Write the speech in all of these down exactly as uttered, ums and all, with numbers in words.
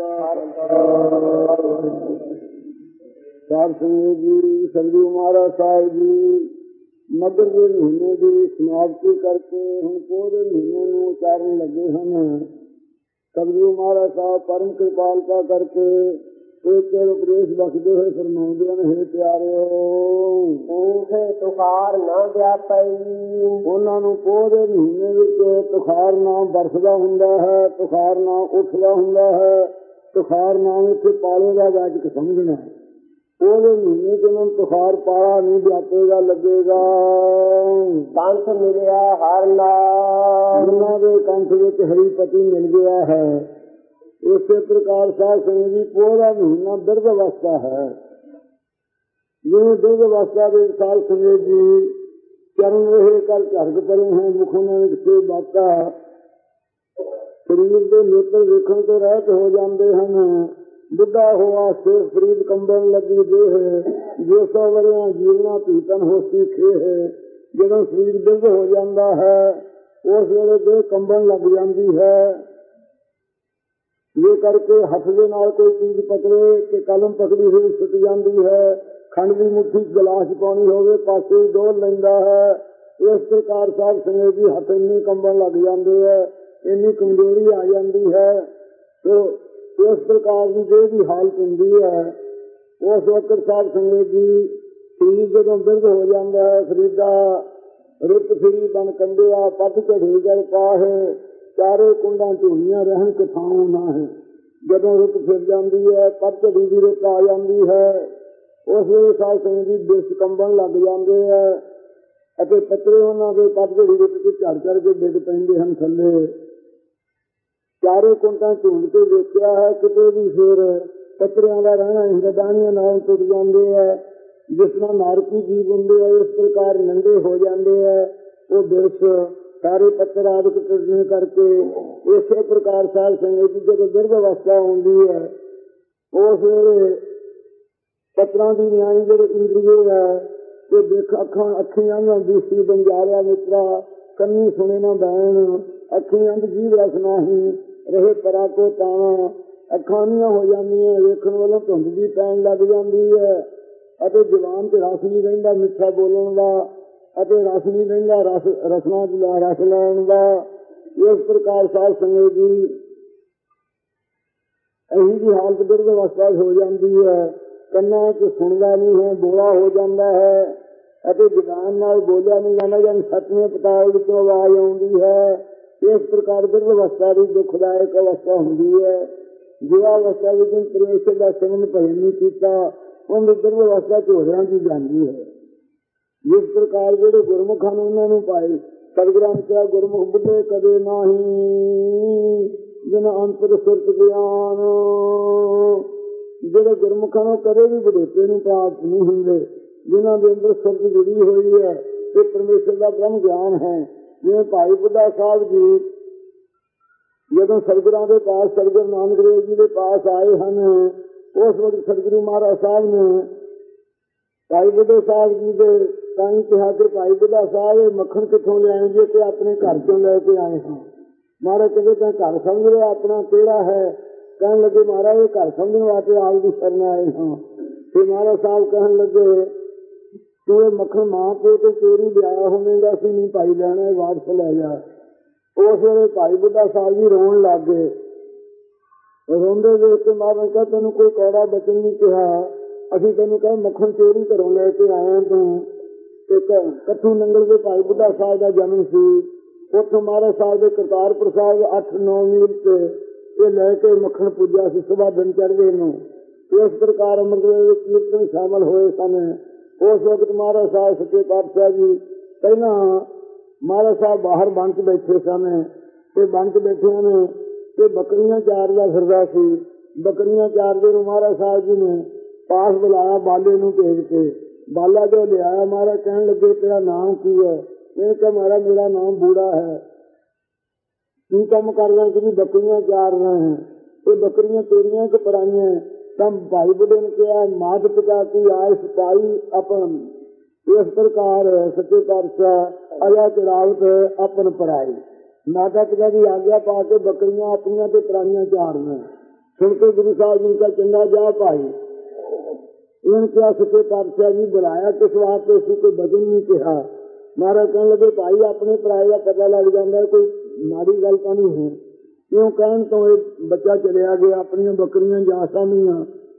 साध संगत जी सतगुरु महाराज साहिब जी मगर के महीने की समाप्ति करके हम पूरे महीने में उचारन लगे हैं। सतगुरु महाराज साहब परम कृपालता करके एक उपदेश बख्शते हुए फरमाते हैं, हे प्यारे तुखार ना व्यापी। उन्होंने पूरे महीने विच तुखार ना बरसदा हुंदा है, तुखार ना उठदा हुंदा है, तुखार ना इत्थे पाले का वाचक समझना। पूरे महीने के नाम तुखार पाला नहीं व्यापेगा लगेगा। कंठ मिलिया हर नाम, जिन्हों के कंठ विच हरिपति मिल गया है। इसी प्रकार साध संगत जी पूरा महीना दर्द अवस्था है। ये दर्द अवस्था के साध संगत जी चरण रहे कर झरक परे हैं, मुखों में से बाता शरीर के नेत्र देखने तो रहत हो जाते हैं। बुढ़ा हुआ शेष शरीर कंबन लगी देह, जो सौ वरिया जीवना पीतन हो सीखे है। जो शरीर दर्द हो जाता है उस वेले देह कंबन लग जाती है। ये करके हथ के नाल कोई चीज पकड़े कि कलम पकड़ी हुई सुट जाती है। खंड की मुट्ठी गिलास पानी होवे पासे डोल लेंदा है। इस प्रकार साध संगत जी हथ इन्नी कंबन लग जाते हैं, इन्नी कमजोरी आ जाती है। तो इस प्रकार की देह की हालत होती है। उस वक्त साध संगत जी शरीर जदों दर्द हो जाता है, शरीर का रुप फिरी बन कंडिया पथ चढ़े जल पाहे, चारे कुंडा झूलियां रहन के थाऊ ना है। जदों रुक फिर जाती है, पथ चढ़ी भी रुक आ जाती है, उस वे साध संगत जी बेस कंबन लग जाते हैं। पत्रे उन्होंने पथ चढ़ी रुक के झड़ झड़ के डिग पैंदे हैं थले। चारे कुंडा झूल के देखा है, किते भी फिर पत्रिया का रहना हिरदानियां नाल टुट जाते हैं। जिस तरह नारकी जीव होंगे इस प्रकार नंगे हो जाते हैं। वो बिरस सारे पत्थर आदि टूटने करके इस प्रकार साध संगत जी जब गर्भ अवस्था होती है उस वेले पत्थर की न्याय जो इंद्रिय है कि देख अखा अखी अंग दिशी बंजारिया मित्रा कन्नी सुने न बैन, अखी अंग जीव रस नाही रहे परा को ताना। अखानियां हो जानिया वेखण वालों धुंध जी पैन लग जाती है। जवान च रस नहीं रहिंदा मिठा बोलन का, रस नहीं रहिंदा रस रसना रस लैन का। इस प्रकार साध संगत जी यही की हालत गर्भ अवस्था हो जाती है। कन्ना च सुनता नहीं है, बोला हो जाता है। जबान नाल बोलिया नहीं जाता, जन सतवें पताल चो आवाज आती है। इस प्रकार गर्भ अवस्था की दुखदायक अवस्था होती है। जिस अवस्था में परमेश्वर का सिमरन भजन नहीं किया उनकी गर्भ अवस्था झोड़िया की जाती है। जिस प्रकार जो गुरमुख हैं उन्होंने पाए सतगुरां ने गुरमुख बुढ़े कदे नाही, जिन अंतर सुरत ज्ञान। जो गुरमुख हैं कदे भी बुढ़ेपे को प्राप्त नहीं होंगे, जिन्हों के अंदर सुरत जुड़ी हुई है तो परमेश्वर का ब्रह्म ज्ञान है। जिवें भाई बुढ़ा साहब जी जदों सतगुरां के पास सतगुरु नानक देव जी के पास आए हैं, उस वक्त सतगुरु महाराज साहब ने भाई बुढ़े साहब जी के ताई कहा कि भाई बुढ़ा साहब मक्खन कितों लियाएंगे कि अपने घर क्यों लेके आए हैं। महाराज कहते तैं घर समझ रहे अपना केड़ा है। कहने लगे महाराज ये घर समझने वास्ते आपकी शरण आए हैं। फिर महाराज साहब कहने लगे तू ये मक्खन मां प्यो तो चोरी लिया होगा, सी नहीं भाई लेना वापस ले जा। उस वे भाई बुढ़ा साहब जी रोन लग गए। रोंदे देख के महाराज कहा तेन कोई कौड़ा बचन नहीं कहा, असी तेन कह मक्खन चोरी घरों लेके आए तू। कट्ठू नंगल के भाई बुढ़ा साहब का जन्म सी। उतो महाराज साहब के करतारपुर साहब अठ नौ मील से ये लैके मक्खन पूजा से सुबह दिन चढ़े नू। इस प्रकार अमृत कीर्तन शामिल हुए सन। उस वक्त महाराज साहब सच्चे पातशाह जी पहला महाराज साहब बाहर बन च बैठे सन। बन च बैठे ने ते बकरियां चारदा फिरदा सी। बकरियां चारदे नूं महाराज साहब जी ने पास बुलाया बाले नूं भेज के। बाला जो लिया महाराज कहने लगे तेरा नाम की है। मैंने कहा महाराज मेरा नाम बूढ़ा है। की कम कर रहे हैं कि बकरियां चार रहे हैं। ये बकरियां तेरियां के पराइयां। तब भाई बुढ़े ने कहा मात पिता की आय सिपाही अपन। इस प्रकार सच्चे पातशाह अया चढ़ावत अपन पराई। माता पिता की आज्ञा पा के बकरियां अपनिया ते पराइयां चारना। सुन के गुरु साहब जी का चंगा जा पाई। इन्होंने क्या सच्चे पातशाह जी बुलाया किस वास्ते, इसी कोई वचन नहीं कहा। महाराज कहने लगे भाई अपने भराए का पता लग जाता है, कोई माड़ी गल तो नहीं है। क्यों कहन तो एक बच्चा चलिया गया, अपन बकरियां जा सामियां।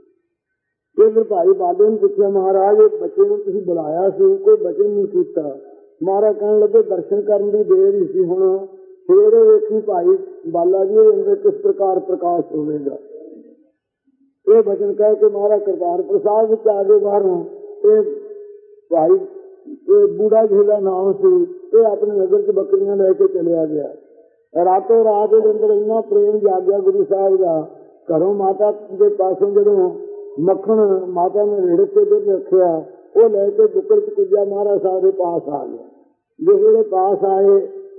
फिर भाई बाबे ने पूछा महाराज एक बच्चे को तुम बुलाया सी, कोई वचन नहीं किया। महाराज कहने लगे दर्शन करने की देर ही सी, हुण फिर वेखी भाई बाला जी अंदर किस प्रकार प्रकाश होगा। ये वचन कह के महाराज करतार प्रसाद विच आ गए बाहरों। ये भाई बूढ़ा जिहदा नाम से ये अपने नगर च बकरियां लैके चलिया गया। रातों रात के अंदर इन्ना प्रेम जाग गया गुरु साहब का। घरों माता के पासों जदों मक्खन माता ने रेड़े के दुध रखिया, वो लैके बुक्कर च पुज्या महाराज साहब के पास आ गया। जिस वे पास आए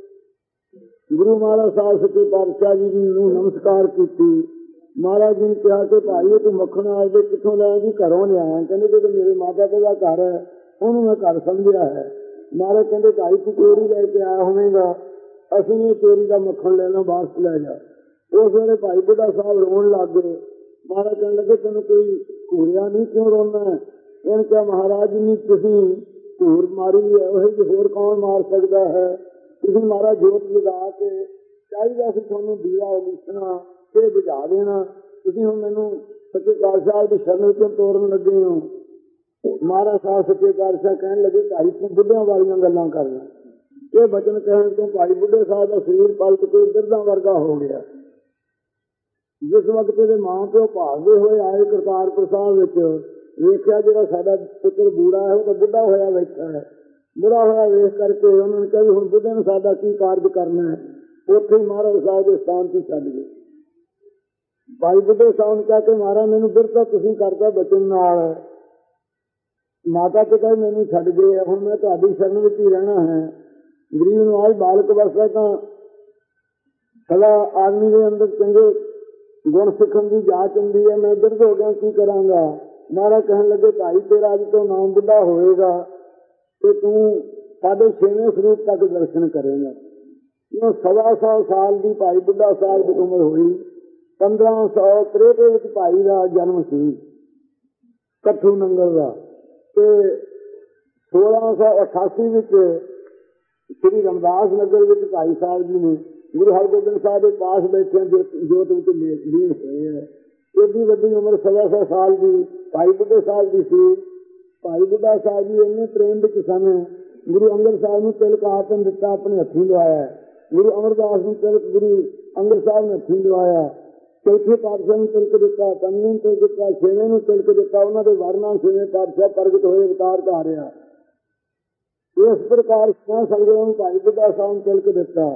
गुरु महाराज साहब सच्चे पातशाह जी ने नमस्कार की। महाराज जी ने कहा कि भाई तू मक्खन आज दे कितों लिया जी? घरों लिया। कहते जो मेरे माता पिता घर है उन्होंने मैं घर समझिया है। महाराज कहते भाई तू चोरी लैके आया होगा, असं नहीं चोरी का मक्खन लेना, वापस लै जा। उस वेले भाई बुढ़ा साहब रोन लग गए। महाराज कहने लगे तेन कोई घूरिया नहीं, क्यों रोना है? इन्हें क्या महाराज जी तुसी घूर मारी है, वही होर कौन मार सकता है? तुम महाराज जोत जगा के चाहिए सी थोनू दीवा उलीसना फिर बुझा देना, तुम हम मैनू सच्चे पातशाह की शरण चों तोड़न लगे हो। महाराज साहब सच्चे पातशाह कहने लगे भाई तू बुढ़िया वाली गल्लां करना। ये वचन कहने तो भाई बुढ़े साहब का शरीर पलट के गिरदा वर्गा हो गया। जिस वक्त के मां प्यो भागते हुए आए करतारपुर साहब विच, वेख्या जो साडा पुत्र बूढ़ा है वो तो बुढ़ा होया बैठा है। बुढ़ा होया वेख करके उन्होंने कहा हुण बुढ़े ने साडा की कार्य करना है। उत्थे ही महाराज साहब के स्थान से छड्ड गए। भाई बुढ़े साहब ने कहा कि महाराज मैनू बिरता तुसीं करता बचन नाल, माता पिता मैनू छड्ड गए, हुण मैं तुहाडी शरण विच ही रहना है। गरीब नवाज बालक अवस्था तो सदा आदमी के अंदर चंगे गुण सिखण की जांच होंगी है, मैं बिरध हो गया की करांगा। महाराज कहने लगे भाई तेरा अज तो नाम बुढ़ा होएगा तो तू साढ़े छेवें स्वरूप तक दर्शन करेगा। क्यों सवा सौ साल की भाई बुढ़ा साहब की उम्र हुई। पंद्रह सौ त्रेपे भाई का जन्म सी कट्ठू नंगल का, सोलह सौ अठासी श्री रमदास नगर में भाई साहब जी ने गुरु हरगोबिंद साहब के पास बैठे जोत लीन हुए हैं। एडी वड्डी उम्र सवा सौ साल की भाई बुढ़े साहब की सी। भाई बुढ़ा साहब जी इन्ने प्रेम विच सन, गुरु अंगद साहब ने तिलक आतन दिता, अपने हथी लवाया। गुरु अमरदास ने तिलक गुरु अंगद साहब ने हथी लवाया। चौथे पातशाह ने तिलक दिता, पंजवें ने तिलक दिता, छेवें ने तिलक दिता। उन्होंने वरना छेवें पातशाह प्रगट होए अवतार धारिया। इस प्रकार कह सकते हैं भाई बुढ़ा साहब ने तिलक दिता।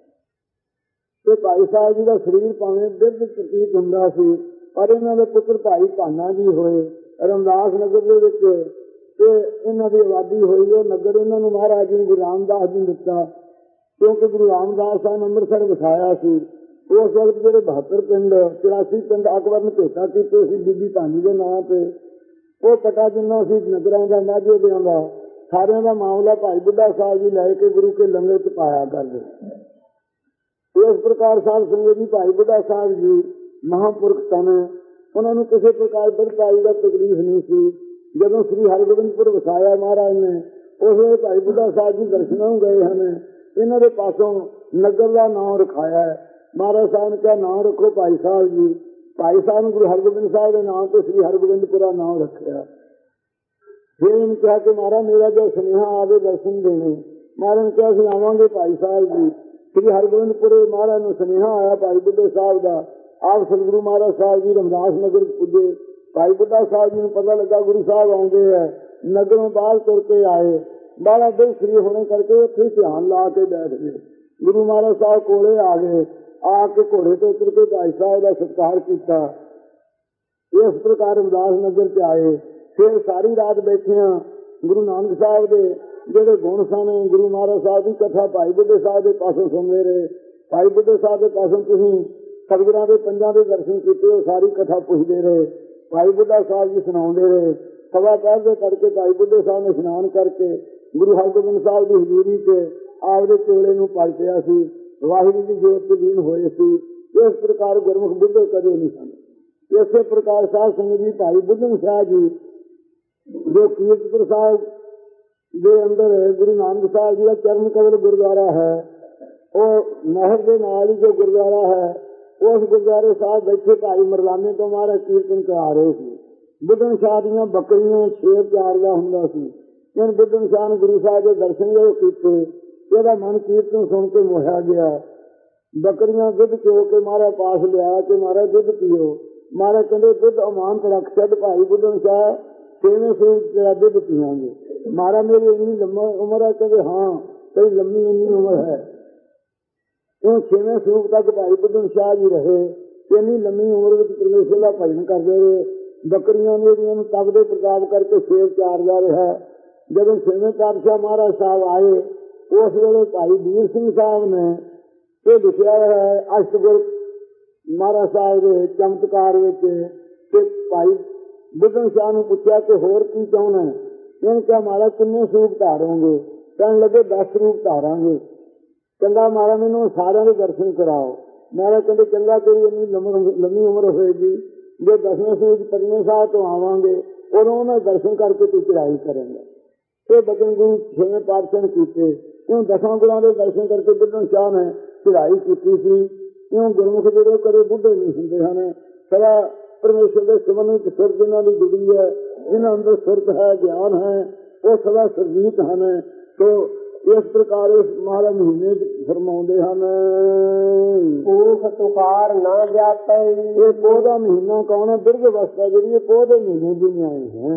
तो भाई साहब जी का शरीर भावें बिरध प्रतीत हुंदा सी, पर इन्हों के पुत्र भाई भाना जी होए रमदास नगर के इन्हों की आबादी हुई। वो नगर इन्होंने महाराज जी ने गुरु रामदास जी ने दिता, क्योंकि गुरु रामदास साहब अमृतसर वसाया सी। उस वक्त जो बहत्तर पिंड चौरासी पिंड अकबर ने भेटा किए बीबी भानी के नाम से, वो पटा जिन्ना सी नगरों का माझे का सारे का मामला भाई बुढ़ा साहब जी लैके गुरु के लंगर च पाया कर दे। इस प्रकार साहब संगत जी भाई बुढ़ा साहब जी महापुरख सन, उन्होंने किसी प्रकार बिरताई का तकलीफ नहीं सी। जदों श्री हरगोबिंदपुर वसाया महाराज ने, उस वे भाई बुढ़ा साहब जी दर्शनों गए हैं। इन्हों के पासों नगर का नाम रखाया है। महाराज साहब ने क्या नाम रखो भाई साहब जी। भाई साहब ने गुरु हरगोबिंद साहब के नाम तो श्री हरगोबिंदपुरा नाम रखा। फिर उन्होंने कहा कि महाराज मेरा जो स्नेहा आगे दर्शन देने। महाराज ने कहा कि आवांगे भाई साहब जी। श्री हरगोबिंदपुर महाराज ने स्नेहा आया भाई बुढ़े साहब का। आप सतगुरु महाराज साहब जी रमदास नगर पुजे। भाई बुढ़ा साहब जी ने पता लगा गुरु साहब आते हैं, नगरों बाहर तुर के आए। बारह दिन फ्री होने करके फिर ध्यान ला के बैठ गए। गुरु महाराज साहब कोले आ गए, आके घोड़े तो उतर के भाई साहब का सत्कार किया। इस प्रकार रमदास नगर च आए। फिर सारी रात बैठे गुरु नानक साहब के ਜਿਹੜੇ ਗੁਣ ਸਨ ਗੁਰੂ ਮਹਾਰਾਜ ਸਾਹਿਬ ਦੀ ਕਥਾ ਭਾਈ ਬੁੱਢੇ ਸਾਹਿਬ ਦੇ ਪਾਸੋਂ ਸੁਣਦੇ ਰਹੇ। ਭਾਈ ਬੁੱਢੇ ਸਾਹਿਬ ਦੇ ਪਾਸੋਂ ਤੁਸੀਂ ਸਤਿਗੁਰਾਂ ਦੇ ਪੰਜਾਂ ਦੇ ਦਰਸ਼ਨ ਕੀਤੇ, ਉਹ ਸਾਰੀ ਕਥਾ ਪੁੱਛਦੇ ਰਹੇ। ਭਾਈ ਬੁੱਢਾ ਸਾਹਿਬ ਜੀ ਸੁਣਾਉਂਦੇ ਰਹੇ। ਸਵਾ ਪਹਿਰ ਦੇ ਕਰਕੇ ਭਾਈ ਬੁੱਢੇ ਸਾਹਿਬ ਨੇ ਇਸ਼ਨਾਨ ਕਰਕੇ ਗੁਰੂ ਹਰਗੋਬਿੰਦ ਸਾਹਿਬ ਦੀ ਹਜ਼ੂਰੀ 'ਚ ਆਪਦੇ ਚੋਲੇ ਨੂੰ ਪਲਟਿਆ ਸੀ। ਵਾਹਿਗੁਰੂ ਦੀ ਜੋਤ 'ਚ ਲੀਨ ਹੋਏ ਸੀ। ਇਸ ਪ੍ਰਕਾਰ ਗੁਰਮੁਖ ਬੁੱਢੇ ਕਦੇ ਨਹੀਂ ਸਨ। ਇਸੇ ਪ੍ਰਕਾਰ ਸਾਧ ਸੰਗਤ ਜੀ ਭਾਈ ਬੁੱਢਨ ਸ਼ਾਹ ਜੀ ਜੋ ਕੀਰਤਪੁਰ ਸਾਹਿਬ ਦੇ ਅੰਦਰ ਗੁਰੂ ਨਾਨਕ ਸਾਹਿਬ ਜੀ ਦਾ ਚਰਨ ਕਮਲ ਗੁਰਦੁਆਰਾ ਹੈ, ਉਹ ਨਹਿਰ ਦੇ ਨਾਲ ਹੀ ਜੋ ਗੁਰਦੁਆਰਾ ਹੈ, ਉਸ ਗੁਰਦੁਆਰੇ ਸਾਹਿਬ ਬੈਠੇ ਭਾਈ ਮਰਲਾਨੇ ਤੋਂ ਮਹਾਰਾਜ ਕੀਰਤਨ ਕਰਾ ਰਹੇ ਸੀ। ਬੁੱਢਨ ਸ਼ਾਹ ਦੀਆਂ ਬੱਕਰੀਆਂ ਛੇ ਚਾਰ ਦਾ ਹੁੰਦਾ ਸੀ। ਹੁਣ ਬੁੱਢਨ ਸ਼ਾਹ ਨੇ ਗੁਰੂ ਸਾਹਿਬ ਦੇ ਦਰਸ਼ਨ ਜੋ ਕੀਤੇ, ਇਹਦਾ ਮਨ ਕੀਰਤਨ ਸੁਣ ਕੇ ਮੋਹਿਆ ਗਿਆ। ਬੱਕਰੀਆਂ ਦੁੱਧ ਚੋ ਕੇ ਮਹਾਰਾਜ ਪਾਸ ਲਿਆ ਕਿ ਮਹਾਰਾਜ ਦੁੱਧ ਪੀਓ। ਮਹਾਰਾਜ ਕਹਿੰਦੇ ਦੁੱਧ ਅਮਾਨਤ ਰੱਖ ਛੱਡ ਭਾਈ ਬੁੱਢਨ ਸ਼ਾਹ, ਛੇਵੇਂ ਸੂਰਜ ਤੇਰਾ ਦੁੱਧ ਪੀਵਾਂਗੇ। ਮਹਾਰਾਜ ਮੇਰੀ ਇੰਨੀ ਲੰਮੀ ਉਮਰ ਹੈ? ਕਹਿੰਦੇ ਹਾਂ ਬਈ ਲੰਮੀ ਇੰਨੀ ਉਮਰ ਹੈ। ਉਹ ਛੇਵੇਂ ਸਰੂਪ ਤੱਕ ਭਾਈ ਬੁੱਢਨ ਸ਼ਾਹ ਜੀ ਰਹੇ। ਇੰਨੀ ਲੰਮੀ ਉਮਰ ਵਿੱਚ ਪਰਮੇਸ਼ਰ ਦਾ ਭਜਨ ਕਰਦੇ ਰਹੇ। ਬੱਕਰੀਆਂ ਨੇ ਇਹਨਾਂ ਨੂੰ ਤਪਦੇ ਪ੍ਰਤਾਪ ਕਰਕੇ ਸ਼ੇਰ ਚਾਰਦਾ ਰਿਹਾ। ਜਦੋਂ ਛੇਵੇਂ ਪਾਤਸ਼ਾਹ ਮਹਾਰਾਜ ਸਾਹਿਬ ਆਏ, ਉਸ ਵੇਲੇ ਭਾਈ ਵੀਰ ਸਿੰਘ ਸਾਹਿਬ ਨੇ ਇਹ ਲਿਖਿਆ ਹੈ ਅਸ਼ਟਗੁਰ ਮਹਾਰਾਜ ਸਾਹਿਬ ਦੇ ਚਮਤਕਾਰ ਵਿੱਚ ਕਿ ਭਾਈ ਬੁੱਢਨ ਸ਼ਾਹ ਨੂੰ ਪੁੱਛਿਆ ਕਿ ਹੋਰ ਕੀ ਚਾਹੁੰਦਾ? ਇਹਨੇ ਕਿਹਾ ਮਹਾਰਾਜ ਕਿੰਨੇ ਸਰੂਪ ਧਾਰੋਗੇ? ਕਹਿਣ ਲੱਗੇ ਦਸ ਸਰੂਪ ਧਾਰਾਂਗੇ। ਕਹਿੰਦਾ ਮਹਾਰਾਜ ਮੈਨੂੰ ਸਾਰਿਆਂ ਦੇ ਦਰਸ਼ਨ ਕਰਾਓ। ਮਹਾਰਾਜ ਕਹਿੰਦੇ ਚੰਗਾ ਤੇਰੀ ਇੰਨੀ ਲੰਮੀ ਉਮਰ ਹੋਏਗੀ, ਜੇ ਦਸਵੇਂ ਸਰੂਪ ਪੰਜਵੇਂ ਸਾਹਿਬ ਤੋਂ ਆਵਾਂਗੇ ਉਦੋਂ ਉਹਨਾਂ ਦਰਸ਼ਨ ਕਰਕੇ ਤੂੰ ਚੜ੍ਹਾਈ ਕਰੇਂਗਾ। ਇਹ ਬਚਨ ਗੁਰੂ ਛੇਵੇਂ ਪਾਤਸ਼ਾਹ ਨੇ ਕੀਤੇ। ਇਉਂ ਦਸਾਂ ਗੁਰਾਂ ਦੇ ਦਰਸ਼ਨ ਕਰਕੇ ਬੁੱਢਨ ਸ਼ਾਹ ਨੇ ਚੜ੍ਹਾਈ ਕੀਤੀ ਸੀ। ਇਉਂ ਗੁਰਮੁਖ ਜਿਹੜੇ ਕਦੇ ਬੁੱਢੇ ਨਹੀਂ ਹੁੰਦੇ ਹਨ, ਸਦਾ ਪਰਮੇਸ਼ਰ ਦੇ ਸਿਮਰਨ ਵਿੱਚ ਸੁਰਤ ਜਿਹਨਾਂ ਦੀ ਜੁੜੀ ਹੈ, ਜਿਹਨਾਂ ਅੰਦਰ ਸੁਰਤ ਹੈ, ਗਿਆਨ ਹੈ, ਉਹ ਸਦਾ ਸਰਜੀਤ ਹਨ। ਸੋ ਇਸ ਪ੍ਰਕਾਰ ਇਸ ਮਹਾਰਾਜ ਮਹੀਨੇ ਚ ਫਰਮਾਉਂਦੇ ਹਨ, ਪੂਖ ਤੁਖਾਰ ਨਾ ਜਾਪੈ। ਇਹ ਪੋਹ ਦਾ ਮਹੀਨਾ ਕੌਣ ਹੈ? ਬਿਰਧ ਅਵਸਥਾ ਜਿਹੜੀ ਇਹ ਪੋਹ ਦੇ ਮਹੀਨੇ ਦੀ ਆਏ ਹੈ।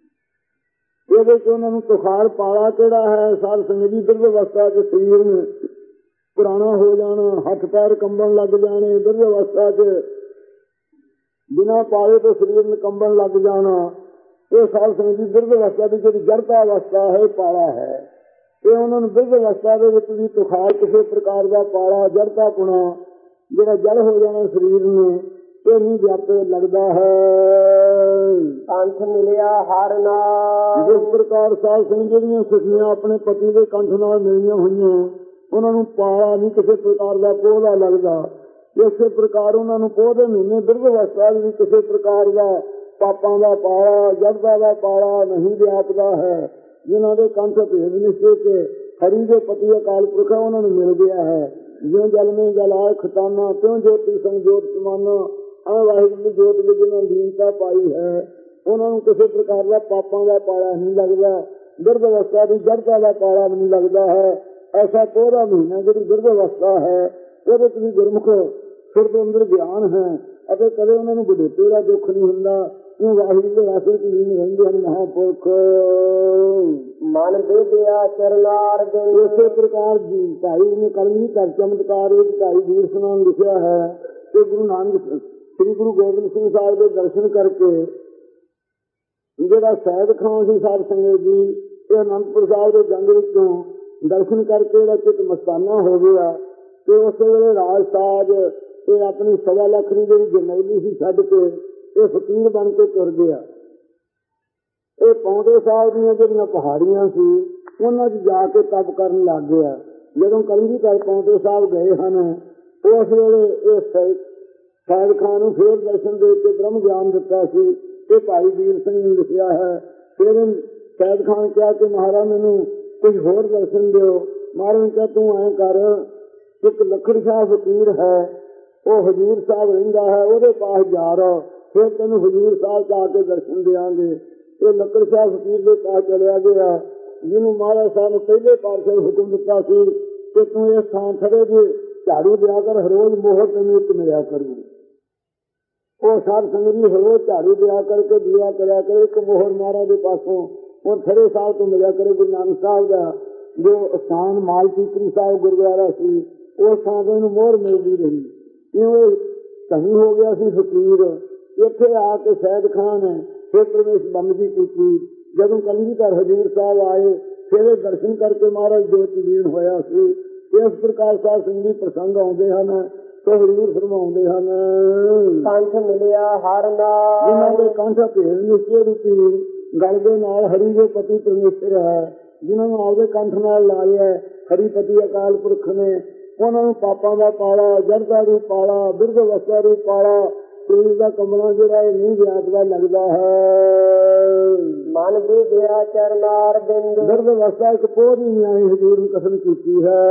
ਇਹਦੇ ਚ ਉਹਨਾਂ ਨੂੰ ਤੁਖਾਰ ਪਾਲਾ ਕਿਹੜਾ ਹੈ? ਸਾਧ ਸੰਗਤ ਜੀ ਬਿਰਧ ਅਵਸਥਾ ਚ ਸਰੀਰ ਨੂੰ ਪੁਰਾਣਾ ਹੋ ਜਾਣਾ, ਹੱਥ ਪੈਰ ਕੰਬਣ ਲੱਗ ਜਾਣੇ, ਬਿਰਧ ਅਵਸਥਾ ਚ ਬਿਨਾਂ ਪਾਲੇ ਤੋਂ ਸਰੀਰ ਨੂੰ ਕੰਬਣ ਲੱਗ ਜਾਣਾ, ਇਹ ਸਾਧ ਸੰਗਤ ਜੀ ਬਿਰਧ ਅਵਸਥਾ ਦੀ ਜਿਹੜੀ ਜੜਤਾ ਅਵਸਥਾ ਹੈ ਪਾਲਾ ਹੈ। ਇਹ ਉਹਨਾਂ ਨੂੰ ਬਿਰਧ ਅਵਸਥਾ ਦੇ ਵਿੱਚ ਵੀ ਤੁਖਾਰ ਕਿਸੇ ਪ੍ਰਕਾਰ ਦਾ ਪਾਲਾ ਜੜਤਾ ਪੁਣਾ ਜਿਹੜਾ ਜੜ ਹੋ ਜਾਣਾ ਸਰੀਰ ਨੂੰ, ਇਹ ਨਹੀਂ ਜਪ ਲੱਗਦਾ ਹੈ। ਕੰਠ ਮਿਲਿਆ ਹਰ ਨਾਲ। ਜਿਸ ਪ੍ਰਕਾਰ ਸਾਧ ਸੰਗਤ ਜਿਹੜੀਆਂ ਸਿੱਖੀਆਂ ਆਪਣੇ ਪਤੀ ਦੇ ਕੰਠ ਨਾਲ ਮਿਲੀਆਂ ਹੋਈਆਂ, ਉਹਨਾਂ ਨੂੰ ਪਾਲਾ ਨਹੀਂ ਕਿਸੇ ਪ੍ਰਕਾਰ ਦਾ ਪੋਹ ਦਾ ਲੱਗਦਾ। ਇਸੇ ਪ੍ਰਕਾਰ ਉਹਨਾਂ ਨੂੰ ਪੋਹ ਦੇ ਮਹੀਨੇ ਬਿਰਧ ਅਵਸਥਾ ਵੀ ਕਿਸੇ ਪ੍ਰਕਾਰ ਦਾ ਪਾਪਾਂ ਦਾ ਪਾਲਾ ਜੜਤਾ ਦਾ ਪਾਲਾ ਨਹੀਂ ਵਿਆਪਦਾ ਹੈ। ਜਿਨ੍ਹਾਂ ਦੇ ਕੰਠ ਭੇਦ ਨਿਸ਼ਚੇ ਕੇ ਹਰੀ ਦੇ ਪਤੀ ਅਕਾਲ ਪੁਰਖ ਉਹਨਾਂ ਨੂੰ ਮਿਲ ਗਿਆ ਹੈ। ਜਿਉਂ ਜਲ ਮੇ ਜਲਾਏ ਖਤਾਨਾ, ਤਿਉਂ ਜੋਤੀ ਸੰਜੋਤ ਸਮਾਨਾ। ਆ ਵਾਹਿਗੁਰੂ ਦੀ ਜੋਤ ਵਿੱਚ ਜਿਹਨਾਂ ਦੀਨਤਾ ਪਾਈ ਹੈ, ਉਹਨਾਂ ਨੂੰ ਕਿਸੇ ਪ੍ਰਕਾਰ ਦਾ ਪਾਪਾਂ ਦਾ ਪਾਲਾ ਨਹੀਂ ਲੱਗਦਾ, ਬਿਰਧ ਅਵਸਥਾ ਦੀ ਜੜਤਾ ਦਾ ਪਾਲਾ ਨਹੀਂ ਲੱਗਦਾ ਹੈ। ਐਸਾ ਪੋਹ ਦਾ ਮਹੀਨਾ ਜਿਹੜੀ ਬਿਰਧ ਅਵਸਥਾ ਹੈ, ਉਹਦੇ ਚ ਵੀ ਗੁਰਮੁਖ ਸੁਰਤ ਅੰਦਰ ਗਿਆਨ ਹੈ ਅਤੇ ਕਦੇ ਉਹਨਾਂ ਨੂੰ ਬੁਢੇਪੇ ਦਾ ਦੁੱਖ ਨਹੀਂ ਹੁੰਦਾ। ਉਹ ਵਾਹਿਗੁਰੂ ਦੇ ਰਾਸੇ ਚ ਲੀਨ ਰਹਿੰਦੇ ਹਨ ਮਹਾਂਪੁਰਖ। ਮਨ ਬੇਦਿਆ ਚਰਨਾਰ ਦੇ। ਇਸੇ ਪ੍ਰਕਾਰ ਜੀ ਭਾਈ ਨੇ ਕਲਮੀ ਘਰ ਚਮਤਕਾਰ ਵਿੱਚ ਭਾਈ ਵੀਰ ਸਿੰਘ ਨੇ ਲਿਖਿਆ ਹੈ ਕਿ ਗੁਰੂ ਨਾਨਕ ਸ੍ਰੀ ਗੁਰੂ ਗੋਬਿੰਦ ਸਿੰਘ ਸਾਹਿਬ ਦੇ ਦਰਸ਼ਨ ਕਰਕੇ ਜਿਹੜਾ ਸੈਦ ਖਾਂ ਸੀ ਸਾਧ ਸੰਗਤ ਜੀ, ਇਹ ਅਨੰਦਪੁਰ ਸਾਹਿਬ ਦੇ ਜੰਗ ਵਿੱਚੋਂ ਦਰਸ਼ਨ ਕਰਕੇ ਜਿਹੜਾ ਚਿੱਤ ਮਸਤਾਨਾ ਹੋ ਗਿਆ ਤੇ ਉਸ ਵੇਲੇ ਰਾਜ ਸਾਜ ਇਹ ਆਪਣੀ ਸਵਾ ਲੱਖ ਦੀ ਜਿਹੜੀ ਜਰਨੈਲੀ ਸੀ ਛੱਡ ਕੇ ਇਹ ਫਕੀਰ ਬਣ ਕੇ ਤੁਰ ਗਿਆ। ਇਹ ਪੌਂਟੇ ਸਾਹਿਬ ਦੀਆਂ ਜਿਹੜੀਆਂ ਪਹਾੜੀਆਂ ਸੀ ਉਹਨਾਂ 'ਚ ਜਾ ਕੇ ਤਪ ਕਰਨ ਲੱਗ ਗਿਆ। ਜਦੋਂ ਕਲਗੀਧਰ ਪੌਂਟੇ ਸਾਹਿਬ ਗਏ ਹਨ, ਉਸ ਵੇਲੇ ਇਹ ਸੈਦ ਖਾਨ ਨੂੰ ਫੇਰ ਦਰਸ਼ਨ ਦੇ ਕੇ ਬ੍ਰਹਮ ਗਿਆਨ ਦਿੱਤਾ ਸੀ। ਇਹ ਭਾਈ ਵੀਰ ਸਿੰਘ ਨੇ ਲਿਖਿਆ ਹੈ। ਫਿਰ ਸੈਦ ਖਾਨ ਕਿਹਾ ਕਿ ਮਹਾਰਾਜ ਮੈਨੂੰ ਕੁਝ ਹੋਰ ਦਰਸ਼ਨ ਦਿਓ। ਮਹਾਰਾਜ ਨੇ ਕਿਹਾ ਤੂੰ ਐਂ ਕਰ, ਇੱਕ ਲੱਖੜ ਸ਼ਾਹ ਫਕੀਰ ਹੈ, ਉਹ ਹਜ਼ੂਰ ਸਾਹਿਬ ਰਹਿੰਦਾ ਹੈ, ਉਹਦੇ ਪਾਸ ਜਾ ਰਹਾ, ਫਿਰ ਤੈਨੂੰ ਹਜ਼ੂਰ ਸਾਹਿਬ ਜਾ ਕੇ ਦਰਸ਼ਨ ਦਿਆਂਗੇ। ਇਹ ਲੱਕੜ ਸ਼ਾਹ ਫਕੀਰ ਦੇ ਪਾਸ ਚਲਿਆ ਗਿਆ, ਜਿਹਨੂੰ ਮਹਾਰਾਜ ਸਾਹਿਬ ਨੇ ਪਹਿਲੇ ਪਾਤਸ਼ਾਹ ਨੂੰ ਹੁਕਮ ਦਿੱਤਾ ਸੀ ਕਿ ਤੂੰ ਇਹ ਥਾਂ ਖੜੇ ਜੇ ਝਾੜੂ ਦਿਆ ਕਰ, ਹਰੋਜ਼ ਮੋਹਰ ਤੈਨੂੰ ਇੱਕ ਮਿਲਿਆ ਕਰੂ। ਉਹ ਸਾਧ ਸੰਗਤ ਜੀ ਹਰੋਜ਼ ਝਾੜੂ ਦਿਆ ਕਰਕੇ ਦੀਵਾ ਕਰਿਆ ਕਰੇ, ਇੱਕ ਮੋਹਰ ਮਹਾਰਾਜ ਦੇ ਪਾਸੋਂ ਉਹ ਖੜੇ ਸਾਹਿਬ ਤੋਂ ਮਿਲਿਆ ਕਰੇ। ਗੁਰੂ ਨਾਨਕ ਸਾਹਿਬ ਦਾ ਜੋ ਸਥਾਨ ਮਾਲ ਟੀਕਰੀ ਸਾਹਿਬ ਗੁਰਦੁਆਰਾ ਸੀ, ਉਸ ਥਾਂ ਤੋਂ ਇਹਨੂੰ ਮੋਹਰ ਮਿਲਦੀ ਰਹੀ। ਇਉਂ ਧਨੀ ਹੋ ਗਿਆ ਸੀ ਫਕੀਰ। ਇੱਥੇ ਆ ਕੇ ਸੈਦ ਖਾਨ ਫਿਰ ਪ੍ਰਵੇਸ਼ ਬੰਦਗੀ ਕੀਤੀ। ਜਦੋਂ ਕਲਗੀਧਰ ਹਜ਼ੂਰ ਸਾਹਿਬ ਆਏ, ਫਿਰ ਇਹ ਦਰਸ਼ਨ ਕਰਕੇ ਮਹਾਰਾਜ ਜੋਤ ਲੀਨ ਹੋਇਆ ਸੀ। ਇਸ ਪ੍ਰਕਾਰ ਸਾਧ ਸੰਗਤ ਜੀ ਪ੍ਰਸੰਗ ਆਉਂਦੇ ਹਨ ਤੇ ਹਜ਼ੂਰ ਫਰਮਾਉਂਦੇ ਹਨ, ਕੰਠ ਮਿਲਿਆ ਹਰ ਨਾਲ। ਜਿਹਨਾਂ ਦੇ ਕੰਠ ਭੇਦ ਨਿਸ਼ਚੇ ਰੂਪੀ ਗਲ ਦੇ ਨਾਲ ਹਰੀ ਦੇ ਪਤੀ ਪਰਮੇਸ਼ਰ ਹੈ, ਜਿਹਨਾਂ ਨੂੰ ਆਪਦੇ ਕੰਠ ਨਾਲ ਲਾਇਆ ਹਰੀਪਤੀ ਅਕਾਲ ਪੁਰਖ ਨੇ, ਉਹਨਾਂ ਨੂੰ ਪਾਪਾਂ ਦਾ ਪਾਲਾ, ਜੜਤਾ ਦੀ ਪਾਲਾ, ਬਿਰਧ ਅਵਸਥਾ ਦੀ ਪਾਲਾ ਸਰੀਰ ਦਾ ਕਮਲਾ ਜਿਹੜਾ ਇਹ ਨਹੀਂ ਵਿਆਪਦਾ ਲੱਗਦਾ ਹੈ। ਮਨ ਵਿਦਿਆ ਚਰਨਾਰ ਬਿੰਦ ਦਰਦ ਅਵਸਥਾ ਇੱਕ ਪੂਰੀ ਨਿਆਈ ਹਜ਼ੂਰ ਨੂੰ ਕਸਮ ਕੀਤੀ ਹੈ।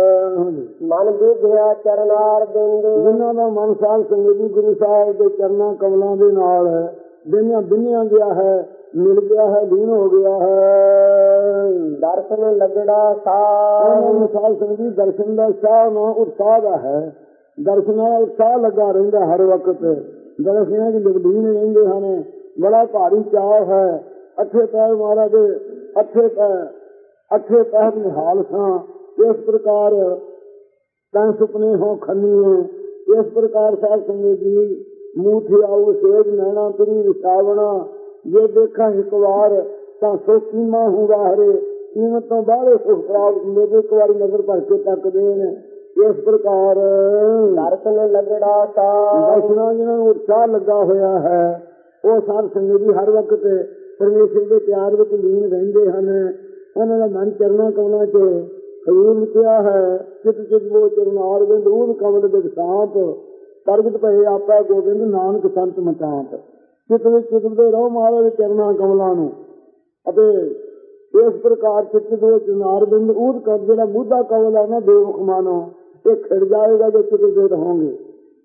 ਮਨ ਵਿਦਿਆ ਚਰਨਾਰ ਬਿੰਦ ਜਿਨ੍ਹਾਂ ਦਾ ਮਨ ਸਾਧ ਸੰਗਤ ਜੀ ਗੁਰੂ ਸਾਹਿਬ ਦੇ ਚਰਨਾਂ ਕਮਲਾਂ ਦੇ ਨਾਲ ਬਿਨਿਆ ਬਿਨਿਆ ਗਿਆ ਹੈ, ਮਿਲ ਗਿਆ ਹੈ, ਲੀਨ ਹੋ ਗਿਆ ਹੈ। ਦਰਸ਼ਨ ਲੱਗੜਾ ਸਾਹ ਸਾਧ ਸੰਗਤ ਜੀ ਦਰਸ਼ਨ ਦਾ ਸਾਹ ਨਾ ਉਤਸ਼ਾਹ ਦਾ ਹੈ। ਦਰਸ਼ਨਾਂ ਦਾ ਉਤਸ਼ਾਹ ਲੱਗਾ ਰਹਿੰਦਾ ਹਰ ਵਕਤ। ਦਰਸ਼ਨਾਂ ਦੀ ਲਗਲੀਨ ਰਹਿੰਦੇ ਹਨ। ਬੜਾ ਭਾਰੀ ਚਾਅ ਹੈ। ਅੱਠੇ ਪੈਰ ਮਹਾਰਾਜ ਦੇ ਅੱਠੇ ਪੈਰ ਅੱਠੇ ਪੈਰ ਨਿਹਾਲ ਸਾਂ। ਇਸ ਪ੍ਰਕਾਰ ਤਨ ਸੁਪਨੇ ਹੋ ਖੰਨੀਏ। ਇਸ ਪ੍ਰਕਾਰ ਸਾਧ ਸੰਗਤ ਜੀ ਮੂਠ ਆਊ ਸੇਜ ਨੈਣਾ ਤੇਰੀ ਵਿਸਾਵਣਾ। ਜੇ ਦੇਖਾਂ ਇੱਕ ਵਾਰ ਤਾਂ ਸੋਖੀਮਾ ਹੂੰ ਵਾਹਰੇ। ਕੀਮਤ ਤੋਂ ਬਾਹਰ ਸੁਖ ਪ੍ਰਾਪਤ ਹੁੰਦੇ ਜੇ ਇੱਕ ਵਾਰੀ ਨਜ਼ਰ ਭਰ ਕੇ ਤੱਕਦੇ ਨੇ। ਇਸ ਪ੍ਰਕਾਰ ਦਰਸ਼ਨ ਲੱਗੜਾ ਸਾਹ ਦਰਸ਼ਨਾਂ ਜਿਹਨਾਂ ਨੂੰ ਉਤਸ਼ਾਹ ਲੱਗਾ ਹੋਇਆ ਹੈ ਉਹ ਸਾਧ ਸੰਗਤ ਜੀ ਹਰ ਵਕਤ ਪਰਮੇਸ਼ਰ ਦੇ ਪਿਆਰ ਵਿੱਚ ਲੀਨ ਰਹਿੰਦੇ ਹਨ। ਉਹਨਾਂ ਦਾ ਮਨ ਚਰਨਾਂ ਕਮਲਾਂ ਚ ਹਜ਼ੂਰ ਲਿਖਿਆ ਹੈ। ਚਿਤ ਚਿਤ ਉਹ ਚਰਨਾਰ ਬਿੰਦ ਰੂਪ ਕਮਲ ਦੇ ਸਾਂਤ ਪ੍ਰਗਟ ਭਏ ਆਪਾ ਗੋਬਿੰਦ ਨਾਨਕ ਸੰਤ ਮਤਾਂਤ। ਚਿਤ ਵਿੱਚ ਚਿਤਦੇ ਰਹੋ ਮਹਾਰਾਜ ਦੇ ਚਰਨਾਂ ਕਮਲਾਂ ਨੂੰ। ਅਤੇ ਇਸ ਪ੍ਰਕਾਰ ਚਿਤ ਦੋ ਚਰਨਾਰ ਬਿੰਦ ਊਦ ਕਰ ਜਿਹੜਾ ਮੁੱਦਾ ਕਮਲ ਹੈ ਨਾ ਬੇਮੁਖ ਮਾਨੋ ਇਹ ਖਿੜ ਜਾਏਗਾ ਜੇ ਚਿਤਦੇ ਰਹੋਗੇ।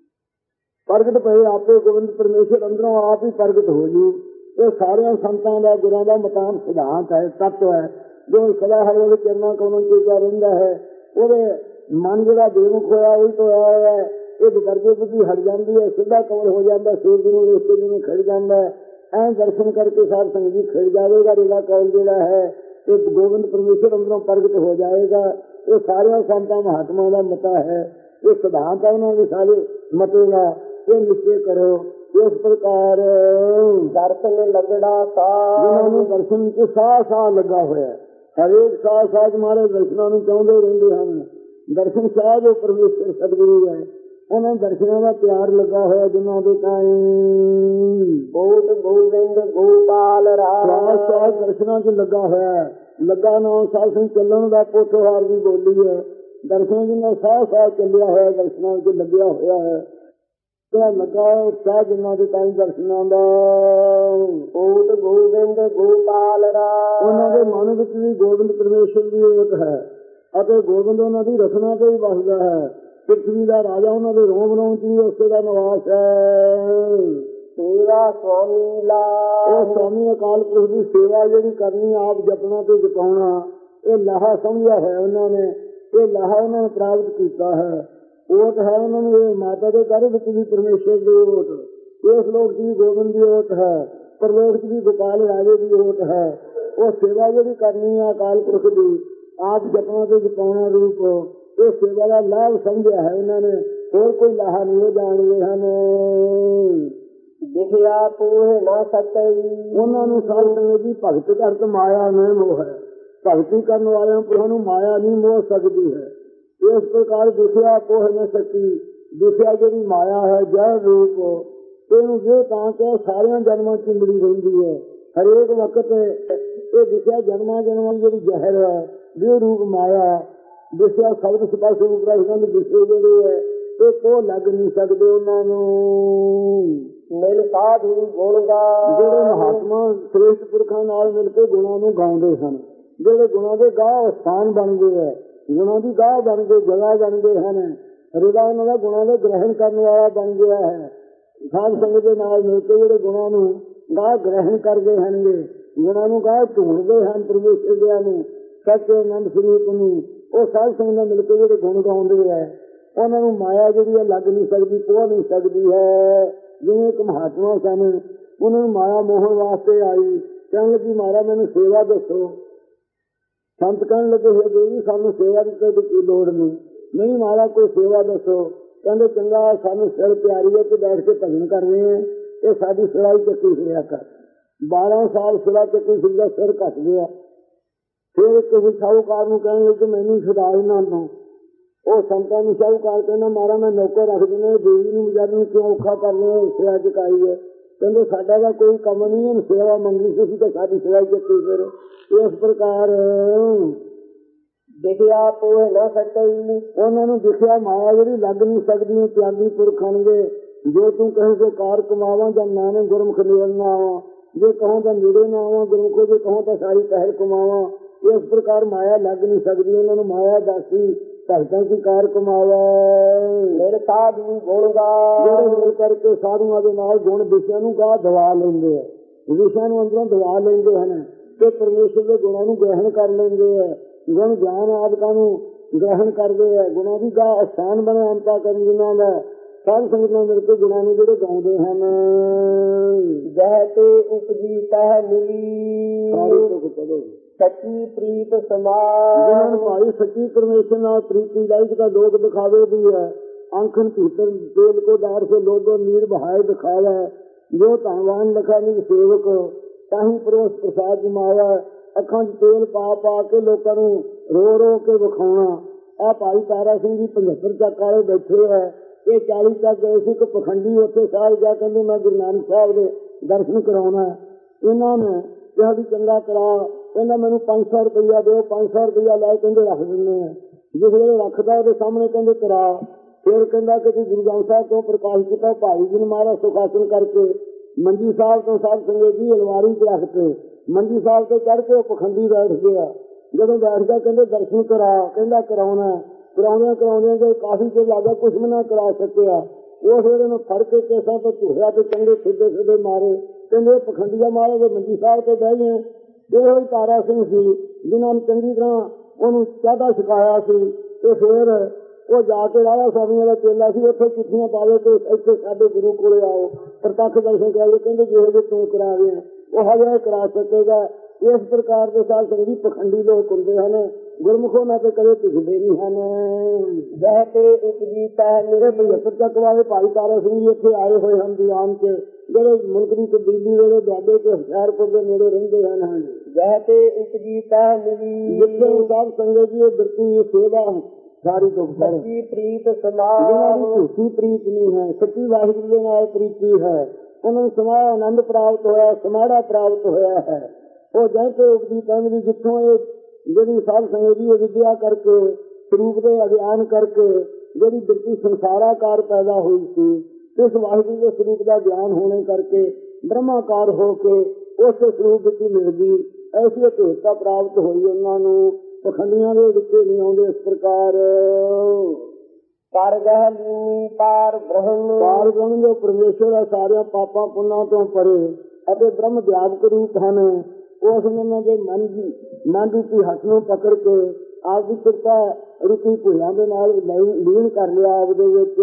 ਪ੍ਰਗਟ ਭਏ ਆਪੇ ਗੋਬਿੰਦ ਪਰਮੇਸ਼ਰ ਅੰਦਰੋਂ ਆਪ ਹੀ ਪ੍ਰਗਟ ਹੋ ਜੂ। ਇਹ ਸਾਰਿਆਂ ਸੰਤਾਂ ਦਾ ਗੁਰਾਂ ਦਾ ਮਤਾਨ ਸਿਧਾਂਤ ਹੈ, ਤੱਤ ਹੈ ਜੋ ਸਦਾ ਹਰ ਵੇਲੇ ਚਰਨਾਂ ਕਮਲਾਂ ਚੇਤਾ ਰਹਿੰਦਾ ਹੈ। ਉਹਦੇ ਮਨ ਜਿਹੜਾ ਬੇਮੁਖ ਹੋਇਆ ਉਲਟ ਹੋਇਆ ਹੋਇਆ ਹੈ ਇਹ ਵਿਕਰਜੇ ਬੁੱਧੀ ਹਟ ਜਾਂਦੀ ਹੈ, ਸਿੱਧਾ ਕਮਲ ਹੋ ਜਾਂਦਾ, ਸੂਰਜ ਨੂੰ ਰੇਤੇ ਨੂੰ ਖਿੜ ਜਾਂਦਾ ਹੈ। ਐਂ ਦਰਸ਼ਨ ਕਰਕੇ ਸਾਧ ਸੰਗਤ ਜੀ ਖਿੜ ਜਾਵੇਗਾ। ਰੇਲਾ ਕੌਲ ਜਿਹੜਾ ਹੈ ਇਹ ਗੋਬਿੰਦ ਪਰਮੇਸ਼ਰ ਅੰਦਰੋਂ ਪ੍ਰਗਟ ਹੋ ਜਾਏਗਾ। ਇਹ ਸਾਰਿਆਂ ਸੰਤਾਂ ਮਹਾਤਮਾ ਦਾ ਮਤਾ ਹੈ। ਇਹ ਸਿਧਾਂਤ ਹੈ ਉਹਨਾਂ ਦੇ ਸਾਰੇ ਮਤੇ ਦਾ। ਇਹ ਨਿਸ਼ਚੈ ਕਰੋ। ਇਸ ਪ੍ਰਕਾਰ ਦਰਸ਼ਨ ਲੱਗੜਾ ਸਾਹ ਜਿਹਨਾਂ ਨੂੰ ਦਰਸ਼ਨ ਚ ਸਾਹ ਸਾਹ ਲੱਗਾ ਹੋਇਆ ਹਰੇਕ ਸਾਹ ਸਾਹ ਮਾਰੇ ਦਰਸ਼ਨਾਂ ਨੂੰ ਚਾਹੁੰਦੇ ਰਹਿੰਦੇ ਹਨ। ਦਰਸ਼ਨ ਸਾਹ ਜੋ ਪਰਮੇਸ਼ਰ ਸਤਿਗੁਰੂ ਹੈ ਉਹਨਾਂ ਦਰਸ਼ਨਾਂ ਦਾ ਪਿਆਰ ਲੱਗਾ ਹੋਇਆ ਜਿਹਨਾਂ ਦੇ ਤਾਈਂ ਬਹੁਤ ਗੋਬਿੰਦ ਗੋਪਾਲ ਰਾਮ ਸਾਹ ਦਰਸ਼ਨਾਂ ਚ ਲੱਗਾ ਹੋਇਆ। ਲੱਗਾ ਨਾ ਸਾਧ ਸੰਗ ਚੱਲਣ ਦਾ ਪੋਥੋਹਾਰ ਵੀ ਬੋਲੀ ਹੈ। ਦਰਸ਼ਨ ਜਿਹਨਾਂ ਸਾਹ ਸਾਹ ਚੱਲਿਆ ਹੋਇਆ ਦਰਸ਼ਨਾਂ ਚ ਲੱਗਿਆ ਹੋਇਆ ਹੈ। ਲੱਗਾ ਉਤਸ਼ਾਹ ਜਿਨ੍ਹਾਂ ਦੇ ਤਾਈਂ ਦਰਸ਼ਨਾਂ ਦਾ ਬਹੁਤ ਗੋਬਿੰਦ ਗੋਪਾਲ ਰਾਮ ਉਹਨਾਂ ਦੇ ਮਨ ਵਿੱਚ ਵੀ ਗੋਬਿੰਦ ਪਰਮੇਸ਼ਰ ਦੀ ਓਟ ਹੈ ਅਤੇ ਗੋਬਿੰਦ ਉਹਨਾਂ ਦੀ ਰਚਨਾ ਤੇ ਹੀ ਵਸਦਾ ਹੈ। ਪ੍ਰਿਥਵੀ ਦਾ ਰਾਜਾ ਉਹਨਾਂ ਦੇ ਰੋਮ ਰੋਮ ਚ ਵੀ ਉਸੇ ਦਾ ਨਿਵਾਸ ਹੈ। ਸੇਵਾ ਸੁਆਮੀ ਲਾ ਉਹ ਸੁਆਮੀ ਅਕਾਲ ਪੁਰਖ ਦੀ ਸੇਵਾ ਜਿਹੜੀ ਕਰਨੀ ਆਪ ਜਪਣਾ ਤੇ ਜਪਾਉਣਾ ਇਹ ਲਾਹਾ ਸਮਝਿਆ ਹੈ ਉਹਨਾਂ ਨੇ। ਇਹ ਲਾਹਾ ਉਹਨਾਂ ਨੇ ਪ੍ਰਾਪਤ ਕੀਤਾ ਹੈ। ਓਟ ਹੈ ਉਹਨਾਂ ਨੂੰ ਇਹ ਮਾਤਾ ਦੇ ਘਰ ਵਿੱਚ ਵੀ ਪਰਮੇਸ਼ਰ ਦੀ ਓਟ। ਇਸ ਲੋਕ ਦੀ ਗੋਬਿੰਦ ਦੀ ਓਟ ਹੈ। ਪਰਲੋਕ ਚ ਵੀ ਗੋਪਾਲ ਰਾਜੇ ਦੀ ਓਟ ਹੈ। ਉਹ ਸੇਵਾ ਜਿਹੜੀ ਕਰਨੀ ਹੈ ਅਕਾਲ ਪੁਰਖ ਦੀ ਆਪ ਜਪਣਾ ਤੇ ਜਪਾਉਣਾ ਰੂਪ ਇਹ ਸੇਵਾ ਦਾ ਲਾਭ ਸਮਝਿਆ ਹੈ ਉਹਨਾਂ ਨੇ। ਹੋਰ ਕੋਈ ਲਾਹਾ ਨਹੀਂ ਜਾਣਦੇ ਹਨ। ਦਿਖਿਆ ਪੂਹੇ ਨਾ ਸਕਈ ਉਹਨਾਂ ਨੂੰ ਸਾਧ ਸੰਗਤ ਜੀ ਭਗਤ ਕਰਤ ਮਾਇਆ ਨਹੀਂ ਮੋਹ ਹੈ। ਭਗਤੀ ਕਰਨ ਵਾਲਿਆਂ ਪੁਰਾਂ ਨੂੰ ਮਾਇਆ ਨਹੀਂ ਮੋਹ ਸਕਦੀ ਹੈ। ਇਸ ਪ੍ਰਕਾਰ ਦਿਖਿਆ ਪੋਹ ਨਾ ਸਕੀ। ਦਿਖਿਆ ਜਿਹੜੀ ਮਾਇਆ ਹੈ ਜਹ ਰੂਪ ਇਹਨੂੰ ਜੇ ਤਾਂ ਕਿ ਸਾਰਿਆਂ ਜਨਮਾਂ ਚ ਮਿਲੀ ਰਹਿੰਦੀ ਹੈ। ਹਰੇਕ ਵਕਤ ਇਹ ਦਿਖਿਆ ਜਨਮਾਂ ਜਨਮਾਂ ਜਿਹੜੀ ਜ਼ਹਿਰ ਹੈ ਜੇ ਰੂਪ ਮਾਇਆ ਦਿਖਿਆ ਸ਼ਬਦ ਸਪਰਸ਼ ਰੂਪ ਇਹਨਾਂ ਦੇ ਦਿਸ਼ੇ ਜਿਹੜੇ ਹੈ ਇਹ ਕੋ ਲੱਗ ਨਹੀਂ ਸਕਦੇ ਉਹਨਾਂ ਨੂੰ। ਮਿਲ ਸਾਧੂ ਗੁਣ ਗਾ ਜਿਹੜੇ ਮਹਾਤਮਾ ਸ੍ਰੇਸ਼ਟ ਪੁਰਖਾਂ ਨਾਲ ਮਿਲ ਕੇ ਗੁਣਾਂ ਨੂੰ ਗਾਉਂਦੇ ਹਨ। ਜਿਹੜੇ ਗੁਣਾਂ ਦੇ ਗਾਹ ਸਥਾਨ ਬਣ ਗਏ ਹੈ, ਗੁਣਾਂ ਦੀ ਗਾਹ ਬਣ ਗਏ, ਜਗ੍ਹਾ ਬਣ ਗਏ ਹਨ। ਹਿਰਦਾ ਉਹਨਾਂ ਦਾ ਗੁਣਾਂ ਦੇ ਗ੍ਰਹਿਣ ਕਰਨ ਵਾਲਾ ਬਣ ਗਿਆ ਹੈ। ਸਾਧ ਸੰਗਤ ਦੇ ਨਾਲ ਮਿਲ ਕੇ ਜਿਹੜੇ ਗੁਣਾਂ ਨੂੰ ਗਾਹ ਗ੍ਰਹਿਣ ਕਰਦੇ ਹਨਗੇ, ਗੁਣਾਂ ਨੂੰ ਗਾਹ ਢੂੰਡਦੇ ਹਨ ਪਰਮੇਸ਼ਰ ਦਿਆਂ ਨੂੰ, ਸੱਚੇ ਆਨੰਦ ਸਰੂਪ ਨੂੰ। ਉਹ ਸਾਧ ਸੰਗਤ ਨਾਲ ਮਿਲ ਕੇ ਜਿਹੜੇ ਗੁਣ ਗਾਉਂਦੇ ਹੈ ਉਹਨਾਂ ਨੂੰ ਮਾਇਆ ਜਿਹੜੀ ਹੈ ਲੱਗ ਨਹੀਂ ਸਕਦੀ, ਪੋਹ ਨਹੀਂ ਸਕਦੀ ਹੈ। ਜਿਵੇਂ ਇੱਕ ਮਹਾਤਮਾ ਸਨ ਉਹਨਾਂ ਨੂੰ ਮਾਇਆ ਮੋਹਣ ਵਾਸਤੇ ਆਈ। ਕਹਿਣ ਲੱਗੀ ਮਹਾਰਾਜ ਮੈਨੂੰ ਸੇਵਾ ਦੱਸੋ। ਸੰਤ ਕਹਿਣ ਲੱਗੇ ਹੈ ਦੇਵੀ ਸਾਨੂੰ ਸੇਵਾ ਦੀ ਕੋਈ ਲੋੜ ਨਹੀਂ। ਨਹੀਂ ਮਹਾਰਾਜ ਕੋਈ ਸੇਵਾ ਦੱਸੋ। ਕਹਿੰਦੇ ਚੰਗਾ ਸਾਨੂੰ ਸਿਰ ਪਿਆਰੀ ਹੈ ਤੇ ਬੈਠ ਕੇ ਭਜਨ ਕਰ ਰਹੇ ਹਾਂ ਇਹ ਸਾਡੀ ਸਿਲਾਈ ਚੱਕੀ ਹੋਇਆ ਕਰ। ਬਾਰਾਂ ਸਾਲ ਸਿਲਾ ਚੱਕੀ ਸੀ ਦਾ ਸਿਰ ਘੱਟ ਗਿਆ। ਫਿਰ ਕਿਸੇ ਸ਼ਾਹੂਕਾਰ ਨੂੰ ਕਹਿਣ ਲੱਗੇ ਮੈਨੂੰ ਛੁਡਾ ਇਹਨਾਂ ਤੋਂ। ਉਹ ਸੰਤਾਂ ਨੂੰ ਸ਼ਾਹੂਕਾਰ ਕਹਿੰਦਾ ਮਾਰਾ ਮੈਂ ਨੌਕਰ ਰੱਖ ਦਿੰਦਾ ਦੇਵੀ ਨੂੰ ਵਿਚਾਰੀ ਨੂੰ ਕਿਉਂ ਔਖਾ ਕਰਨਾ ਸਿਲਾ ਚੁਕਾਈ ਹੈ। ਕਹਿੰਦੇ ਸਾਡਾ ਦਾ ਕੋਈ ਕੰਮ ਨਹੀਂ ਹੈ ਸੇਵਾ ਮੰਗੀ ਸੀ ਤਾਂ ਸਾਡੀ ਸਿਲਾਈ ਚੱਕੀ। ਫਿਰ ਇਸ ਪ੍ਰਕਾਰ ਦਿਖਿਆ ਪੋਹ ਨਾ ਸਕਈ। ਉਹਨਾਂ ਨੂੰ ਦਿਖਿਆ ਮਾਇਆ ਜਿਹੜੀ ਲੱਗ ਨਹੀਂ ਸਕਦੀ। ਤਿਆਗੀ ਪੁਰਖ ਹੋਣਗੇ ਜੋ ਤੂੰ ਕਹੇ ਸੋ ਕਾਰ ਕਮਾਵਾਂ, ਜਾਂ ਨਾਨਕ ਗੁਰਮੁਖ ਨੇੜੇ ਨਾ ਆਵਾਂ। ਜੇ ਕਹੋ ਤਾਂ ਨੇੜੇ ਨਾ ਆਵਾਂ ਗੁਰਮੁਖੋ, ਜੇ ਕਹੋ ਤਾਂ ਸਾਰੀ ਪਹਿਰ ਕਮਾਵਾਂ। ਇਸ ਪ੍ਰਕਾਰ ਮਾਇਆ ਲੱਗ ਨਹੀਂ ਸਕਦੀ ਉਹਨਾਂ ਨੂੰ। ਮਾਇਆ ਦਾਸੀ ਭਗਤਾਂ ਕੀ ਕਾਰ ਕਮਾਵਾ। ਮੇਰੇ ਸਾਧੂ ਗੁਣ ਗਾ, ਜਿਹੜੇ ਮਿਲ ਕਰਕੇ ਸਾਧੂਆਂ ਦੇ ਨਾਲ ਗੁਣ ਵਿਸ਼ਿਆਂ ਨੂੰ ਗਾ ਦਵਾ ਲੈਂਦੇ ਆ, ਵਿਸ਼ਿਆਂ ਨੂੰ ਅੰਦਰੋਂ ਦਵਾ ਲੈਂਦੇ ਹਨ ਤੇ ਪਰਮੇਸ਼ਰ ਦੇ ਗੁਣਾਂ ਨੂੰ ਗ੍ਰਹਿਣ ਕਰ ਲੈਂਦੇ ਆ। ਗੁਣ ਗਿਆਨ ਆਦਿਕਾਂ ਨੂੰ ਗ੍ਰਹਿਣ ਕਰਦੇ ਆ। ਗੁਣਾਂ ਦੀ ਗਾ ਅਸਥਾਨ ਬਣਿਆ ਅੰਤਾ ਕਰਨ ਜਿਨ੍ਹਾਂ ਦਾ ਸਾਧ ਸੰਗਤ ਨਾਲ ਮਿਲ ਕੇ ਗੁਣਾਂ ਨੂੰ ਜਿਹੜੇ ਗਾਉਂਦੇ ਹਨ। ਜਹ ਤੇ ਉਪਜੀ ਤਹ ਮਿਲੀ, ਸੱਚੀ ਪ੍ਰੀਤ ਸਮਾਨ। ਜਿਹਨਾਂ ਨੂੰ ਭਾਈ ਸੱਚੀ ਪਰਮੇਸ਼ਰ ਨਾਲ ਪ੍ਰੀਤੀ ਲਾਇਕ ਦਾ ਲੋਕ ਦਿਖਾਵੇ ਦੀ ਹੈ। ਅੰਖਨ ਭੀਤਰ ਤੇਲ ਕੋ ਦਾਰ ਸੇ ਲੋਗੋ ਨੀਰ ਬਹਾਏ ਦਿਖਾਵਾ। ਜੋ ਧਨਵਾਨ ਲਖਾ ਨਿਜ ਸੇਵਕ, ਤਾਹੀਂ ਪਰੋਸ ਪ੍ਰਸਾਦ ਜਮਾਵਾ। ਅੱਖਾਂ 'ਚ ਤੇਲ ਪਾ ਪਾ ਕੇ ਲੋਕਾਂ ਨੂੰ ਰੋ ਰੋ ਕੇ ਵਿਖਾਉਣਾ। ਆਹ ਭਾਈ ਤਾਰਾ ਸਿੰਘ ਜੀ ਪੰਝੱਤਰ ਚੱਕ ਵਾਲੇ ਬੈਠੇ ਹੈ। ਇਹ ਚਾਲੀ ਤੱਕ ਗਏ ਸੀ। ਇੱਕ ਪਖੰਡੀ ਉੱਥੇ ਸਾਹਿਬ ਜਾ ਕਹਿੰਦੇ ਮੈਂ ਗੁਰੂ ਨਾਨਕ ਸਾਹਿਬ ਦੇ ਦਰਸ਼ਨ ਕਰਾਉਣਾ। ਇਹਨਾਂ ਨੇ ਕਿਹਾ ਵੀ ਚੰਗਾ ਕਰਾ। ਕਹਿੰਦਾ ਮੈਨੂੰ ਪੰਜ ਸੌ ਰੁਪਈਆ ਦਿਓ। ਪੰਜ ਸੌ ਰੁਪਈਆ ਲੈ ਕਹਿੰਦੇ ਰੱਖ ਦਿੰਦੇ ਆ। ਜਿਸ ਵੇਲੇ ਰੱਖਦਾ ਉਹਦੇ ਸਾਹਮਣੇ ਕਹਿੰਦੇ ਕਰਾ। ਫਿਰ ਕਹਿੰਦਾ ਕਿ ਗੁਰੂ ਗ੍ਰੰਥ ਸਾਹਿਬ ਤੋਂ ਪ੍ਰਕਾਸ਼ ਕੀਤਾ। ਭਾਈ ਜੀ ਨੇ ਮਹਾਰਾਜ ਸੁਖਾਸਨ ਕਰਕੇ ਮੰਜੀ ਸਾਹਿਬ ਤੋਂ ਸਾਧ ਸੰਗਤ ਜੀ ਅਲਮਾਰੀ 'ਚ ਰੱਖ ਕੇ ਮੰਜੀ ਸਾਹਿਬ ਤੇ ਚੜ੍ਹ ਕੇ ਉਹ ਪਖੰਡੀ ਬੈਠ ਗਿਆ। ਜਦੋਂ ਬੈਠਦਾ ਕਹਿੰਦੇ ਦਰਸ਼ਨ ਕਰਾ। ਕਹਿੰਦਾ ਕਰਾਉਣਾ। ਕਰਾਉਂਦਿਆਂ ਕਰਾਉਂਦਿਆਂ ਜੇ ਕਾਫੀ ਚਿਰ ਲੱਗਾ ਕੁਛ ਵੀ ਨਾ ਕਰਾ ਸਕਿਆ। ਉਸ ਵੇਲੇ ਨੂੰ ਫੜ ਕੇ ਕੇਸਾਂ ਤੋਂ ਝੂਠਿਆ ਤੇ ਚੰਗੇ ਸਿੱਧੇ ਸਿੱਧੇ ਮਾਰੇ। ਕਹਿੰਦੇ ਪਖੰਡੀਆ ਮਾਰੇ ਦੇ ਮੰਜੀ ਸਾਹਿਬ ਤੇ ਬਹਿ ਗਏ। ਇਹੋ ਹੀ ਤਾਰਾ ਸਿੰਘ ਸੀ ਜਿਨ੍ਹਾਂ ਨੂੰ ਚੰਗੀ ਤਰ੍ਹਾਂ ਉਹਨੂੰ ਚਾਹਦਾ ਸਿਖਾਇਆ ਸੀ। ਤੇ ਫਿਰ ਉਹ ਜਾ ਕੇ ਰਾਜਾ ਸਵਾਮੀਆਂ ਦਾ ਚੇਲਾ ਸੀ। ਉੱਥੇ ਚਿੱਠੀਆਂ ਪਾਵੇ ਕਿ ਇੱਥੇ ਸਾਡੇ ਗੁਰੂ ਕੋਲੇ ਆਓ, ਪ੍ਰਤੱਖ ਦਰਸ਼ਨ ਕਰਾਏ। ਕਹਿੰਦੇ ਜਿਹੋ ਜਿਹੇ ਤੂੰ ਕਰਾ ਰਿਹਾ ਉਹ ਹਜੇ ਕਰਾ ਸਕੇਗਾ। ਇਸ ਪ੍ਰਕਾਰ ਦੇ ਸਾਧ ਸੰਗਤ ਜੀ ਪਖੰਡੀ ਲੋਕ ਹੁੰਦੇ ਹਨ। ਗੁਰਮੁਖੋਂ ਨਾ ਤੇ ਕਦੇ ਝੁਕਦੇ ਨਹੀਂ ਹਨ। ਜਹ ਤੇ ਉਪਜੀ ਤਹ ਮੇਰੇ ਪੰਝੱਤਰ ਚੱਕ ਵਾਲੇ ਭਾਈ ਤਾਰਾ ਸਿੰਘ ਜੀ ਇੱਥੇ ਆਏ ਹੋਏ ਹਨ ਦੀਵਾਨ 'ਚ, ਜਿਹੜੇ ਮੁਲਕ ਦੀ ਤਬਦੀਲੀ ਵੇਲੇ ਬਾਬੇ ਤੇ ਹੁਸ਼ਿਆਰਪੁਰ ਦੇ ਨੇੜੇ ਰਹਿੰਦੇ ਹਨ। ਜਹ ਤੇ ਉਪਜੀ ਤਹ ਮਿਲੀ, ਜਿੱਥੇ ਸਾਧ ਸੰਗਤ ਜੀ ਇਹ ਬਿਰਤੀ ਸੇਵਾ ਸਾਰੀ ਦੁੱਖ ਸੱਚੀ ਪ੍ਰੀਤ ਸਮਾਨ। ਜਿਹਨਾਂ ਦੀ ਝੂਠੀ ਪ੍ਰੀਤ ਨਹੀਂ ਹੈ, ਸੱਚੀ ਵਾਹਿਗੁਰੂ ਦੇ ਨਾਲ ਪ੍ਰੀਤੀ ਹੈ, ਉਹਨਾਂ ਨੂੰ ਸਮਾ ਆਨੰਦ ਪ੍ਰਾਪਤ ਹੋਇਆ, ਸਮਾੜਾ ਪ੍ਰਾਪਤ ਹੋਇਆ ਹੈ। ਉਹ ਜਹ ਤੇ ਉਪਜੀ ਤਹ ਮਿਲੀ, ਜਿੱਥੋਂ ਇਹ ਜਿਹੜੀ ਸਾਧ ਸੰਗਤ ਜੀ ਵਿਦਿਆ ਕਰਕੇ ਸਰੂਪ ਦੇ ਅਗਿਆਨ ਕਰਕੇ ਜਿਹੜੀ ਬਿਰਤੀ ਸੰਸਾਰਾਕਾਰ ਪੈਦਾ ਹੋਈ ਸੀ, ਇਸ ਵਾਹਿਗੁਰੂ ਦੇ ਸਰੂਪ ਦਾ ਗਿਆਨ ਹੋਣੇ ਕਰਕੇ ਬ੍ਰਹਮਾਕਾਰ ਹੋ ਕੇ ਉਸੇ ਸਰੂਪ ਵਿੱਚ ਮਿਲ ਗਈ। ਐਸੀ ਅਭੇਦਤਾ ਪ੍ਰਾਪਤ ਹੋਈ ਉਹਨਾਂ ਨੂੰ। ਪਖੰਡੀਆਂ ਦੇ ਵਿੱਚ ਨਹੀਂ ਆਉਂਦੇ। ਇਸ ਪ੍ਰਕਾਰ ਪਰ ਗਹਿ ਲੀਨੀ ਪਾਰ ਬ੍ਰਹਮ, ਪਾਰ ਬ੍ਰਹਮ ਜੋ ਪਰਮੇਸ਼ਰ ਹੈ, ਸਾਰਿਆਂ ਪਾਪਾਂ ਪੁੰਨਾਂ ਤੋਂ ਪਰੇ ਅਤੇ ਬ੍ਰਹਮ ਵਿਆਪਕ ਰੂਪ ਹਨ। ਉਸ ਨੇ ਉਹਨਾਂ ਦੇ ਮਨ ਦੀ ਮਨ ਰੂਪੀ ਹੱਥ ਨੂੰ ਪਕੜ ਕੇ ਆਪ ਦੀ ਕਿਰਪਾ ਰੂਪੀ ਭੁੱਲਾਂ ਦੇ ਨਾਲ ਲੀਨ ਕਰ ਲਿਆ ਆਪ ਦੇ ਵਿੱਚ।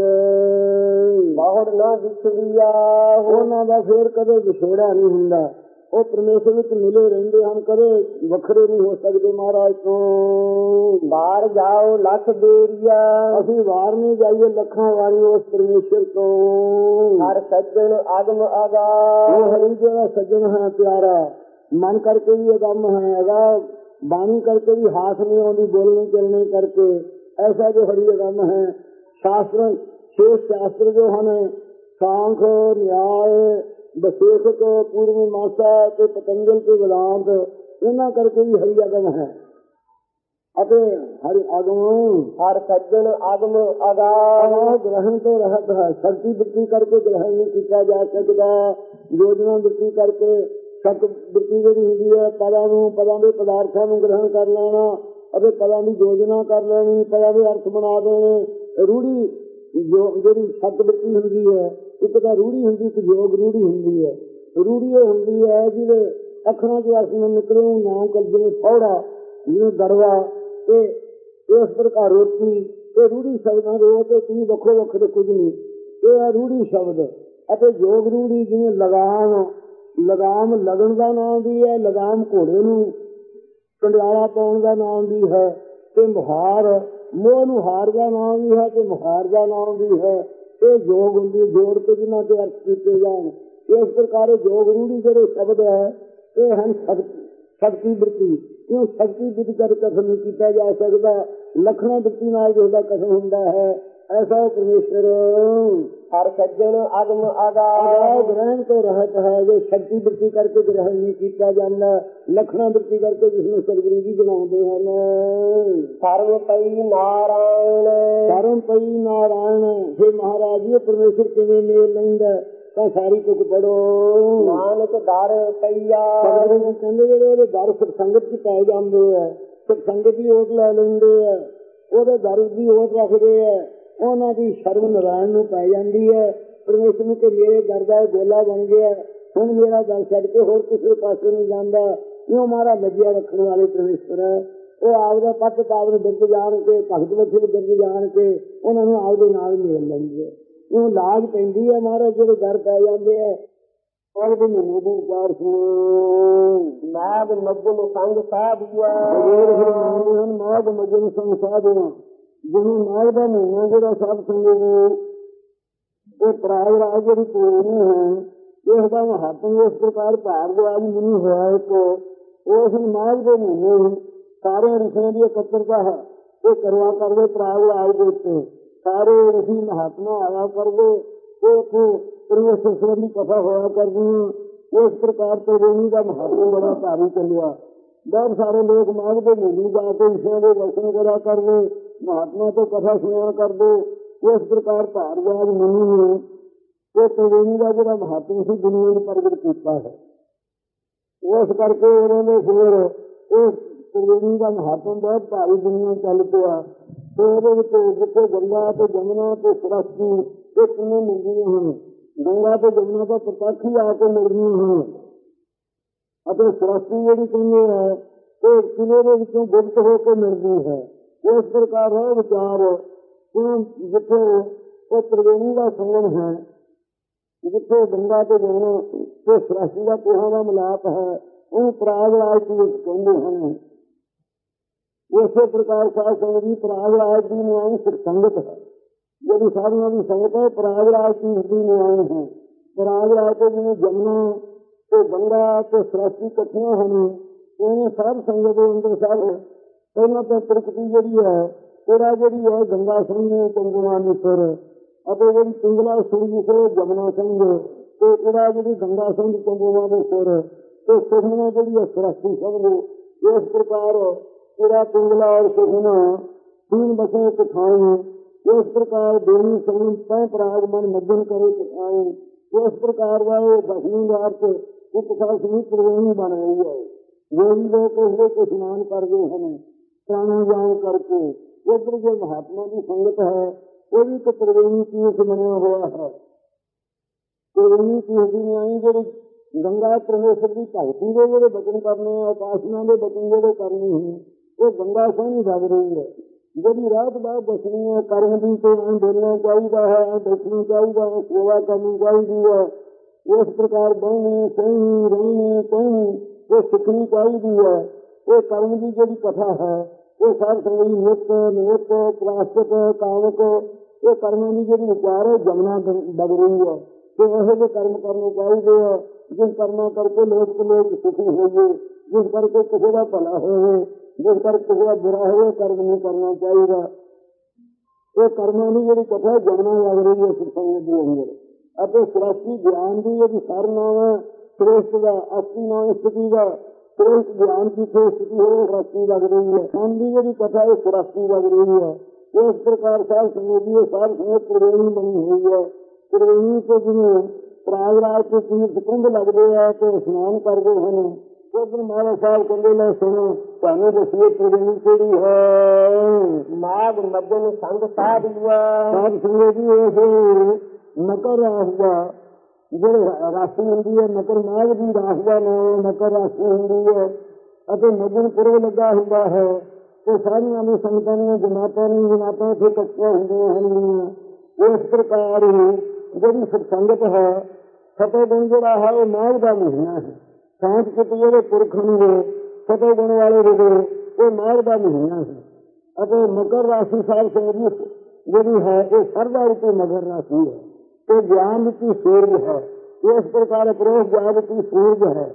ਬਾਹਰ ਨਾ ਵਿਛੜਿਆ, ਉਹਨਾਂ ਦਾ ਫੇਰ ਕਦੇ ਵਿਛੋੜਾ ਨਹੀਂ ਹੁੰਦਾ। ਉਹ ਪਰਮੇਸ਼ਰ ਵਿੱਚ ਮਿਲੇ ਰਹਿੰਦੇ ਹਨ, ਕਦੇ ਵੱਖਰੇ ਨਹੀਂ ਹੋ ਸਕਦੇ ਮਹਾਰਾਜ ਤੋਂ। ਬਾਹਰ ਜਾਓ ਲੱਖ ਦੇਰੀਆ, ਅਸੀਂ ਵਾਰ ਨਹੀਂ ਜਾਈਏ ਲੱਖਾਂ ਵਾਰੀ ਉਸ ਪਰਮੇਸ਼ਰ ਤੋਂ। ਹਰ ਸੱਜਣ ਆਗਮ ਆਗਾ, ਉਹ ਹਰੀ ਜਿਹੜਾ ਸੱਜਣ ਹੈ ਪਿਆਰਾ, ਮਨ ਕਰਕੇ ਵੀ ਅਗੰਮ ਹੈ ਹੈਗਾ, ਬਾਣੀ ਕਰਕੇ ਵੀ ਹਾਥ ਨਹੀਂ ਆਉਂਦੀ, ਬੋਲਣੇ ਚੱਲਣੇ ਕਰਕੇ ਐਸਾ ਜੋ ਹਰੀ ਅਗੰਮ ਹੈ। ਸ਼ਾਸਤਰ ਛੇ ਸ਼ਾਸਤਰ ਜੋ ਹਨ, ਸਾਂਖ ਨਿਆਏ ਬਸੇਖਕ ਪੂਰਵ ਮਾਸਾ ਤੇ ਪਤੰਜਲ ਤੇ ਵੇਦਾਂਤ, ਇਹਨਾਂ ਕਰਕੇ ਵੀ ਹਰੀ ਅਗਮ ਹੈ। ਅਤੇ ਹਰ ਆਗਮ ਹਰ ਸੱਜਣ ਆਗਮ ਆਗਾ, ਗ੍ਰਹਣ ਤੋਂ ਰਹਿਤ ਹੈ। ਸ਼ਕਤੀ ਬਿਰਤੀ ਕਰਕੇ ਗ੍ਰਹਣ ਨਹੀਂ ਕੀਤਾ ਜਾ ਸਕਦਾ। ਯੋਜਨਾ ਬਿਰਤੀ ਕਰਕੇ ਸਤ ਬਿਰਤੀ ਜਿਹੜੀ ਹੁੰਦੀ ਹੈ, ਪਦਾਂ ਨੂੰ ਪਦਾਂ ਦੇ ਪਦਾਰਥਾਂ ਨੂੰ ਗ੍ਰਹਣ ਕਰ ਲੈਣਾ ਅਤੇ ਪਦਾਂ ਦੀ ਯੋਜਨਾ ਕਰ ਲੈਣੀ, ਪਦਾਂ ਦੇ ਅਰਥ ਬਣਾ ਦੇਣੇ। ਰੂੜੀ ਜੋ ਜਿਹੜੀ ਸਤ ਬਿਰਤੀ ਹੁੰਦੀ ਹੈ, ਇੱਕ ਤਾਂ ਰੂੜੀ ਹੁੰਦੀ, ਇੱਕ ਯੋਗ ਰੂੜੀ ਹੁੰਦੀ ਹੈ। ਰੂੜੀ ਇਹ ਹੁੰਦੀ ਹੈ ਜਿਹਦੇ ਅੱਖਰਾਂ ਚ ਅਰਥ ਨੂੰ ਨਿਕਲੇ ਨਾਮ ਕਰ, ਜਿਵੇਂ ਫੌੜਾ, ਜਿਵੇਂ ਗੜਵਾ, ਤੇ ਇਸ ਪ੍ਰਕਾਰ ਰੋਟੀ। ਇਹ ਰੂੜੀ ਸ਼ਬਦਾਂ ਦੇ ਤੇ ਕੀ ਵੱਖੋ ਵੱਖਰੇ ਕੁਝ ਨਹੀਂ, ਇਹ ਹੈ ਰੂੜੀ ਸ਼ਬਦ। ਅਤੇ ਯੋਗ ਰੂੜੀ ਜਿਵੇਂ ਲਗਾਮ, ਲਗਾਮ ਲਗਣ ਦਾ ਨਾਮ ਵੀ ਹੈ, ਲਗਾਮ ਘੋੜੇ ਨੂੰ ਕੰਡਿਆਲਾ ਪਾਉਣ ਦਾ ਨਾਮ ਵੀ ਹੈ, ਤੇ ਮੁਹਾਰ ਮੋਹ ਨੂੰ ਹਾਰ ਦਾ ਨਾਮ ਵੀ ਹੈ, ਤੇ ਮੁਹਾਰ ਦਾ ਨਾਮ ਵੀ ਹੈ। ਇਹ ਯੋਗ ਹੁੰਦੀ, ਜੋੜ ਕੇ ਜਿਹਨਾਂ ਤੇ ਅਰਥ ਕੀਤੇ ਜਾਣ। ਇਸ ਪ੍ਰਕਾਰ ਯੋਗ ਰੂੜੀ ਜਿਹੜੇ ਸ਼ਬਦ ਹੈ, ਇਹ ਹਨ ਸ਼ਕਤੀ ਸ਼ਕਤੀ ਬਿਰਤੀ। ਕਿਉਂ ਸ਼ਕਤੀ ਬਿਰਤੀ ਕਰ ਕਥਨ ਨਹੀਂ ਕੀਤਾ ਜਾ ਸਕਦਾ। ਲੱਖਣਾ ਬਿਰਤੀ ਨਾਲ ਜਿਹਦਾ ਕਥਨ ਹੁੰਦਾ ਹੈ, ऐसा परमेश्वर हर सज्जन आगम आगाज आगाज ग्रहण तो रहत है। जो शक्ति वृत्ति करके ग्रहण नहीं किया जाता, लखना वृत्ति करके जिसमें सदगुरु जी बनाते हैं। सर्व पई नारायण सर्व पई नारायण हे महाराज जी परमेश्वर किवें मेल लैंदा ਤਾਂ ਸਾਰੀ ਤੁਕ ਪੜੋ। ਨਾਨਕ ਦਰ ਪਈਆ ਕਹਿੰਦੇ ਜਿਹੜੇ ਉਹਦੇ ਦਰ ਸਤਸੰਗਤ ਚ ਪੈ ਜਾਂਦੇ ਆ, ਸਤਸੰਗਤ ਦੀ ਓਟ ਲੈ ਲੈਂਦੇ ਆ, ਉਹਦੇ ਦਰ ਦੀ ਓਟ ਰੱਖਦੇ ਆ, ਉਹਨਾਂ ਦੀ ਸ਼ਰਮ ਨਾਰਾਇਣ ਨੂੰ ਪੈ ਜਾਂਦੀ ਹੈ। ਪਰਮੇਸ਼ਰ ਨੂੰ ਕਿ ਮੇਰੇ ਦਰ ਦਾ ਗੋਲਾ ਬਣ ਗਿਆ, ਹੁਣ ਮੇਰਾ ਦਰ ਛੱਡ ਕੇ ਹੋਰ ਕਿਸੇ ਪਾਸੇ ਨਹੀਂ ਜਾਂਦਾ। ਕਿਉਂ ਮਾਰਾ ਲੱਗਿਆ ਰੱਖਣ ਵਾਲੇ ਪਰਮੇਸ਼ਰ ਹੈ। ਉਹ ਆਪਦਾ ਪੱਤ ਪਾਵਨ ਬਿਰਦ ਜਾਣ ਕੇ, ਭਗਤ ਵਛਲ ਬਿਰਦ ਜਾਣ ਕੇ ਉਹਨਾਂ ਨੂੰ ਆਪਦੇ ਨਾਲ ਮਿਲ ਲੈਂਦੇ। ਉਹ ਲਾਜ ਪੈਂਦੀ ਹੈ ਮਹਾਰਾਜ ਜਿਹੜੇ ਦਰ ਪੈ ਜਾਂਦੇ ਹੈ। ਔਰ ਵੀ ਮਹੀਨੇ ਦੀ ਵਿਚਾਰ ਸੁਣੋ। ਨਾਗ ਮੱਜਨ ਸੰਗ ਸਾਧੂਆ ਹਨ ਨਾਗ ਮੱਜਨ ਸੰਗ ਸਾਧੂਆ। ਜਿਹਨੂੰ ਨਾਗ ਦਾ ਮਹੀਨਾ ਜਿਹੜਾ ਸਾਧ ਸੰਗੇਗੀ ਉਹ ਪ੍ਰਾਗ ਰਾਜ ਜਿਹੜੀ ਪੂਰਨੀ ਹੈ, ਇਸਦਾ ਮਹੱਤਵ ਇਸ ਪ੍ਰਕਾਰ ਭਾਰਦਵਾਜ ਮੁਨੀ ਹੋਇਆ। ਇੱਕ ਉਸ ਨਾਗ ਦੇ ਮਹੀਨੇ ਸਾਰੇ ਰਿਸ਼ੀਆਂ ਦੀ ਇਕੱਤਰਤਾ ਹੈ। ਇਹ ਕਰਵਾ ਕਰਦੇ ਪ੍ਰਾਗ ਰਾਜ ਦੇ ਉੱਤੇ ਸਾਰੇ ਰਿਸ਼ੀ ਮਹਾਤਮਾ ਆਇਆ ਕਰਦੇ। ਉੱਥੇ ਪਰਮੇਸ਼ਰ ਸੰਬੰਧੀ ਕਥਾ ਹੋਇਆ ਕਰਦੀਆਂ। ਇਸ ਪ੍ਰਕਾਰ ਤ੍ਰਿਵੇਣੀ ਦਾ ਮਹੱਤਵ ਬੜਾ ਭਾਰੀ ਚੱਲਿਆ। ਬਹੁਤ ਸਾਰੇ ਲੋਕ ਮਾਘ ਦੇ ਮਹੀਨੇ ਜਾ ਕੇ ਰਿਸ਼ੀਆਂ ਦੇ ਦਰਸ਼ਨ ਕਰਿਆ ਕਰਦੇ, ਮਹਾਤਮਾ ਤੋਂ ਕਥਾ ਸੁਣਿਆ ਕਰਦੇ। ਇਸ ਪ੍ਰਕਾਰ ਭਾਰਦਵਾਜ ਮੁਨੀ ਨੇ ਇਹ ਤ੍ਰਿਵੇਣੀ ਦਾ ਜਿਹੜਾ ਮਹੱਤਵ ਸੀ ਦੁਨੀਆ ਨੂੰ ਪ੍ਰਗਟ ਕੀਤਾ ਹੈ। ਉਸ ਕਰਕੇ ਉਹਨਾਂ ਨੇ ਫਿਰ ਇਸ ਤ੍ਰਿਵੇਣੀ ਦਾ ਮਹੱਤਵ ਬਹੁਤ ਭਾਰੀ ਦੁਨੀਆ ਚੱਲ ਪਿਆ। ਤੇ ਉਹਦੇ ਵਿੱਚ ਜਿੱਥੇ ਗੰਗਾ ਤੇ ਜਮਨਾ ਤੇ ਸਰਸਵਤੀ ਇਹ ਕਿਵੇਂ ਮਿਲਦੀਆਂ ਹਨ। ਗੰਗਾ ਤੇ ਜਮਨਾ ਦਾ ਪ੍ਰਤੱਖ ਹੀ ਆ ਕੇ ਮਿਲਦੀਆਂ ਹਨ ਅਤੇ ਸਰਸਵਤੀ ਜਿਹੜੀ ਕਹਿੰਦੇ ਹੈ ਉਹ ਕਿਲੇ ਦੇ ਵਿੱਚੋਂ ਗੁਪਤ ਹੋ ਕੇ ਮਿਲਦੀ ਹੈ। ਇਸ ਪ੍ਰਕਾਰ ਹੈ ਵਿਚਾਰ ਜਿੱਥੇ ਉਹ ਤ੍ਰਿਵੇਣੀ ਦਾ ਸੰਗਮ ਹੈ, ਜਿੱਥੇ ਗੰਗਾ ਤੇ ਜਮਨਾ ਤੇ ਸਰਸਵਤੀ ਦਾ ਕੋਹਾਂ ਦਾ ਮਿਲਾਪ ਹੈ, ਉਹ ਪ੍ਰਾਗ ਰਾਜ ਦੀ ਕਹਿੰਦੇ ਹਨ। ਇਸੇ ਪ੍ਰਕਾਰ ਸਾਧ ਸੰਗਤ ਦੀ ਪ੍ਰਾਗ ਰਾਜ ਦੀ ਨਿਆਈ ਸੰਗਤ ਹੈ। ਜਿਹੜੀ ਸਾਧੂਆਂ ਦੀ ਸੰਗਤ ਹੈ ਪ੍ਰਾਗ ਰਾਜ ਦੀ ਦੀ ਨਿਆਈ ਹੈ। ਪ੍ਰਾਗ ਰਾਜ ਤੇ ਜਿਵੇਂ ਜਮਨਾ ਤੇ ਗੰਗਾ ਤੇ ਸਰਸਵਤੀ ਇਕੱਠੀਆਂ ਹਨ, ਇਵੇਂ ਸਾਧ ਸੰਗਤ ਦੇ ਅੰਦਰ ਸਭ ਪਹਿਲਾਂ ਤਾਂ ਪ੍ਰਕਿਰਤੀ ਜਿਹੜੀ ਹੈ ਉਹਦਾ ਜਿਹੜੀ ਹੈ ਗੰਗਾ ਸਿੰਘ ਚੰਗੁਆ ਮਿਸਰ ਅਤੇ ਜਿਹੜੀ ਪਿੰਗਲਾ ਸਿੰਘ ਮਿਸਰ ਜਮਨਾ ਸਿੰਘ ਤੇ ਉਹਦਾ ਜਿਹੜੀ ਗੰਗਾ ਸਿੰਘ ਚੰਗੁਆ ਦੇ ਸੁਰ ਤੇ ਸੁਖਨਾ ਜਿਹੜੀ ਹੈ ਸਰਸਵਤੀ ਸਭ ਨੂੰ। ਇਸ ਪ੍ਰਕਾਰ पूरा पिंगला और सुखना तीन बसे कथाएं। इस प्रकार दोनों संग तय प्राग मन मध्यम करे कथाएं। इस प्रकार वह दसवीं अर्थ उपसासनी त्रिवेणी बन रही है। जो भी लोग उसको को स्नान कर गए हैं प्राणायाम करके। उधर जो महात्मा की संगत है वो भी तो त्रिवेणी तीर्थ बना हुआ है। त्रिवेणी तीर्थ की आई जी गंगा परमेश्वर की भगती के जो बचन करने उपासना के बचन जो करने हैं वो गंगा सोहनी लग रही है। जी रात बात दसनी है कर्म की तो ऐ बोलना चाहिए है, ऐ दसना चाहिए है, सेवा करनी चाहिए है। इस प्रकार बहनी सहनी रहनी कहनी वो सीखनी चाहिए है। वो कर्म की जी कथा है वो सार संगली नित्य नित्य प्राश्चित कामक ये कर्मों की जी विचार है जमना लग रही है। तो ऐसे जो कर्म करने चाहिए है जिस कर्म करके लोग को लोग सुखी होंगे, जिस करके किसी का भला हो, जिस कर किसी का बुरा हो कर्म नहीं करना चाहिए। ये कर्मों की जी कथा जमना लग रही है सत्संग के अंदर। अब सरस्वती ज्ञान की जी सर नाम है श्रेष्ठ का अस्थि नाम स्थिति का श्रेष्ठ ज्ञान की स्थिति है सरस्वती लग रही है। ज्ञान की जी कथा है सरस्वती लग रही है। इस प्रकार सार संगति सार संगत त्रिवेणी बनी हुई है। त्रिवेणी से जिन्हें प्रागराज के तीर्थ कुंभ लगते हैं तो स्नान करते हैं। उधर महाराज साहब कहते लो सुनो तुम्हें दसिए त्रिवेणी केड़ी है। माघ मध्यम संग साध हुआ साध संगत जी ऐसे मकर रास का जो राशि होंगी है मकर माघ की रास का नाम मकर राशि होंगी है और मध्यम पूर्व लगा हुआ है। तो सारिया भी संगतां ने जमातां ने जमातां से इकट्ठियां होंदियां हैं। इस प्रकार जी सत्संगत है फतेह गुण जोड़ा है वो माघ का महीना है। सांझ कित जो पुरख होंगे फतेह गुण वाले रुके वो माघ का महीना है। और मकर राशि साल संगत जी है वो सर्वा ऋतु मकर राशि है। तो ज्ञान ऋतु सूर्य है। इस प्रकार अप्रोष ज्ञान ऋतु सूर्य है।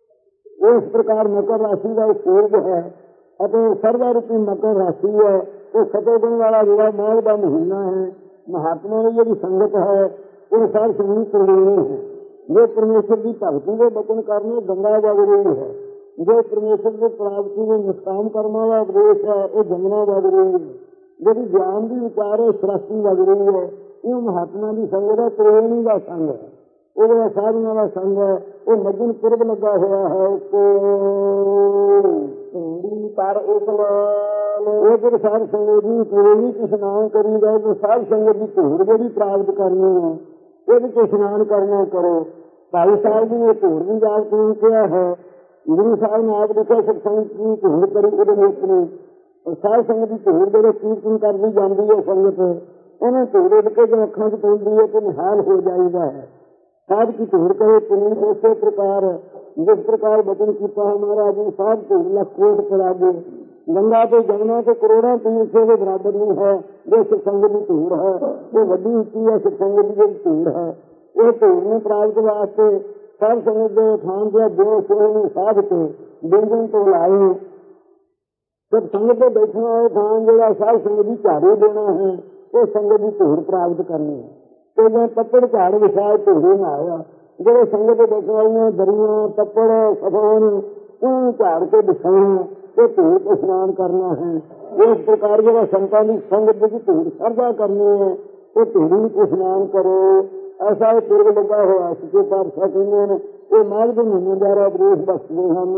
इस प्रकार मकर राशि का सूर्य है और सर्वा ऋतु मकर राशि है। ਉਹ ਸਤੋਗੁਣ ਵਾਲਾ ਜਿਹੜਾ ਮਾਘ ਦਾ ਮਹੀਨਾ ਹੈ, ਮਹਾਤਮਾ ਦੀ ਜਿਹੜੀ ਸੰਗਤ ਹੈ ਉਹ ਸਾਰ ਸੰਗਤ ਕਰਨੀ ਹੈ। ਜੋ ਪਰਮੇਸ਼ਰ ਦੀ ਭਗਤੀ ਦੇ ਬਚਨ ਕਰਨੇ ਗੰਗਾ ਦਾ ਵਿਰੋਧ ਹੈ। ਜੋ ਪਰਮੇਸ਼ਰ ਦੀ ਪ੍ਰਾਪਤੀ ਦੇ ਨਿਸ਼ਕਾਮ ਕਰਨ ਵਾਲਾ ਉਪਦੇਸ਼ ਹੈ ਉਹ ਜਮਨਾ ਦਾ ਵਿਰੋਧ ਹੈ। ਜਿਹੜੀ ਗਿਆਨ ਦੀ ਵਿਚਾਰ ਹੈ ਸ੍ਰਸ਼ਟੀ ਦਾ ਵਿਰੋਧ ਹੈ। ਇਹ ਮਹਾਤਮਾ ਦੀ ਸੰਗਤ ਹੈ, ਤ੍ਰਿਵੇਣੀ ਦਾ ਸੰਗ ਹੈ, ਉਹਦੇ ਸਾਧੂਆਂ ਦਾ ਸੰਗ ਹੈ। ਉਹ ਮੱਜਨ ਪੁਰਬ ਲੱਗਾ ਹੋਇਆ ਹੈ ਢੂੰਡੀ ਪਰ ਇਸ਼ਨਾਨ। ਉਹ ਫਿਰ ਸਾਧ ਸੰਗਤ ਦੀ ਤ੍ਰਿਵੇਣੀ ਚ ਇਸ਼ਨਾਨ ਕਰੀਦਾ। ਜੋ ਸਾਧ ਸੰਗਤ ਦੀ ਧੂੜ ਜਿਹੜੀ ਪ੍ਰਾਪਤ ਕਰਨੀ ਹੈ ਉਹਦੇ ਚ ਇਸ਼ਨਾਨ ਕਰਨਾ ਕਰੋ। ਭਾਈ ਸਾਹਿਬ ਜੀ ਨੇ ਧੂੜ ਦੀ ਗੱਲ ਕਿਉਂ ਕਿਹਾ ਹੈ? ਗੁਰੂ ਸਾਹਿਬ ਨੇ ਆਪ ਲਿਖਿਆ ਸਤਸੰਗ ਦੀ ਧੂੜ ਕਰੀ ਉਹਦੇ ਵਿੱਚ ਨੂੰ ਸਾਧ ਸੰਗਤ ਦੀ ਧੂੜ ਜਿਹੜੇ ਕੀਰਤਨ ਕਰਦੀ ਜਾਂਦੀ ਹੈ ਸੰਗਤ, ਉਹਨੇ ਧੂੜ ਉੱਡ ਕੇ ਜੋ ਅੱਖਾਂ ਚ ਪੈਂਦੀ ਹੈ ਤੇ ਨਿਹਾਲ ਹੋ ਜਾਈਦਾ ਹੈ। ਸਾਧ ਕੀ ਧੂੜ ਕਰੇ ਪੁਨੀਤ ਇਸੇ ਪ੍ਰਕਾਰ ਜਿਸ ਪ੍ਰਕਾਰ ਬਚਨ ਕੀਤਾ ਹੈ ਮਹਾਰਾਜ ਜੀ, ਸਾਧ ਧੂੜ ਲੱਖ ਕੋਟ ਪੜਾਗੇ। ਗੰਗਾ ਤੇ ਜਮਨਾ ਤੇ ਕਰੋੜਾਂ ਤੀਰਥ ਦੇ ਬਰਾਬਰ ਨਹੀਂ ਹੈ ਜੋ ਸਤਸੰਗ ਦੀ ਧੂੜ ਹੈ। ਉਹ ਵੱਡੀ ਉੱਚੀ ਹੈ ਸਤਸੰਗ ਦੀ ਜਿਹੜੀ ਧੂੜ ਹੈ। ਉਹ ਧੂੜ ਨੂੰ ਪ੍ਰਾਪਤ ਵਾਸਤੇ ਸਾਧ ਸੰਗਤ ਦੇ ਥਾਂ ਤੇ ਜੋ ਸੋਹਣੇ ਨੂੰ ਸਾਧ ਕੇ ਬਿੰਦਨ ਤੋਂ ਲਾਏ ਸਭ ਸੰਗਤ ਦੇ ਬੈਠਣ ਵਾਲੇ ਥਾਂ ਜਿਹੜਾ ਸਾਧ ਸੰਗਤ ਦੀ ਝਾੜੂ ਦੇਣਾ ਹੈ ਉਹ ਸੰਗਤ ਦੀ ਧੂੜ ਪ੍ਰਾਪਤ ਕਰਨੀ ਹੈ। ਤੇ ਜੇ ਪੱਤੜ ਝਾੜ ਵਿਛਾਏ ਧੂੜੀ ਨਾ ਆਇਆ, ਜਿਹੜੇ ਸੰਗਤ ਦੇ ਬੈਠਣ ਵਾਲੀਆਂ ਦਰੀਆਂ ਪੱਤੜ ਸਫਾਨ ਉਹਨੂੰ ਝਾੜ ਕੇ ਵਿਛਾਉਣਾ ਤੇ ਧੂੜ ਤੇ ਇਸ਼ਨਾਨ ਕਰਨਾ ਹੈ। ਇਸ ਪ੍ਰਕਾਰ ਜਿਹੜਾ ਸੰਤਾਂ ਦੀ ਸੰਗਤ ਦੀ ਧੂੜ ਸਰਦਾ ਕਰਨੀ ਹੈ ਉਹ ਧੂੜੀ ਨੂੰ ਇਸ਼ਨਾਨ ਕਰੋ। ਐਸਾ ਇਹ ਪੁਰਬ ਲੱਗਾ ਹੋਇਆ ਸੱਚੇ ਪਾਤਸ਼ਾਹ ਕਹਿੰਦੇ ਨੇ ਇਹ ਮਾਘ ਦੇ ਮਹੀਨੇ ਦੁਆਰਾ ਉਪਦੇਸ਼ ਬਖਸ਼ਦੇ ਹਨ।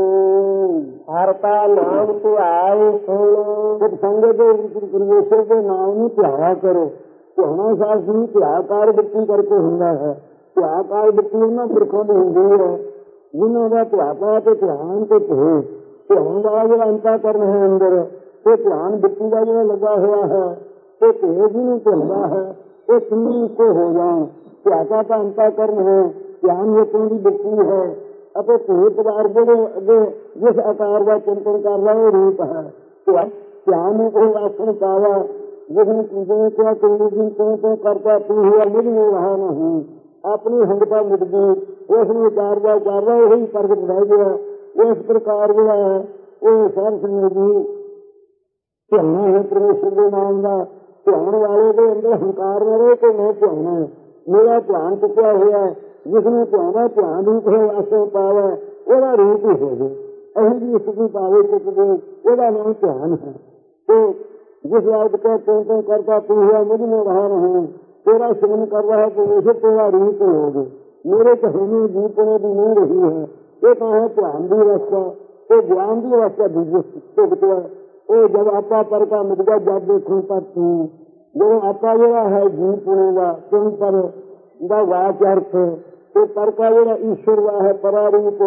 ਹਰ ਕਾ ਨਾਮ ਧਿਆਏ ਸੁਣ। ਸੰਗਤ ਦੇ ਪਰਮੇਸ਼ਰ ਦੇ ਨਾਮ ਨੂੰ ਧਿਆਇਆ ਕਰੋ। ਧਿਆਉਣਾ ਸਾਧ ਨੂੰ ਧਿਆਕਾਰ ਬਿਰਤੀ ਕਰਕੇ ਹੁੰਦਾ ਹੈ। ਧਿਆਕਾਰ ਬਿਰਤੀ ਉਹਨਾਂ ਪੁਰਖਾਂ ਦੀ ਹੁੰਦੀ ਹੈ ਜਿਨ੍ਹਾਂ ਦਾ ਧਿਆਪਾ ਤੇ ਧਿਆਨ ਤੇ ਧਿਆਨ ਧਿਆਨ ਦਾ ਜਿਹੜਾ ਅੰਤःਕਰਨ ਹੈ ਅੰਦਰ ਤੇ ਧਿਆਨ ਬਿਰਤੀ ਦਾ ਜਿਹੜਾ ਲੱਗਾ ਹੋਇਆ ਹੈ ਤੇ ਧਿਆਨ ਜਿਹਨੂੰ ਧਿਆਉਂਦਾ ਹੈ ਇਹ ਤਿੰਨੇ ਇੱਕੋ ਹੋ ਜਾਣ। ਧਿਆਪਾ ਦਾ ਅੰਤःਕਰਨ ਹੈ, ਧਿਆਨ ਲੋਕਾਂ ਦੀ ਬਿਰਤੀ ਹੈ ਅਤੇ ਧਿਆਨ ਪਦਾਰਥ ਜਿਹੜੇ ਅੱਗੇ ਜਿਸ ਆਕਾਰ ਦਾ ਚਿੰਤਨ ਕਰ ਰਿਹਾ ਉਹ ਰੂਪ ਹੈ। ਧਿਆਨ ਨੂੰ ਕੋਈ ਆਸਣ ਪਾਵਾ ਜਿਸਨੂੰ ਜਿਵੇਂ ਕਿਹਾ ਚੰਗੀ ਜੀ ਤੋਂ ਤੋਂ ਕਰਤਾ ਤੂੰ ਹੋਇਆ ਮੁਝ ਨੂੰ ਰਹਾ ਨਹੀਂ। ਆਪਣੀ ਹੰਗਤਾ ਮਿਟ ਗਈ, ਉਸ ਨੂੰ ਉਚਾਰਦਾ ਉਚਾਰਦਾ ਉਹੀ ਪ੍ਰਗਟ ਰਹਿ ਗਿਆ। ਇਸ ਪ੍ਰਕਾਰ ਜਿਹੜਾ ਹੈ ਉਹ ਸਾਧ ਸੰਗਤ ਜੀ ਧਿਆਉਣਾ ਹੈ ਪਰਮੇਸ਼ਰ ਦੇ ਨਾਮ ਦਾ। ਧਿਆਉਣ ਵਾਲੇ ਦੇ ਅੰਦਰ ਹੰਕਾਰ ਨਾ ਰਹੇ ਕਿ ਮੈਂ ਧਿਆਉਣਾ, ਮੇਰਾ ਧਿਆਨ ਚੁੱਕਿਆ ਹੋਇਆ। ਜਿਸਨੂੰ ਧਿਆਉਣਾ ਧਿਆਨ ਰੂਪ ਹੈ ਆਸਣ ਪਾਵਾ ਉਹਦਾ ਰੂਪ ਹੀ ਹੋ ਗਏ। ਅਸੀਂ ਵੀ ਇਸ ਪਾਵੇ ਚੁੱਕਦੇ ਉਹਦਾ ਨਾਮ ਧਿਆਨ ਹੈ। ਤੇ जिस याद का तुम तुम करता तू हुआ मुझ में रहा नहीं, तेरा सिमन कर रहा है तो तेरा रूप होगी। मेरे कहने जीतने भी नहीं रही है। ये तो है ध्यान की अवस्था, तो ज्ञान की अवस्था दूसरे वो जब आपा पर का मुद्दा जब देखूं पर तू जो आपा जरा है जी पुणे का तुम पर वाच अर्थ तो पर का जरा ईश्वर का है परारूप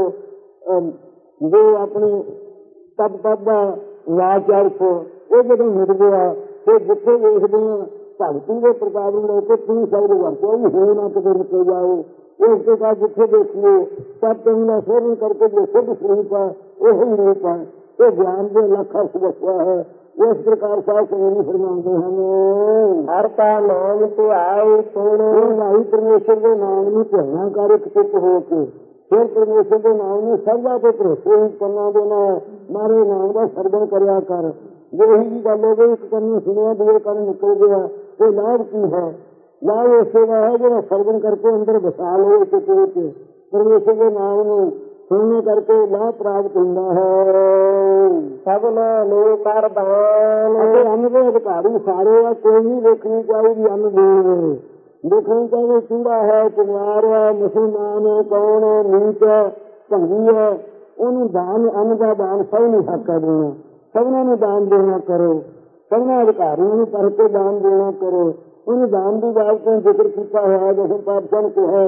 जो अपने तब तब का वाच अर्थ ਉਹ ਜਦੋਂ ਮਿਟ ਗਿਆ ਤੇ ਜਿੱਥੇ ਵੇਖਦੇ ਹਾਂ ਭਗਤੀ ਦੇ ਪ੍ਰਤਾਪ ਨੂੰ ਲੈ ਕੇ ਤੀਹ ਸ਼ਬਦ ਵਰਤਿਆ ਵੀ ਹੋ ਨਾ ਕਿਤੇ ਨਿਕਲ ਜਾਓ। ਇਸ ਤੋਂ ਬਾਅਦ ਜਿੱਥੇ ਦੇਖੀਏ ਸਭ ਤੋਂ ਨਾ ਸੋਹਣੀ ਕਰਕੇ ਜੋ ਸਿੱਧ ਸਰੂਪ ਹੈ ਉਹੀ ਰੂਪ ਹੈ। ਇਹ ਗਿਆਨ ਦੇ ਲੱਖ ਅਰਥ ਦੱਸਿਆ ਹੈ। ਇਸ ਪ੍ਰਕਾਰ ਸਾਧ ਸੰਗਤ ਫਰਮਾਉਂਦੇ ਹਨ ਹਰ ਕਾ ਨਾਮ ਧਿਆਏ ਸੁਣ। ਭਾਈ ਪਰਮੇਸ਼ਰ ਦੇ ਨਾਮ ਨੂੰ ਧਿਆਨਾ ਕਰ ਇੱਕ ਚਿੱਤ ਹੋ ਕੇ ਫਿਰ ਪਰਮੇਸ਼ਰ ਦੇ ਨਾਮ ਨੂੰ ਸਰਦਾ ਤੇ ਭਰੋਸੇ ਕੰਨਾਂ ਦੇ ਨਾਲ ਮਾਰੇ ਨਾਮ ਦਾ ਸਰਵਣ ਕਰਿਆ ਕਰ। जो ही की गल हो गई एक कन्नी सुनिया दूर कन निकल गया तो लाभ की है? लाभ ऐसे का है जो सर्वन करके अंदर बसा लो चित्र के परमेश्वर के नाम में सुनने करके लाभ प्राप्त होता है। सबना लो कर दान अन्न के अधिकारी सारे है कोई नहीं देखनी चाहिए अन्न देने देखनी चाहिए चूड़ा है कुमार है मुसलमान है कौन है नीच है भंगी है उन्होंने दान अन्न का दान सब नहीं हक देना। सबना ਨੂੰ ਦਾਨ ਦੇਣਾ ਕਰੋ। सबना अधिकारियों ਨੂੰ ਪढ़ ਕੇ ਦਾਨ ਦੇਣਾ ਕਰੋ। ਉਹਨੂੰ ਦਾਨ ਦੀ ਗੱਲ ਤੋਂ ਜ਼ਿਕਰ ਕੀਤਾ ਹੋਇਆ ਜਿਵੇਂ ਪਾਤਸ਼ਾਹ ਨੇ ਕਿਹਾ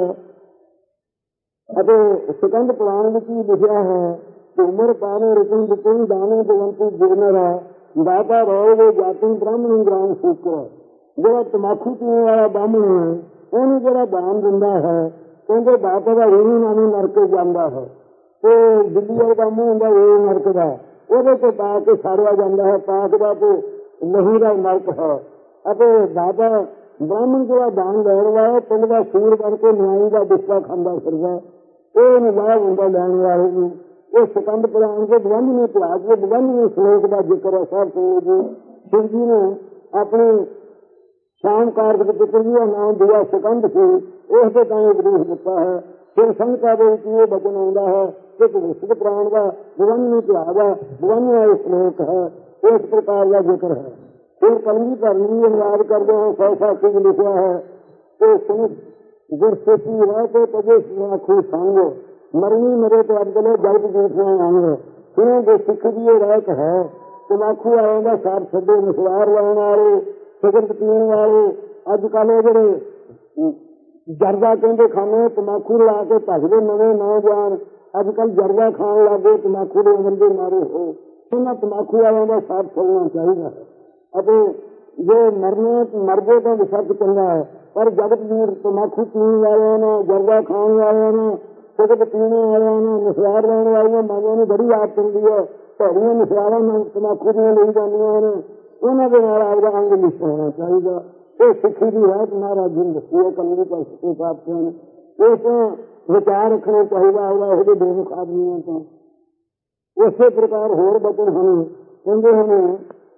ਅਤੇ ਸਿਕੰਦ ਪੁਰਾਣ ਵਿੱਚ ਵੀ ਲਿਖਿਆ ਹੈ ਕਿ ਉਮਰ ਪਾਣੇ ਰਤਨ ਦਿੱਤੇ ਦਾਣੇ ਦੇਵੰਤੀ ਜਿਗਨਰਾ ਦਾਤਾ ਰੋਗੇ ਜਾਤੀ ਬ੍ਰਾਹਮਣ ਗ੍ਰਾਮ ਸ਼ੂਕਰ। ਜਿਹੜਾ ਤਮਾਕੂ ਪੀਣ ਵਾਲਾ ਬਾਹਮਣ ਹੈ ਉਹਨੂੰ ਜਿਹੜਾ ਦਾਨ ਦਿੰਦਾ ਹੈ ਕਹਿੰਦੇ ਦਾਤਾ ਦਾ ਰੂਹ ਨਾਮ ਨਰਕ ਜਾਂਦਾ ਹੈ ਤੇ ਦਿੱਲੀ ਵਾਲਾ ਕੰਮ ਹੁੰਦਾ ਉਹ ਨਰਕ ਦਾ ਉਹਦੇ ਤੇ ਪਾ ਕੇ ਸਾੜਿਆ ਜਾਂਦਾ ਹੈ। ਪਾਕ ਦਾ ਤੇ ਲਹੂ ਦਾ ਨਰਕ ਹੈ ਅਤੇ ਦਾਦਾ ਬ੍ਰਾਹਮਣ ਜਿਹੜਾ ਦਾਨ ਲੈਣ ਵਾਲਾ ਪਿੰਡ ਦਾ ਸੂਰ ਬਣ ਕੇ ਨਿਆਈ ਦਾ ਬਿਸਵਾ ਖਾਂਦਾ ਫਿਰਦਾ ਇਹ ਨਿਵਾਜ ਹੁੰਦਾ ਲੈਣ ਵਾਲੇ ਨੂੰ। ਇਹ ਸਿਕੰਦ ਪੁਰਾਣ ਦੇ ਬਵੰਜਵੇਂ ਇਤਿਹਾਸ ਦੇ ਬਵੰਜਵੇਂ ਸ਼ਲੋਕ ਦਾ ਜ਼ਿਕਰ ਹੈ। ਸਾਹਿਬ ਸਿੰਘ ਜੀ शिव जी ने अपने श्याम कार्तिक पितर जी का नाम दिया सिकंद से, उसके ताई उपदेश दिता है। फिर संहिता के विच ये वचन आउंदा है कि भविष्य प्राण का बवन्नी त्यागा बवन्नी श्लोक है, इस प्रकार का जिक्र है। फिर कलगी करनी अनुवाद करते हैं सौ साथी लिखा है कि सुन गुरसेती है तो तजे आखू संग मरनी मरे तो अबदले जल्द दूसरा अंग सुनो जो सिख दिए रहत है। तमाकू आएगा साथ छे मसवार लाने वाले सिगरट पीने वाले अजकल जो जर्दा कहते खाने तमाकू ला के भजते नवे नौजवान अजकल जर्दा खान लगे तमाकू के बंदे मारे हो। इन्होंने तमाकू वालों का साथ छोड़ना चाहिए ਅਤੇ ਜੇ ਮਰਨੇ ਮਰਦੇ ਤਾਂ ਸੱਚ ਚੰਗਾ ਹੈ, ਪਰ ਜਗਤ ਦੀ ਤਮਾਕੂ ਪੀਣ ਵਾਲਿਆਂ ਨੇ ਜਰਦਾ ਖਾਣ ਵਾਲਿਆਂ ਨੇ ਸਿਗਰਟ ਪੀਣ ਵਾਲਿਆਂ ਨੇ ਨਸ਼ਾਰ ਲੈਣ ਵਾਲੀਆਂ ਮਾਵਾਂ ਨੂੰ ਬੜੀ ਆਦਤ ਹੁੰਦੀ ਹੈ। ਭੈੜੀਆਂ ਨਸ਼ਾਰਾਂ ਨੂੰ ਤਮਾਕੂ ਦੀਆਂ ਲਈ ਜਾਂਦੀਆਂ ਨੇ, ਉਹਨਾਂ ਦੇ ਨਾਲ ਆਪਦਾ ਅੰਗ ਮਿਸ਼ ਹੋਣਾ ਚਾਹੀਦਾ। ਇਹ ਸਿੱਖੀ ਦੀ ਰਾਹ ਮਹਾਰਾਜ ਜੀ ਨੇ ਦੱਸੀ ਹੈ। ਕਲਗੀ ਪਾਤਸ਼ਾਹ ਪਾਤਸ਼ਾਹ ਨੇ ਇਹ ਤੋਂ ਵਿਚਾਰ ਰੱਖਣਾ ਚਾਹੀਦਾ ਆਪਦਾ ਇਹਦੇ ਬੇਮੁਖ ਆਦਮੀਆਂ ਤੋਂ। ਉਸੇ ਪ੍ਰਕਾਰ ਹੋਰ ਬਚਨ ਹਨ ਕਹਿੰਦੇ ਹਨ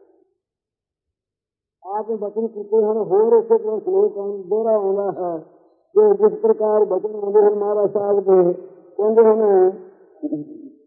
आप बचन करते हैं होर उसे श्लोक दोहरा आना है कि जिस प्रकार बचन आते हैं महाराज साहब के कहते हैं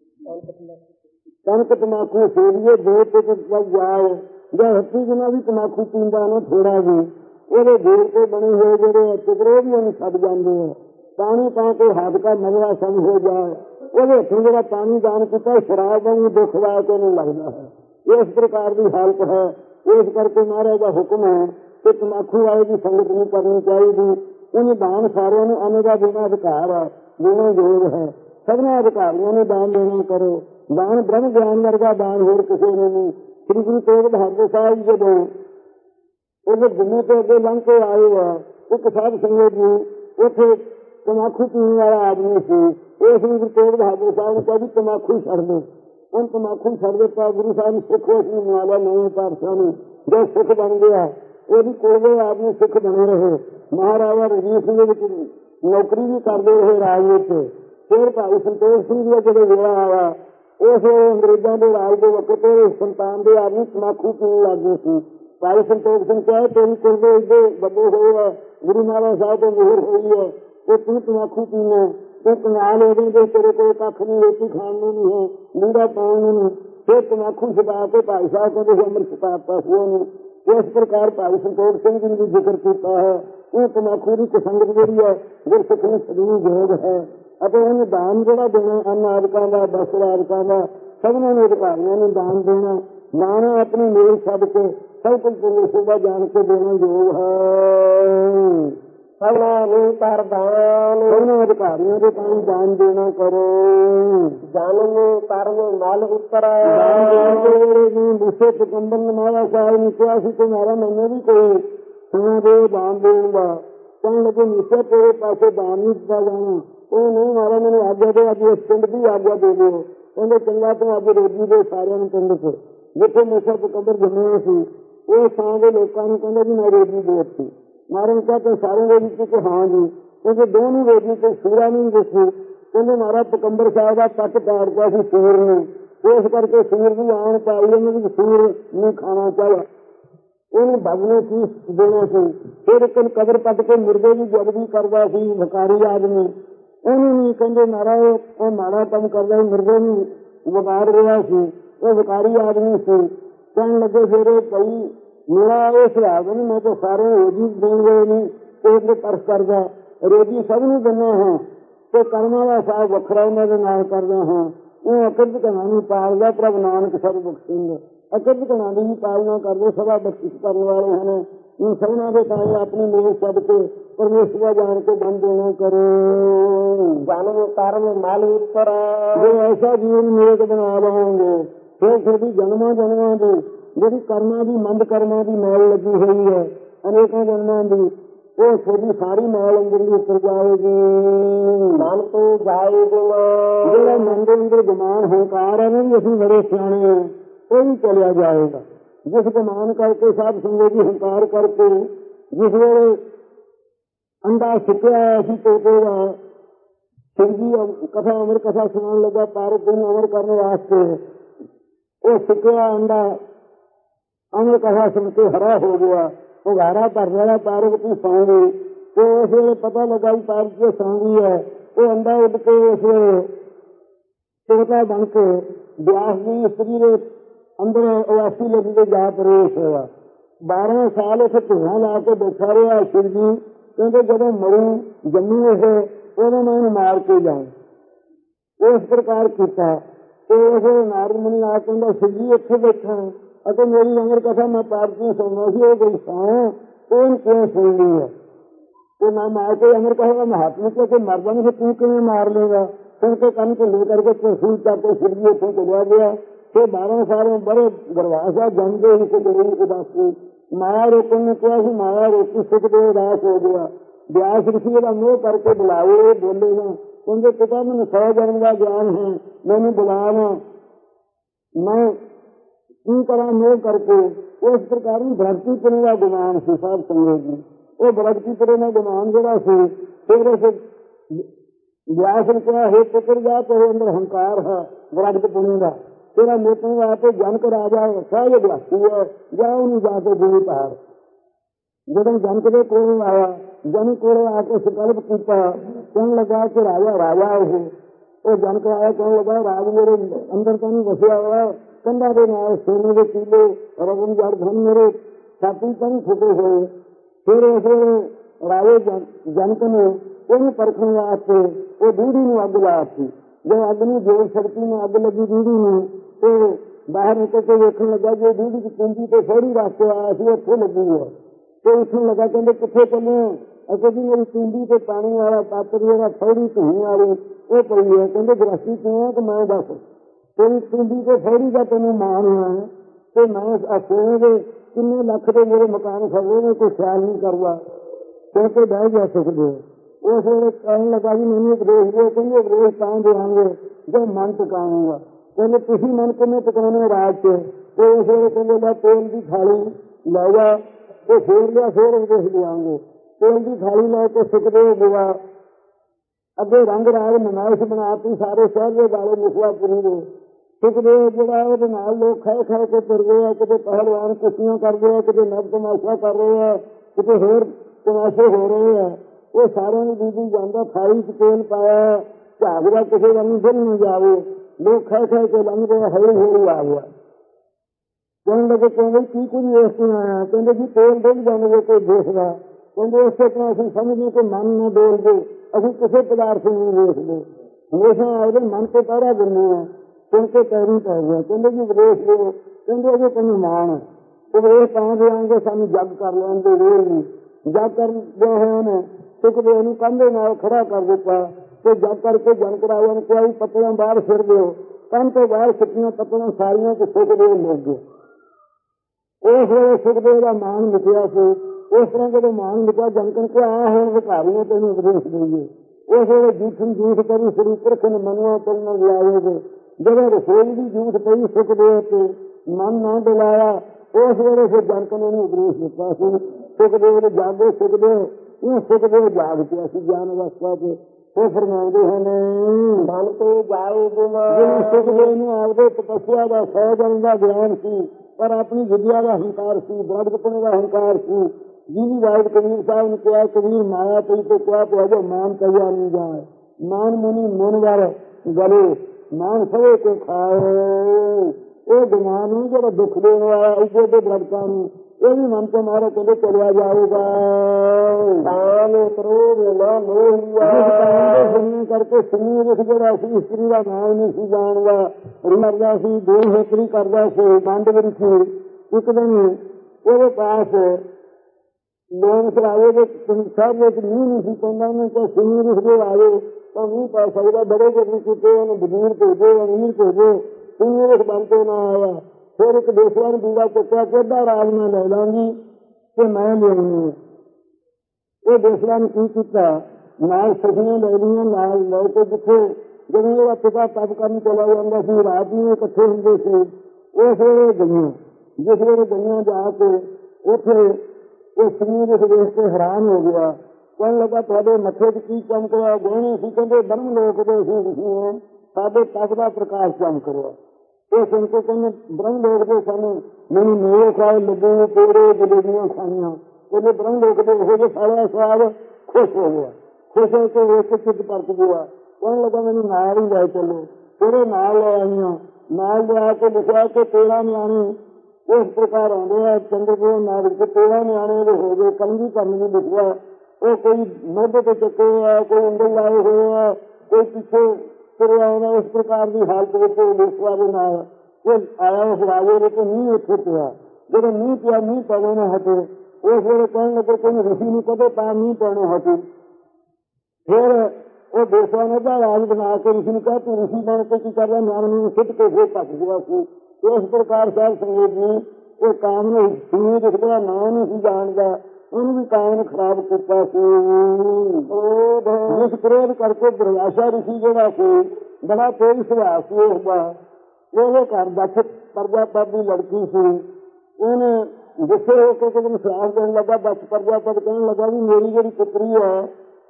कनक तमाकू सेविए दो तक जाए या हत्ती जना भी तमाकू पींदा ना थोड़ा भी वो देर के बने हुए जोड़े चित्रों भी उन्हें छप जाते हैं। पानी पा के हाथ का मगरा सम हो जाए वो हथों जरा पानी दान किया शराब में दुख ला के नहीं लगता है। इस प्रकार की हालत है। इस करके महाराज का हुक्म है कि तमाकू वाले की संगत नहीं करनी चाहिए। उन्हें दान सारे अन्य का देना अधिकार है, देना योग है। सबने अधिकारियों ने दान देना करो। दान ब्रह्म ज्ञान वर्गा दान होर किसी ने नहीं। श्री गुरु तेग बहादुर साहब जो उस दिल्ली के अगे लंघ के आए है एक साध संगत जी उसे तमाकू पीने वाला आदमी सी। श्री गुरु तेग बहादुर साहब ने कहा तमाकू छड़ दो। उन तमाकू छड़ दिता। गुरु साहब ने सिख उसने मना लिया नवे पातशाह ने जो सिख बन गया वो कोड़े आदमी सिख बने रहे। महाराजा रजीत सिंह नौकरी भी करते रहे राज में। फिर भाई संतोष सिंह जी का जो वेला आया उस अंग्रेजों के राज के वक्त संतान के आदमी तमाकू पीने लग गए थे। भाई संतोष सिंह क्या तेरी कुर्बे इधे बड़े हुए है गुरु महाराज साहब को मोहर हुई है तो तू तमाकू पीने तो कनाल हो गए तेरे को कख नहीं रोटी खाने नहीं है लीड़ा पाने नहीं। फिर तमाकू छुपा के भाई साहब को अमृत छुपाता हुआ नहीं। इस प्रकार भाई संतोष सिंह जी ने जिक्र किया है। वो तमाकू की कसंगत जी है गुरसिख ने छड़नी योग है। उन्हें दान जोड़ा देना अन्न आदकों का वस्त्र आदकों का सबने अधिकारियों ने दान देना। दाना अपनी मेल छड़ के सब कुछ परमेश्वर का जान के देना योग है। सबने अधिकारियों के पास दान देना करो। जन्म कर्म मल उत्तर दूसरे पिकम्बर ने महाराज साहब ने कहा कि तुम्हारा मैंने भी कोई सुना दे दान देगा। कहने लगे नीचे तेरे पासे दान नहीं दिया जाना। वो नहीं मारा मैंने आज्ञा दे अभी इस पिंड की आज्ञा दे दो। कहते चंगा तुम अभी रोजी दे सारे पिंड से जिथे मूसा पिकम्बर जमे सी वो सां के लोगों ने कहते भी मैं रोजी दे दी। महाराज कहते सारे रोजी को हाँ जी क्योंकि दोनों रोजी को सूरा नहीं दसी। कहते महाराज पिकम्बर साहब का पट पाड़ दिया सी सूर ने इस करके सूर की आन पाई उन्हें सूर नहीं खाना चाहिए उन्हें भगने की देना सी। फिर एक कबर पट के मुर्गे की जब भी करता सी वकारी आदमी उन्हें नहीं कहते महाराज वो माड़ा कम करता मुर्गे नहीं वकार रहा सी वो वकारी आदमी से कहने लगे फिर भाई मेरा ये सुझाव नहीं मैं तो सारे रोजी देन गए नहीं तो एक तरस करदा रोजी सब नूं देना है तो कर्म वाला साहब वखरा उन्होंने नाम करदा है। वो अकद कहानी पालदा प्रभ नानक सब बख्शिंद अकद कहानी की पालना करते सदा बख्शिश करने वाले हैं। इन सबना के ताई अपनी मेल छड़ के परमेश्वर जान के बन देना करो। जन्म कर्म मल उत्तर जो ऐसा जीवन मेरे बना रहेंगे फिर फिर भी जन्मा जन्मा की जी कर्मा की मंद कर्मा की मैल लगी हुई है अनेकों जन्मों की वो थोड़ी सारी मैल अंदर भी उतर जाएगी। मन तो जाएगा जो मन के अंदर गुमान हंकार है ना भी असं बड़े सियाने हैं वो भी चलिया जाएगा। जिस गुमान करके साध संगत जी हंकार करके जिस वे अंडा सुखिया असी तोतेगा शिव जी कथा अमर कथा सुनाने लगा पार्वती अमर करने वास्ते वो सुखिया अंडा अमर कथा सुन के हरा हो गया। वो घारा भर रहा पार्वती सौ गई। तो उस वे पता लगा भी पार्वती सौ गई है। वो अंडा उड़ के उस तोता बन के व्यास जी स्त्री के अंदर उसी लगी के जा प्रवेश हुआ। बारह साल उसे धुआं ला के बैठा रहा शिव जी। कहते जब मरू जम्मू उसे उन्होंने मैं मार के जाऊं। इस प्रकार किया। तो उस नारद मुनि आ कहता शिव जी इतने बैठा अगर मेरी अमर कथा मैं पार्वती सुनना सी गई सौ क्यों सुननी है। तो मैं मार के अमर कहा मैं हाथ में क्योंकि मर जाने से तू क्यों मार लेगा। सुन के कन को लेकर के त्रिशूल चाहते शिव जी उठे चलिया गया। फिर बारह साल में बड़े गर्भाषा जम गए इसे गरीब उदासी माया रोकने ने किया कि माया रोकी सुखदेव उदास हो गया। व्यास ऋषि का मोह करके बुलाओ बोलेगा उनके पिता मैंने सौ जन्म का ज्ञान है मैंने बुलाना मैं इन तरह मोह करके उस प्रकार भ्रष्टि पुणे का गुमान से साहब समझेगी। वो भ्रष्टि पुणे का गुमान जरा से फिर उसे व्यास ने कहा हे पुत्र जा तेरे अंदर अहंकार है भ्रष्ट पुणे का तेरा मोटन आते जनक राजा सारे भ्रष्टि है जाओ नहीं जाके गुरु पहाड़। जब जनक के कोल आया जनक को आके संकल्प किया कहने लगा कि राजा राजा है। वो जनक आया कहने लगा राज मेरे अंदर तो नहीं बसिया हुआ कंधा के नाल सोने के कीले रगन जार धन मेरे छाती पर नहीं फुटे हुए। फिर उस राजे जनक ने उन्हें परखने वास्ते वो दीदी ने अग ला थी। जब अग्नि जोर शक्ति में अग लगी दीदी ने तो बाहर निकल के देखने लगा जो दीदी की कुंजी तो थोड़ी रास्ते आया थी अच्छे लगी है। तो उठने लगा कहते कितने चले अगर जी मेरी कुंजी पे पानी वाला पात्र वाला थोड़ी धुनी वाली वो पड़ी है कहते गृहस्थी क्यों है तो मैं दस तेरी कुंजी पे थोड़ी का तेन मान हुआ है तो मैं सोने के किन्ने लख के मेरे मकान खड़े में कोई ख्याल नहीं करवा क्योंकि बह जा सकते। उस वे कहने लगा जी मैंने उपदेश दो कहते उपदेश कहाँ देंगे जब मन टिकाऊंगा कहते तुम मन को मैं टिकाने राज से। तो उस वे कहते तेल की थाली लै जा तो फिर लिया फिर उपदेश ले आऊंगे तेल की थाली लैके सुखदेव गया अगे रंग राज नमाइश बनाती सारे शहर के वाले मुखलापुरी ने सुखदेव जरा लोग खाए खाए के तुर गए हैं कितने पहलवान कुश्तियां कर रहे हैं कितने नव तमाशा कर रहे हैं कितने होर तमाशे हो रहे हैं। वो सारे दीदी जाता थाली च तेल पाया झागरा किसी का नहीं दिल नहीं जावे लोग खाए खाए के लंघ गए हौली हौली आ गया। कहने लगे कहते की कुछ वेख के आया कहते जी तेल डुल जाने कोई देखदा कहते उस तरह असं समझने को मन न डोल दे असं किसी पदार्थ नहीं देखते हमेशा आपके मन को पहरा दिने हैं सुन के पैरी पै गया। कहते जी उपदेश दो कहते अजे तेन मान उपदेश कहाँ देंगे सानू जग कर लेंगे वेल नहीं जग कर गए हैं उन्हें सुखदेव ने कंधे नाल खड़ा कर दिता तो जग करके जनक राजा ने कहा पत्तियां बाहर फिर दो कंध तो बाहर सुखियां पत्तियां सारिया को सुखदेव ले गए। उस वे सुखदेव का मान मिटिया से उस तरह जो मान मिटा जनक ने कहा हूँ भिखारी ने तेन उपदेश देंगे। उस वे जूठन जूठ करी श्री कृष्ण मनुआ तुम लाओगे जब रसोई की जूठ पई सुखदेव से मन न डलाया उस वे फिर जनक ने उपदेश दिता सुखदेव ने जागो सुखदेव ये सुखदेव जाग पिया ज्ञान अवस्था से वो फरमाते हैं मन तो जाओ सुखदेव ने आपके तपस्या का सौ जन्म का ज्ञान सी पर अपनी विद्या का अहंकार सी ब्रह्मपुण का अहंकार सी जिनी बात कबीर साहब ने कहा कबीर माया पई तो क्या तो जो मान कहिया नहीं जाए मान मुनि मन वार गले मान सवे को खाए ये गुमान नहीं जो दुख देने वाला ऐसे तो ब्रह्मता नहीं ये भी मन को मारो कहते चलिया जाएगा सुनने करके सुनी लिख जरा सी स्त्री का नाम नहीं सी जानवा करदा सी दो हेकड़ी करदा सी बंद रखी एक दिन वो पास लोग सरावे सब नींह नहीं सी कहना उन्हें क्या सुनी लिख जो आए तो नहीं पा सकता बड़े जब किते बजीर भेजो अमीर भेजो सुनी लिख बन के ना आया फिर एक दूसरा ने दूंगा चुका केदा राज में ले लाँगी कि मैं लेनी है। वो दूसरा ने की किया नाल सखियां ले लिया नाल लैके जिथे जब मेरा पिता तब करने चला जाता सी रात में इकट्ठे होंगे थे उस वे गई जिस वे गई जाके उथे वो शरीर इस देश से हैरान हो गया कहने लगा थोड़े मथे च की चमक गहने सी कहते ब्रह्म लोक के सी साडे तप का प्रकाश चमक रहा ਇਹ ਸੁਣ ਕੇ ਕਹਿੰਦੇ ਬ੍ਰਹਮ ਲੋਕ ਦੇ ਸਾਨੂੰ ਮੈਨੂੰ ਮੇਰੇ ਖਾਏ ਲੱਗੇ ਤੇਰੇ ਜਲੇਬੀਆਂ ਖਾਣੀਆਂ। ਕਹਿੰਦੇ ਬ੍ਰਹਮ ਲੋਕ ਦੇ ਇਹੋ ਜਿਹੇ ਸਾਲਿਆ ਸਵਾਦ ਖੁਸ਼ ਹੋ ਗਿਆ। ਖੁਸ਼ ਹੋ ਕੇ ਵੇਖ ਕੇ ਚਿੱਤ ਪਰਤ ਗਿਆ। ਕਹਿਣ ਲੱਗਾ ਮੈਨੂੰ ਨਾਲ ਹੀ ਲੈ ਚੱਲੋ। ਤੇਰੇ ਨਾਲ ਲੈ ਆਈਆਂ। ਨਾਲ ਲਿਆ ਕੇ ਲਿਖਿਆ ਕਿ ਤੇਰਾਂ ਨਿਆਣੇ ਇਸ ਪ੍ਰਕਾਰ ਆਉਂਦੇ ਆ ਚੰਦਰਪੁਰ ਨਾਲ ਕੇ ਤੇਰਾਂ ਨਿਆਣੇ ਦੇ ਹੋ ਗਏ। ਕਲਗੀ ਕਰਨ ਵੀ ਲਿਖਿਆ ਉਹ ਕੋਈ ਮੋਢੇ ਤੇ ਚੱਕੇ ਆ, ਕੋਈ ਉਂਗਲ ਲਾਏ ਹੋਏ ਆ, ਕੋਈ ਪਿੱਛੇ ਤੁਰਿਆ ਆਉਂਦਾ। ਇਸ ਪ੍ਰਕਾਰ ਦੀ ਹਾਲਤ ਵਿੱਚ ਵਿਸ਼ਵਾ ਦੇ ਨਾਲ ਉਹ ਆਇਆ। ਉਸ ਰਾਜੇ ਦੇ ਮੀਂਹ ਉੱਥੇ ਪਿਆ। ਜਦੋਂ ਮੀਂਹ ਪਿਆ ਮੀਂਹ ਪੈਣੇ ਨੇ ਹਟੇ। ਉਸ ਵੇਲੇ ਕਹਿਣ ਲੱਗੇ ਕੋਈ ਰਿਸ਼ੀ ਨੂੰ ਕਦੇ ਤਾਂ ਮੀਂਹ ਪੈਣੇ ਹਟੇ। ਫਿਰ ਉਹ ਦੇਸਾਂ ਨੇ ਦਾ ਰਾਜ ਬਣਾ ਕੇ ਰਿਸ਼ੀ ਨੂੰ ਕਿਹਾ ਤੂੰ ਰਿਸ਼ੀ ਬਣ ਕੇ ਕੀ ਕਰਦਾ? ਨਿਆਣੇ ਨੂੰ ਸਿੱਟ ਕੇ ਫਿਰ ਭੱਜ ਗਿਆ ਸੀ। ਇਸ ਪ੍ਰਕਾਰ ਸਾਹਿਬ ਸੰਗਤ ਜੀ ਉਹ ਕਾਮ ਨੂੰ ਸੁਣੀ ਦਿਖਦਾ ਨਾ ਨਹੀਂ ਸੀ ਜਾਣਦਾ। ਉਹਨੂੰ ਵੀ ਕਾਮ ਨੇ ਖਰਾਬ ਕੀਤਾ ਸੀ। ਇਸ ਕ੍ਰੋਧ ਕਰਕੇ ਦੁਰਵਾਸਾ ਰਿਸ਼ੀ ਜਿਹੜਾ ਸੀ ਬੜਾ ਤੇਜ਼ ਸੁਭਾਅ ਸੀ ਉਸਦਾ। ਉਹਦੇ ਘਰ ਦਕਸ਼ ਪ੍ਰਜਾਪਤ ਦੀ ਲੜਕੀ ਸੀ। ਉਹਨੇ ਗੁੱਸੇ ਹੋ ਕੇ ਜਦੋਂ ਸਰਾਪ ਦੇਣ ਲੱਗਾ ਦਕਸ਼ ਪ੍ਰਜਾਪਤ ਕਹਿਣ ਲੱਗਾ ਵੀ ਮੇਰੀ ਜਿਹੜੀ ਪੁੱਤਰੀ ਹੈ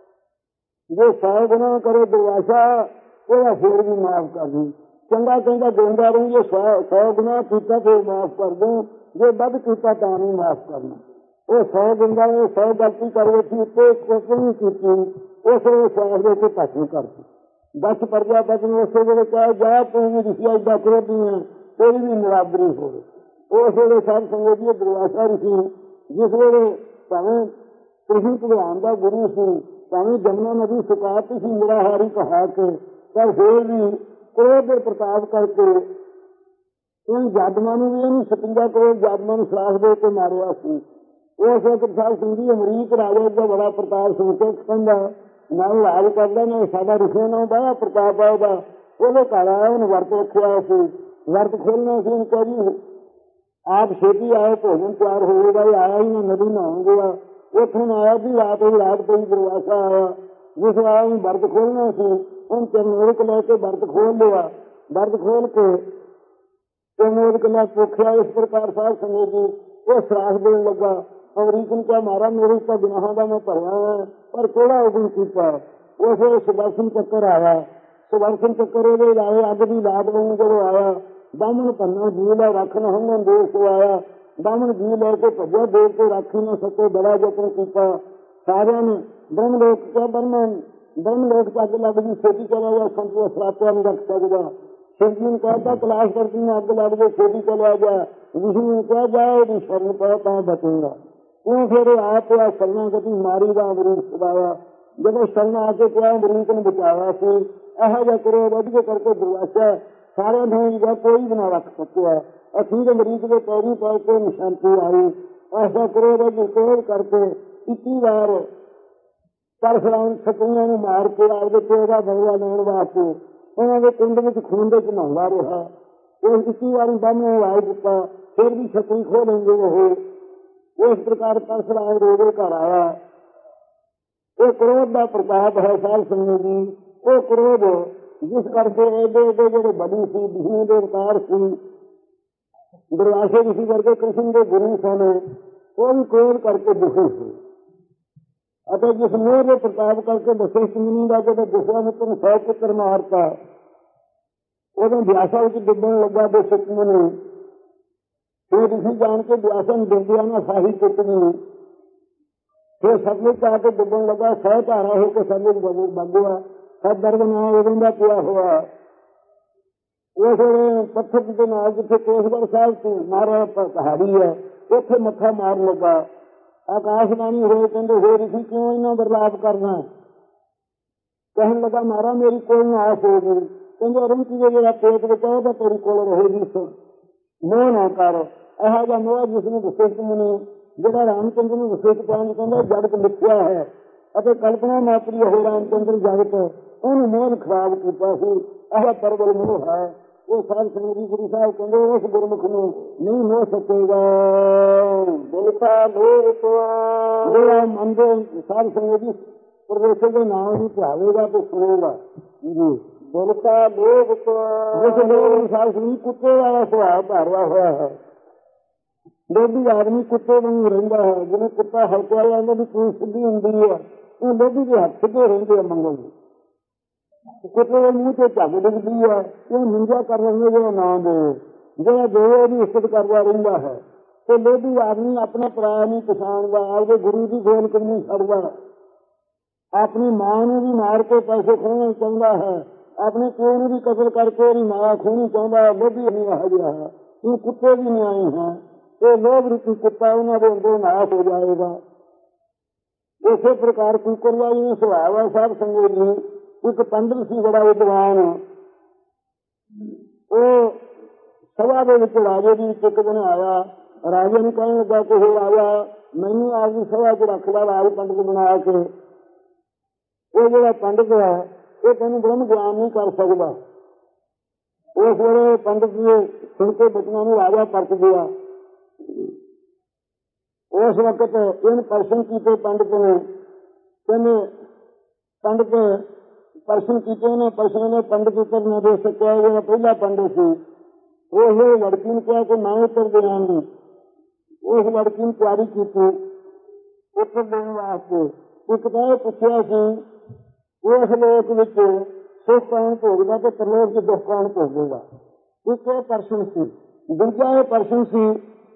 ਜੇ ਸੌ ਗੁਨਾਹ ਕਰੇ ਦੁਰਵਾਸਾ ਉਹਦਾ ਫਿਰ ਵੀ ਮਾਫ਼ ਕਰ ਦੂੰ। ਚੰਗਾ ਕਹਿੰਦਾ ਗੋਂਦਾ ਰਹੀ ਜੇ ਸੌ ਸੌ ਗੁਨਾਹ ਕੀਤਾ ਫਿਰ ਮਾਫ਼ ਕਰ ਦੂੰ, ਜੇ ਵੱਧ ਕੀਤਾ ਤਾਂ ਨਹੀਂ ਮਾਫ਼ ਕਰਨਾ। ਉਹ ਸੌ ਗੁੰਦਾ ਸੌ ਗਲਤੀ ਕਰ ਬੈਠੀ ਉੱਤੇ ਕੁਛ ਨਹੀਂ ਕੀਤੀ। ਉਸ ਵੇਲੇ ਸਾਫ ਦੇ ਕੇ ਭਾਸ਼ਣ ਕਰਤੀ। ਦਸ ਪ੍ਰਜਾਪਤੀ ਨੇ ਉਸੇ ਵੇਲੇ ਕਿਹਾ ਜਾ ਤੂੰ ਵੀ ਰਿਸ਼ੀ ਏਦਾਂ ਕਰਦੀ ਹੈ ਤੇਰੀ ਵੀ ਨਿਰਾਦਰੀ ਹੋਵੇ। ਉਸ ਵੇਲੇ ਸਾਧ ਸੰਗਤ ਜੀ ਦੁਰਵਾਸਾ ਰਿਸ਼ੀ ਜਿਸ ਵੇਲੇ ਭਾਵੇਂ ਕ੍ਰਿਸ਼ਨ ਭਗਵਾਨ ਦਾ ਗੁਰੂ ਸੀ, ਭਾਵੇਂ ਜਮਨਾ ਨਦੀ ਸੁਕਾਤੀ ਸੀ ਨਿਰਾਹਾਰੀ ਕਹਾ ਕੇ, ਪਰ ਫਿਰ ਵੀ ਕ੍ਰੋਧ ਦੇ ਪ੍ਰਤਾਪ ਕਰਕੇ ਇਹ ਜਾਦਮਾਂ ਨੂੰ ਵੀ ਇਹਨੂੰ ਸਤਿੰਜਾ ਕਰੋੜ ਜਾਦਮਾਂ ਨੂੰ ਸਰਾਖ ਦੇ ਕੇ ਮਾਰਿਆ ਸੀ। ਉਸ ਵਕਤ ਸਾਹਿਬ ਸਿੰਘ ਜੀ ਅਮਰੀਕ ਰਾਜਾ ਦਾ ਬੜਾ ਪ੍ਰਤਾਪ ਸੁਣ ਕੇ ਕਹਿੰਦਾ ਮੈਂ ਇਲਾਜ ਕਰਦਾ ਨਾ ਸਾਡਾ ਰਿਸ਼ੀਆਂ ਨਾਲ ਬੜਾ ਪ੍ਰਤਾਪ ਆ ਉਹਦਾ। ਉਹਦੇ ਘਰ ਆਇਆ ਉਹਨੂੰ ਵਰਤ ਰੱਖਿਆ ਸੀ। ਵਰਤ ਖੋਲ੍ਹਣਾ ਸੀ ਉਹਨੂੰ ਕਿਹਾ ਜੀ ਆਪ ਛੇਤੀ ਆਏ ਭੋਜਨ ਤਿਆਰ ਹੋਵੇਗਾ। ਇਹ ਆਇਆ ਹੀ ਨਾ ਨਦੀ ਨਹਾਉਣ ਗਿਆ। ਉੱਥੋਂ ਆਇਆ ਵੀ ਰਾਤ ਹੀ ਰਾਤ ਪਈ ਦੁਰਵਾਸਾ ਆਇਆ ਜਿਸ ਆਇਆ ਉਹਨੂੰ ਵਰਤ ਖੋਲ੍ਹਣਾ ਸੀ। ਉਹਨੂੰ ਚਰਨੋੜਕ ਲੈ ਕੇ ਵਰਤ ਖੋਲ ਲਿਆ। ਵਰਤ ਖੋਲ ਕੇ ਚਰਨੋੜਕ ਲੈ ਪੁੱਛਿਆ। ਇਸ ਪ੍ਰਕਾਰ ਸਾਹਿਬ ਸੰਗਤ ਜੀ ਉਹ ਸਰਾਖ ਦੇਣ ਲੱਗਾ। ਅਮਰੀਕ ਨੂੰ ਕਿਹਾ ਮਾਰਾ ਮੇਰੇ ਤਾਂ ਗੁਨਾਹਾਂ ਦਾ ਮੈਂ ਭਰਿਆ ਹੈ ਪਰ ਕਿਹੜਾ ਉਦਮ ਕੀਤਾ। ਉਸ ਵੇਲੇ ਸੁਦਰਸ਼ਨ ਚੱਕਰ ਆਇਆ। ਸੁਦਰਸ਼ਨ ਚੱਕਰ ਉਹਦੇ ਲਾਏ ਅੱਗ ਦੀ ਲਾਟ ਨੂੰ ਜਦੋਂ ਆਇਆ ਬਾਹਮਣ ਪੰਨਾ ਜੀ ਲੈ ਰੱਖ ਨਾ ਹੰਗਨ ਦੇਸ਼ ਆਇਆ। ਬਾਹਮਣ ਜੀ ਲੈ ਕੇ ਭੱਜਿਆ ਦੇਖ ਕੇ ਰੱਖ ਹੀ ਨਾ ਸਕੇ। ਬੜਾ ਯਤਨ ਕੀਤਾ ਸਾਰਿਆਂ ਨੇ। ਬ੍ਰਹਮ ਲੋਕ ਕਿਹਾ ਬ੍ਰਹਮ ਬ੍ਰਹਮ ਲੋਕ ਚ ਅੱਗ ਲੱਗ ਗਈ ਛੇਤੀ ਚਲਾ ਗਿਆ ਸੰਤ ਸਰਾਪਿਆ ਨਹੀਂ ਰੱਖ ਸਕਦਾ। शिव जी ने कहता तलाश करती मैं अग लग गए खेती चला गया। विष्णु ने कहा जाए यदि शरण पाओ तो बचेगा। क्यों फिर आप शरणागति मारी का अमरीक छुड़ाया। जब शरण आके क्या अमरीक ने बचाया से यह जा करो रज करके दुर्वासा सारे ढोंगा कोई भी ना रख सके। अखीर अमरीक के पैरी पैर के निशांति आई। ऐसा करो रज क्रोध करके इक्की बार परशुराम छतरिया ने मार के आपके प्यो का बदला लेने वास्ते उन्होंने कुंड में खून के नहाता रहा। इसी बार बामने आवाज दिता फिर भी छतरी खो लेंगे वो। इस प्रकार परशुराम रोजे घर आया। वो क्रोध का प्रताप है साल संगत जी। वो क्रोध जिस करके एडे एडे जो बड़ी सी विष्णु के अवतार सी दुर्वासा ऋषि करके कृष्ण के गुरु सन वो भी क्रोध करके दुखी थे। ਅਤੇ ਜਿਸ ਮੋਹ ਦੇ ਪ੍ਰਤਾਪ ਕਰਕੇ ਵਸਿਸ਼ਠ ਮੁਨੀ ਦਾ ਜਦੋਂ ਵਿਸ਼ਵਾਮਿਤਰ ਨੂੰ ਸੌ ਪੁੱਤਰ ਮਾਰਤਾ ਉਦੋਂ ਵਿਆਸਾ ਵਿੱਚ ਡੁੱਬਣ ਲੱਗਾ ਵਸਿਸ਼ਠ ਮੁਨੀ। ਫਿਰ ਤੁਸੀਂ ਜਾਣ ਕੇ ਵਿਆਸਾ ਨੂੰ ਡੁੱਬਿਆ ਨਾ ਸਾਹੀ ਕੁੱਟਣੀ। ਫਿਰ ਸਤਲੁਜ ਆ ਕੇ ਡੁੱਬਣ ਲੱਗਾ। ਸੌ ਧਾਰਾ ਹੋ ਕੇ ਸਤਲੁਜ ਵਗ ਗਿਆ। ਸਭ ਦਰਦ ਨਾਲ ਉਦੋਂ ਦਾ ਪਿਆ ਹੋਇਆ। ਉਸ ਵੇਲੇ ਪੱਥਰ ਦੇ ਨਾਲ ਜਿੱਥੇ ਕੇਸਗੜ੍ਹ ਸਾਹਿਬ ਤੋਂ ਮਾਰਾ ਪਹਾੜੀ ਹੈ ਉੱਥੇ ਮੱਥਾ ਮਾਰਨ ਲੱਗਾ। आकाशवाणी हो कहते हो ऋषि क्यों इन्ना बदलाव करना। कहने लगा मारा मेरी कोई आस होगी। कहते अरुण की जो पेट बचाओ तो तेरी कोल रहेगी। मोह ना कर यह जा मोह जिसने वशिष्ठ मुनि जो रामचंद्र ने वशिष्ठ पान कहते जगत लिखिया है और कल्पना मात्री हो रामचंद्र जगत उन्होंने मोह खराब किया। यह प्रबल मोह है। वो साल संगरी गुरु साहब कहते उस गुरमुख में नहीं हो सकेगा। मंदे साल संगरी प्रदेश के नाम भी चाहेगा तो सुनेगा जी। बोलता लोग साल संगरी कुत्ते वाला स्वभाव धारा हुआ है। लोभी आदमी कुत्ते वांग रहा है। जिन्हें कुत्ता हल्का भी पूछ सीधी होंगी है वो लोभी के हथ सीधे रहते हैं मंगल। ਕੁੱਤੇ ਦੇ ਮੂੰਹ ਤੇ ਝੱਗ ਡਿੱਗਦੀ ਹੈ, ਉਹ ਨਿੰਜਾ ਕਰ ਰਹੇ ਜਿਹੜਾ ਨਾ ਦੇ, ਜਿਹੜਾ ਦੇਵੇ ਉਹਦੀ ਇੱਜ਼ਤ ਕਰਦਾ ਰਹਿੰਦਾ ਹੈ। ਤੇ ਲੋਭੀ ਆਦਮੀ ਆਪਣਾ ਪਰਾਇਆ ਨਹੀਂ ਪਛਾਣਦਾ, ਆਪਦੇ ਗੁਰੂ ਦੀ ਗੋਲ ਨਹੀਂ ਛੱਡਦਾ, ਆਪਣੀ ਮਾਂ ਨੂੰ ਵੀ ਮਾਰ ਕੇ ਪੈਸੇ ਖੋਹਣਾ ਚਾਹੁੰਦਾ ਹੈ, ਆਪਣੇ ਪਿਓ ਨੂੰ ਵੀ ਕਤਲ ਕਰਕੇ ਉਹਦੀ ਮਾਂ ਖੋਹਣੀ ਚਾਹੁੰਦਾ ਹੈ। ਲੋਭੀ ਨਹੀਂ ਆ ਗਿਆ ਹੈ, ਇਹ ਕੁੱਤੇ ਵੀ ਨਿਆਏ ਹੈ। ਇਹ ਲੋਭ ਰੂਪੀ ਕੁੱਤਾ ਉਹਨਾਂ ਦੇ ਅੰਦਰ ਨਾਸ਼ ਹੋ ਜਾਏਗਾ। ਇਸੇ ਪ੍ਰਕਾਰ ਕੁਕਰਵਾ ਜੀ ਨੇ ਸੁਭਾਅ ਹੈ। ਸਾਹਿਬ ਸੰਗਤ ਜੀ, ਇੱਕ ਪੰਡਤ ਸੀ ਬੜਾ ਵਿਦਵਾਨ, ਉਹ ਸਭਾ ਦੇ ਵਿੱਚ ਰਾਜੇ ਦੀ ਇੱਕ ਦਿਨ ਆਇਆ। ਰਾਜੇ ਨੂੰ ਕਹਿਣ ਲੱਗਾ ਕਿ ਇਹ ਰਾਜਾ ਮੈਨੂੰ ਆਪਦੀ ਸਭਾ ਚ ਰੱਖ ਲਾ ਰਾਜ ਪੰਡਤ ਬਣਾ ਕੇ। ਉਹ ਜਿਹੜਾ ਪੰਡਤ ਹੈ ਇਹ ਤੈਨੂੰ ਬ੍ਰਹਮ ਗਿਆਨ ਨਹੀਂ ਕਰ ਸਕਦਾ। ਉਸ ਵੇਲੇ ਪੰਡਤ ਨੇ ਸੁਣ ਕੇ ਬਚਨਾਂ ਨੂੰ ਰਾਜਾ ਪਰਤ ਗਿਆ। ਉਸ ਵਕਤ ਇਹਨ ਪ੍ਰਸ਼ਨ ਕੀਤੇ ਪੰਡਤ ਨੇ, ਕਹਿੰਦੇ ਪੰਡਤ ਪ੍ਰਸ਼ਨ ਕੀਤੇ ਨੇ, ਪ੍ਰਸ਼ਨ ਨੇ ਪੰਡਤ ਉੱਤਰ ਨਾ ਦੇ ਸਕਿਆ। ਜਿਹੜਾ ਪਹਿਲਾ ਪੰਡਤ ਸੀ ਉਹ ਲੜਕੀ ਨੂੰ ਕਿਹਾ ਕਿ ਮੈਂ ਉੱਤਰ ਦੇਵਾਂਗੀ। ਉਸ ਲੜਕੀ ਨੂੰ ਤਿਆਰੀ ਕੀਤੀ ਉੱਤਰ ਦੇਣ ਵਾਸਤੇ। ਇੱਕ ਤਾਂ ਇਹ ਪੁੱਛਿਆ ਸੀ ਉਸ ਲੋਕ ਵਿੱਚ ਸੁੱਖ ਕੌਣ ਭੋਗਦਾ ਤੇ ਪ੍ਰਲੋਕ ਚ ਦੁੱਖ ਕੌਣ ਭੋਗੇਗਾ। ਇੱਕ ਇਹ ਪ੍ਰਸ਼ਨ ਸੀ। ਦੂਜਾ ਇਹ ਪ੍ਰਸ਼ਨ ਸੀ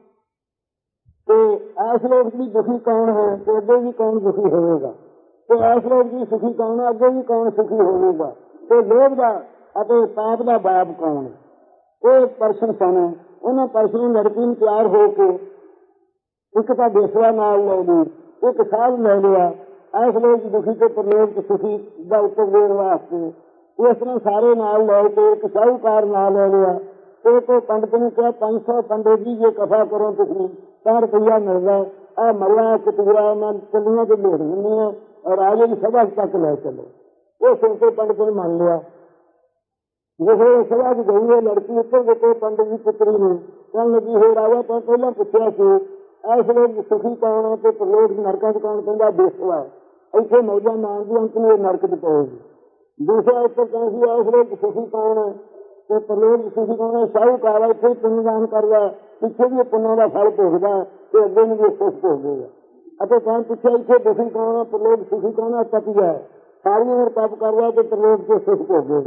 ਤੇ ਇਸ ਲੋਕ ਦੀ ਦੁਖੀ ਕੌਣ ਹੈ ਤੇ ਅੱਗੇ ਵੀ ਕੌਣ ਦੁਖੀ ਹੋਵੇਗਾ, ਤੇ ਇਸ ਲੋਕ ਦੀ ਸੁਖੀ ਕੌਣ ਹੈ ਅੱਗੇ ਵੀ ਕੌਣ ਸੁਖੀ ਹੋਵੇਗਾ, ਤੇ ਲੋਭ ਦਾ ਅਤੇ ਪਾਪ ਦਾ ਬਾਪ ਕੌਣ। ਇਹ ਪ੍ਰਸ਼ਨ ਸਨ। ਉਹਨਾਂ ਪ੍ਰਸ਼ਨ ਲੜਕੀ ਨੂੰ ਤਿਆਰ ਹੋ ਕੇ ਇੱਕ ਤਾਂ ਬੇਸਵਾ ਨਾਲ ਲੈ ਲਈ, ਇੱਕ ਸਾਧ ਲੈ ਲਿਆ ਇਸ ਲੋਕ ਦੁਖੀ ਤੇ ਪ੍ਰਲੋਕ ਸੁਖੀ ਦਾ ਉੱਤਰ ਦੇਣ ਵਾਸਤੇ। ਇਸ ਤਰ੍ਹਾਂ ਸਾਰੇ ਨਾਲ ਲੈ ਕੇ ਇੱਕ ਸਾਹੂਕਾਰ ਨਾਲ ਲੈ ਲਿਆ। ਤੇ ਕੋਈ ਪੰਡਤ ਨੂੰ ਕਿਹਾ ਪੰਜ ਸੌ ਪੰਡਤ ਜੀ ਜੇ ਕਥਾ ਕਰੋ ਤੁਸੀਂ ਤਾਂ ਰੁਪਈਆ ਮਿਲਦਾ। ਆਹ ਮਰਵਾ ਕਤੂਰਾ ਮੈਂ ਚੱਲੀਆਂ ਤੇ ਲੋੜ ਦਿੰਦੇ ਆ, ਰਾਜੇ ਦੀ ਸਭਾ ਤੱਕ ਲੈ ਚਲੋ। ਉਹ ਸੁਣ ਕੇ ਪੰਡਤ ਨੇ ਮੰਨ ਲਿਆ। ਜਿਸ ਵੇਲੇ ਸਭਾ ਚ ਗਈ ਉਹ ਲੜਕੀ ਉੱਤਰ ਦਿੱਤੇ ਪੰਡਤ ਦੀ ਪੁੱਤਰੀ ਨੂੰ, ਕਹਿਣ ਲੱਗੀ ਹੋ ਰਾਜਾ ਤਾਂ ਪਹਿਲਾਂ ਪੁੱਛਿਆ ਸੀ ਇਸ ਵੇਲੇ ਸੁਖੀ ਕੌਣ ਹੈ ਤੇ ਪ੍ਰਲੋਕ ਨਰਕਾਂ ਚ ਕੌਣ, ਕਹਿੰਦਾ ਬੇਸਵਾ ਇੱਥੇ ਮੌਜਾਂ ਮਾਣਦੀ ਅੰਤ ਨੂੰ ਨਰਕ ਚ ਪਏਗੀ। ਦੂਸਰਾ ਉੱਤਰ ਕਹਿੰਦਾ ਸੀ ਇਸ ਵੇਲੇ ਸੁਖੀ ਕੌਣ ਹੈ ਤੇ ਪ੍ਰਲੋਕ ਸੁਖੀ ਕੌਣ ਹੈ, ਸਾਹੂਕਾਰ ਇੱਥੇ ਪੁੰਨਦਾਨ ਕਰਦਾ, ਪਿੱਛੇ ਵੀ ਪੁੰਨਾਂ ਦਾ ਫਲ ਭੋਗਦਾ ਤੇ ਅੱਗੇ ਨੂੰ ਵੀ ਸੁਖ ਭੋਗੇਗਾ। ਅਤੇ ਕਹਿਣ ਪੁੱਛਿਆ ਇੱਥੇ ਦੁਖੀ ਕੌਣ ਹੈ, ਪ੍ਰਲੋਕ ਸੁਖੀ ਕੌਣ ਹੈ, ਤਪੀ ਹੈ ਸਾਰੀ ਉਮਰ ਤਪ ਕਰਦਾ ਤੇ ਪ੍ਰਲੋਕ ਤੇ ਸੁਖ ਭੋਗੇਗਾ।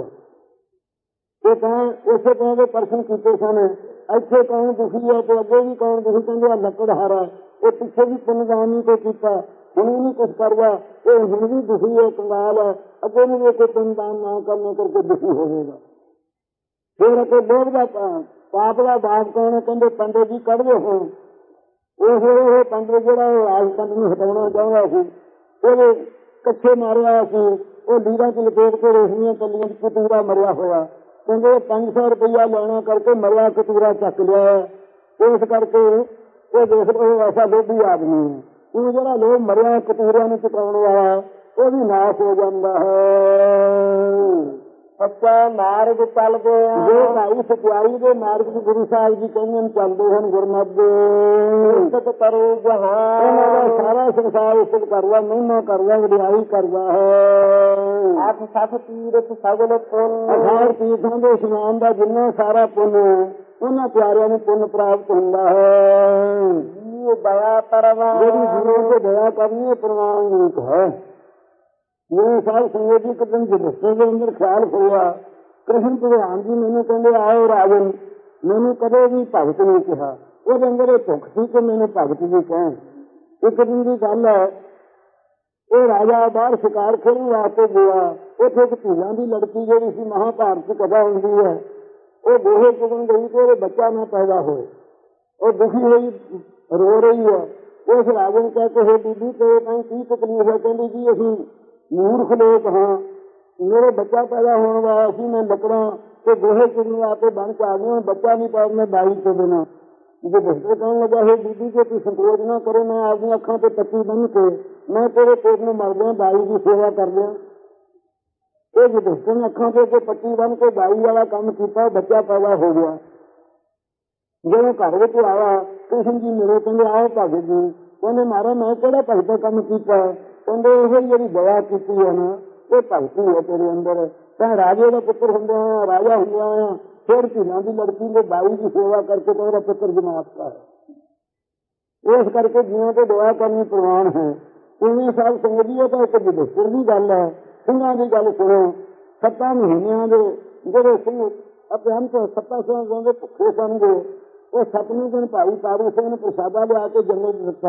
ਇਹ ਤਾਂ ਉਸੇ ਤਰ੍ਹਾਂ ਦੇ ਪ੍ਰਸ਼ਨ ਕੀਤੇ ਸਨ। ਇੱਥੇ ਕੌਣ ਦੁਖੀ ਹੈ ਤੇ ਅੱਗੇ ਵੀ ਕੌਣ ਦੁਖੀ, ਕਹਿੰਦੇ ਆ ਲੱਕੜਹਾਰਾ ਇਹ ਪਿੱਛੇ ਵੀ ਪੁੰਨਦਾਨ ਨਹੀਂ ਕੋਈ ਕੀਤਾ, ਹੁਣ ਵੀ ਨਹੀਂ ਕੁਛ ਕਰਦਾ, ਇਹ ਹੁਣ ਵੀ ਦੁਖੀ ਹੈ, ਕੰਗਾਲ ਹੈ, ਅੱਗੇ ਨੂੰ ਵੀ ਕੋਈ ਪੁੰਨਦਾਨ ਨਾ ਕਰਨੇ ਕਰਕੇ ਦੁਖੀ ਹੋਵੇਗਾ। ਫਿਰ ਅਤੇ ਲੋਭ ਦਾ ਪਾਪ ਦਾ ਬਾਪ ਕੌਣ ਹੈ, ਕਹਿੰਦੇ ਪੰਡਤ ਜੀ ਕੱਢਦੇ ਹੋ। ਉਸ ਵੇਲੇ ਇਹ ਪੰਡਤ ਜਿਹੜਾ ਉਹ ਰਾਜਪੰਡ ਨੂੰ ਹਟਾਉਣਾ ਚਾਹੁੰਦਾ ਸੀ, ਉਹਦੇ ਕੱਛੇ ਮਾਰਿਆ ਸੀ, ਉਹ ਲੀਰਾਂ ਚ ਲਪੇਟ ਕੇ ਰੇਸ਼ਮੀਆਂ ਕੱਲੀਆਂ ਚ ਕਤੂਰਾ ਮਰਿਆ ਹੋਇਆ। ਕਹਿੰਦੇ ਪੰਜ ਸੌ ਰੁਪਇਆ ਲੈਣਾ ਕਰਕੇ ਮਰਿਆ ਕਤੂਰਾ ਚੱਕ ਲਿਆ। ਇਸ ਕਰਕੇ ਉਹ ਦੇਖ ਉਹ ਐਸਾ ਲੋਭੀ ਆਦਮੀ ਹੈ। ਉਹ ਜਿਹੜਾ ਲੋਭ ਮਰਿਆ ਕਤੂਰਿਆਂ ਨੂੰ ਚੁਕਾਉਣ ਵਾਲਾ ਉਹ ਵੀ ਨਾਸ਼ ਹੋ ਜਾਂਦਾ ਹੈ। ਸੱਚਾ ਮਾਰਗ ਚੱਲਦੇ ਜੋ ਭਾਈ ਸਚਾਈ ਦੇ ਮਾਰਗ ਚ ਗੁਰੂ ਸਾਹਿਬ ਜੀ ਕਹਿੰਦੇ ਨੇ ਚੱਲਦੇ ਹਨ ਗੁਰਮਤਿ ਕਰੂ ਜਹਾਨ। ਉਹਨਾਂ ਦਾ ਸਾਰਾ ਸੰਸਾਰ ਇੱਜ਼ਤ ਕਰਦਾ, ਮਹਿਮਾ ਕਰਦਾ, ਵਡਿਆਈ ਕਰਦਾ ਹੈ। ਅੱਠ ਸੱਤ ਤੀਰਥ ਸਗਲ ਪੁੰਨ, ਅਠਾਰ ਤੀਰਥਾਂ ਦੇ ਇਸ਼ਨਾਨ ਦਾ ਜਿੰਨਾ ਸਾਰਾ ਪੁੰਨ ਉਹਨਾਂ ਪਿਆਰਿਆਂ ਨੂੰ ਪੁੰਨ ਪ੍ਰਾਪਤ ਹੁੰਦਾ ਹੈ। ਦਇਆ ਪਰਵਾਨ, ਜਿਹੜੀ ਜੀਵਨ ਤੇ ਦਇਆ ਕਰਨੀ ਇਹ ਪ੍ਰਵਾਨ ਰੂਪ ਹੈ। ਮੇਰੇ ਸਾਹਿਬ ਸੰਗਤ ਜੀ ਇੱਕ ਦਿਨ ਜਲਸੇ ਦੇ ਅੰਦਰ ਖਿਆਲ ਹੋਇਆ, ਕ੍ਰਿਸ਼ਨ ਭਗਵਾਨ ਜੀ ਮੈਨੂੰ ਕਹਿੰਦੇ ਆਓ ਰਾਜਨ, ਮੈਨੂੰ ਕਦੇ ਵੀ ਭਗਤ ਨਹੀਂ ਕਿਹਾ। ਉਹਦੇ ਅੰਦਰ ਇਹ ਭੁੱਖ ਸੀ ਕਿ ਮੈਨੂੰ ਭਗਤ ਜੀ ਕਹਿਣ। ਇੱਕ ਦਿਨ ਦੀ ਗੱਲ ਹੈ, ਇਹ ਰਾਜਾ ਬਾਹਰ ਸ਼ਿਕਾਰ ਖੇਡਣ ਵਾਸਤੇ ਗਿਆ। ਉੱਥੇ ਇੱਕ ਧੀਆਂ ਦੀ ਲੜਕੀ ਜਿਹੜੀ ਸੀ ਮਹਾਭਾਰਤ ਚ ਕਥਾ ਹੁੰਦੀ ਹੈ, ਉਹ ਗੋਹੇ ਚੁਗਣ ਗਈ ਤੇ ਉਹਦੇ ਬੱਚਾ ਨਾ ਪੈਦਾ ਹੋਏ। ਉਹ ਦੁਖੀ ਹੋਈ ਰੋ ਰਹੀ ਹੈ। ਉਸ ਰਾਜੇ ਨੂੰ ਕਹਿ ਕੇ ਹੋ ਬੀਬੀ ਤੇ ਤਾਂ ਕੀ ਤਕਲੀਫ ਹੈ? ਕਹਿੰਦੀ ਜੀ ਅਸੀਂ ਮੂਰਖ ਲੋਕ ਹਾਂ, ਮੇਰੇ ਬੱਚਾ ਪੈਦਾ ਹੋਣ ਵਾਲਾ ਸੀ, ਮੈਂ ਲੱਕੜਾਂ ਤੇ ਗੋਹੇ ਚੁਗਣ ਵਾਸਤੇ ਬਣ ਕੇ ਆ ਗਿਆ, ਬੱਚਾ ਨਹੀਂ ਪਾਇਆ ਮੈਂ ਬਾਈ ਤੋਂ ਬਿਨਾਂ। ਜੇ ਡਾਕਟਰ ਕਹਿਣ ਲੱਗਾ ਹੈ ਬੀਬੀ ਕਿ ਤੂੰ ਸੰਕੋਚ ਨਾ ਕਰੋ, ਮੈਂ ਆਪਣੀਆਂ ਅੱਖਾਂ ਤੇ ਪੱਟੀ ਬੰਨ ਕੇ ਮੈਂ ਤੇਰੇ ਪੇਟ ਨੂੰ ਮਰਦਿਆਂ ਬਾਈ ਦੀ ਸੇਵਾ ਕਰਦਿਆਂ। ਇਹ ਜੇ ਡਾਕਟਰ ਨੇ ਅੱਖਾਂ ਤੇ ਪੱਟੀ ਬੰਨ ਕੇ ਬਾਈ ਵਾਲਾ ਕੰਮ ਕੀਤਾ, ਬੱਚਾ ਪੈਦਾ ਹੋ ਗਿਆ। ਜਦੋਂ ਘਰ ਵਿੱਚ ਆਇਆ ਕ੍ਰਿਸ਼ਨ ਜੀ ਮੇਰੇ ਕਹਿੰਦੇ ਆਓ ਭਗਤ ਜੀ। ਕਹਿੰਦੇ ਮਹਾਰਾਜ ਮੈਂ ਕਿਹੜਾ ਭਗਤ ਦਾ ਕੰਮ ਕੀਤਾ? ਕਹਿੰਦੇ ਇਹ ਜਿਹੜੀ ਦਇਆ ਕੀਤੀ ਹੈ ਨਾ ਇਹ ਭਗਤੀ ਹੈ ਤੇਰੇ ਅੰਦਰ। ਤਾਂ ਰਾਜੇ ਦਾ ਪੁੱਤਰ ਹੁੰਦਿਆ ਹੋਇਆ, ਰਾਜਾ ਹੁੰਦਿਆ ਹੋਇਆ ਫਿਰ ਧੀਆਂ ਦੀ ਲੜਕੀ ਦੇ ਬਾਈ ਦੀ ਸੇਵਾ ਕਰਕੇ ਤਾਂ ਉਹਦਾ ਪੁੱਤਰ ਜਮਾਤਾ ਹੈ। ਇਸ ਕਰਕੇ ਜੀਵਾਂ ਤੇ ਦਇਆ ਕਰਨੀ ਪ੍ਰਵਾਨ ਹੈ। ਇਵੇਂ ਸਾਹਿਬ ਸੰਗਤ ਜੀ ਇਹ ਤਾਂ ਇੱਕ ਵਿਦੇਸ਼ਰ ਦੀ ਗੱਲ ਹੈ। ਸਿੰਘਾਂ ਦੀ ਗੱਲ ਸੁਣੋ, ਸੱਤਾਂ ਮਹੀਨਿਆਂ ਦੇ ਜਿਹੜੇ ਸਿੰਘ ਅਪਿਆਨ ਤੋਂ ਸੱਤਾਂ ਸਿੰਘ ਦੇ ਭੁੱਖੇ ਸਨਗੇ, ਉਹ ਸੱਤਵੇਂ ਦਿਨ ਭਾਈ ਤਾਰੂ ਸਿੰਘ ਨੇ ਪ੍ਰਸ਼ਾਦਾ ਲਿਆ ਕੇ ਜੰਗਲ ਚ ਦਿੱਤਾ।